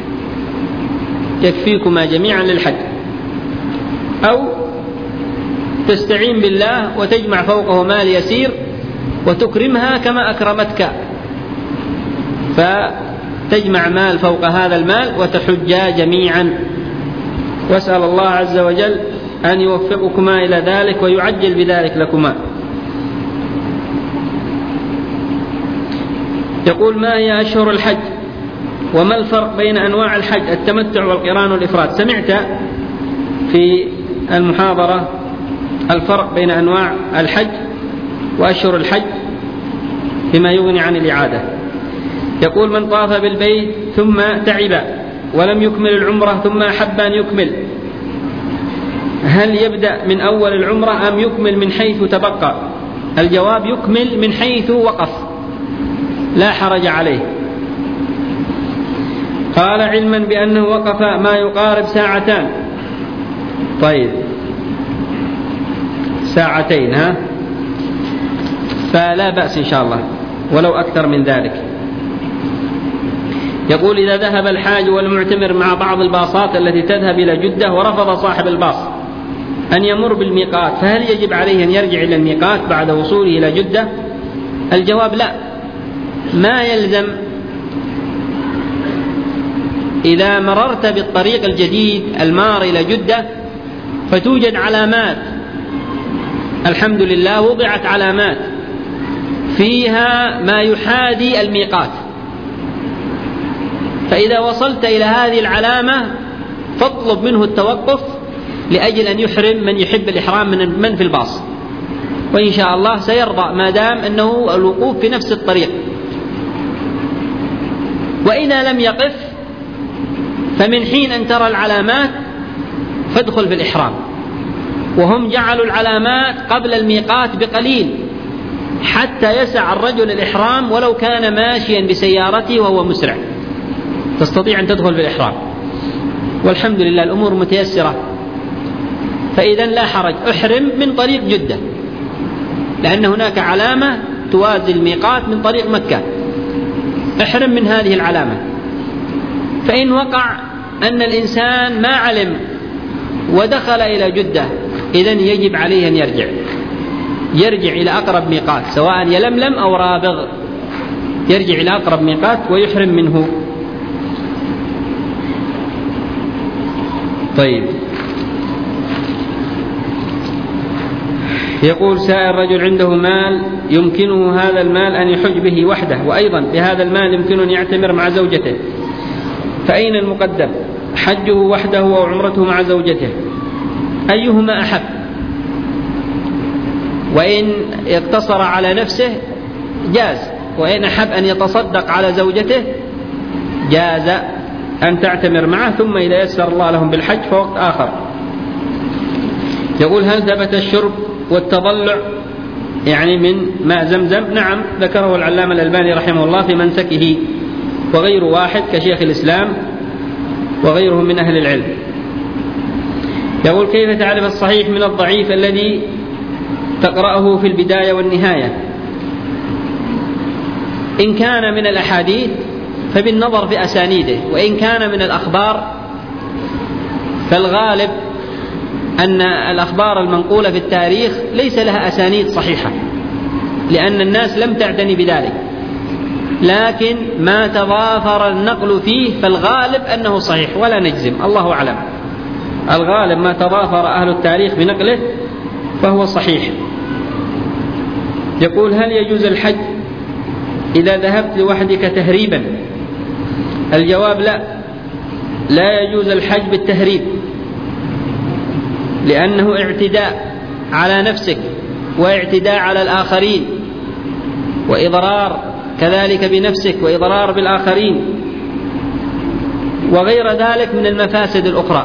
يكفيكما جميعا للحج. أو تستعين بالله وتجمع فوقه مال يسير وتكرمها كما أكرمتك، فتجمع مال فوق هذا المال وتحجا جميعا. واسأل الله عز وجل أن يوفقكما إلى ذلك ويعجل بذلك لكما. يقول ما هي أشهر الحج وما الفرق بين أنواع الحج التمتع والقران والإفراد؟ سمعت في المحاضرة الفرق بين أنواع الحج وأشهر الحج بما يغني عن الإعادة. يقول من طاف بالبيت ثم تعب ولم يكمل العمرة ثم أحب أن يكمل، هل يبدأ من أول العمرة أم يكمل من حيث تبقى؟ الجواب يكمل من حيث وقف، لا حرج عليه. قال علما بأنه وقف ما يقارب ساعتان. طيب ساعتين فلا بأس إن شاء الله ولو أكثر من ذلك. يقول إذا ذهب الحاج والمعتمر مع بعض الباصات التي تذهب إلى جدة ورفض صاحب الباص أن يمر بالميقات، فهل يجب عليه أن يرجع إلى الميقات بعد وصوله إلى جدة؟ الجواب لا، ما يلزم. إذا مررت بالطريق الجديد المار إلى جدة فتوجد علامات، الحمد لله وضعت علامات فيها ما يحاذي الميقات، فإذا وصلت إلى هذه العلامة فاطلب منه التوقف لأجل أن يحرم من يحب الإحرام من في الباص، وإن شاء الله سيرضى ما دام أنه الوقوف في نفس الطريق. وإذا لم يقف فمن حين أن ترى العلامات فادخل في الإحرام، وهم جعلوا العلامات قبل الميقات بقليل حتى يسع الرجل الإحرام ولو كان ماشيا بسيارته وهو مسرع، تستطيع أن تدخل بالإحرام. والحمد لله الأمور متيسرة، فإذا لا حرج، احرم من طريق جدة، لأن هناك علامة توازي الميقات من طريق مكة، احرم من هذه العلامة. فإن وقع أن الإنسان ما علم ودخل إلى جدة، إذن يجب عليه أن يرجع إلى أقرب ميقات، سواء يلملم أو رابغ، يرجع إلى أقرب ميقات ويحرم منه. طيب، يقول سائر رجل عنده مال يمكنه هذا المال أن يحج به وحده، وأيضا بهذا المال يمكنه أن يعتمر مع زوجته، فأين المقدم، حجه وحده أو عمرته مع زوجته؟ أيهما أحب؟ وإن اقتصر على نفسه جاز، وإن أحب أن يتصدق على زوجته جاز أن تعتمر معه، ثم إذا يسر الله لهم بالحج فوقت آخر. يقول هل ثبت الشرب والتضلع يعني من ماء زمزم؟ نعم، ذكره العلامة الألباني رحمه الله في منسكه، وغير واحد كشيخ الإسلام وغيره من أهل العلم. يقول كيف تعرف الصحيح من الضعيف الذي تقرأه في البداية والنهاية؟ إن كان من الأحاديث فبالنظر في أسانيده، وإن كان من الأخبار فالغالب أن الأخبار المنقولة في التاريخ ليس لها أسانيد صحيحة، لأن الناس لم تعتني بذلك، لكن ما تضافر النقل فيه فالغالب أنه صحيح، ولا نجزم، الله أعلم. الغالب ما تضافر أهل التاريخ بنقله فهو صحيح. يقول هل يجوز الحج إذا ذهبت لوحدك تهريبا؟ الجواب لا يجوز الحج بالتهريب، لأنه اعتداء على نفسك واعتداء على الآخرين، وإضرار كذلك بنفسك وإضرار بالآخرين، وغير ذلك من المفاسد الأخرى.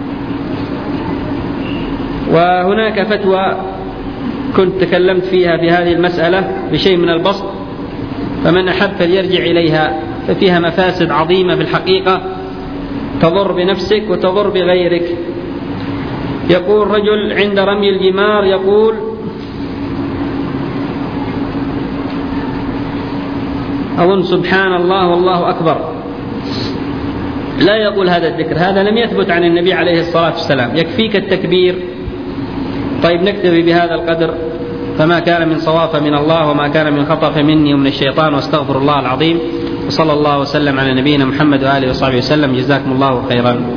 وهناك فتوى كنت تكلمت فيها في هذه المسألة بشيء من البسط، فمن أحب فليرجع إليها، ففيها مفاسد عظيمة في الحقيقة تضر بنفسك وتضر بغيرك. يقول رجل عند رمي الجمار يقول أظن سبحان الله والله أكبر، لا يقول هذا الذكر، هذا لم يثبت عن النبي عليه الصلاة والسلام، يكفيك التكبير. طيب نكتفي بهذا القدر، فما كان من صواب فمن الله، وما كان من خطأ فمني ومن الشيطان، واستغفر الله العظيم، وصلى الله وسلم على نبينا محمد وآله وصحبه وسلم. جزاكم الله خيرا.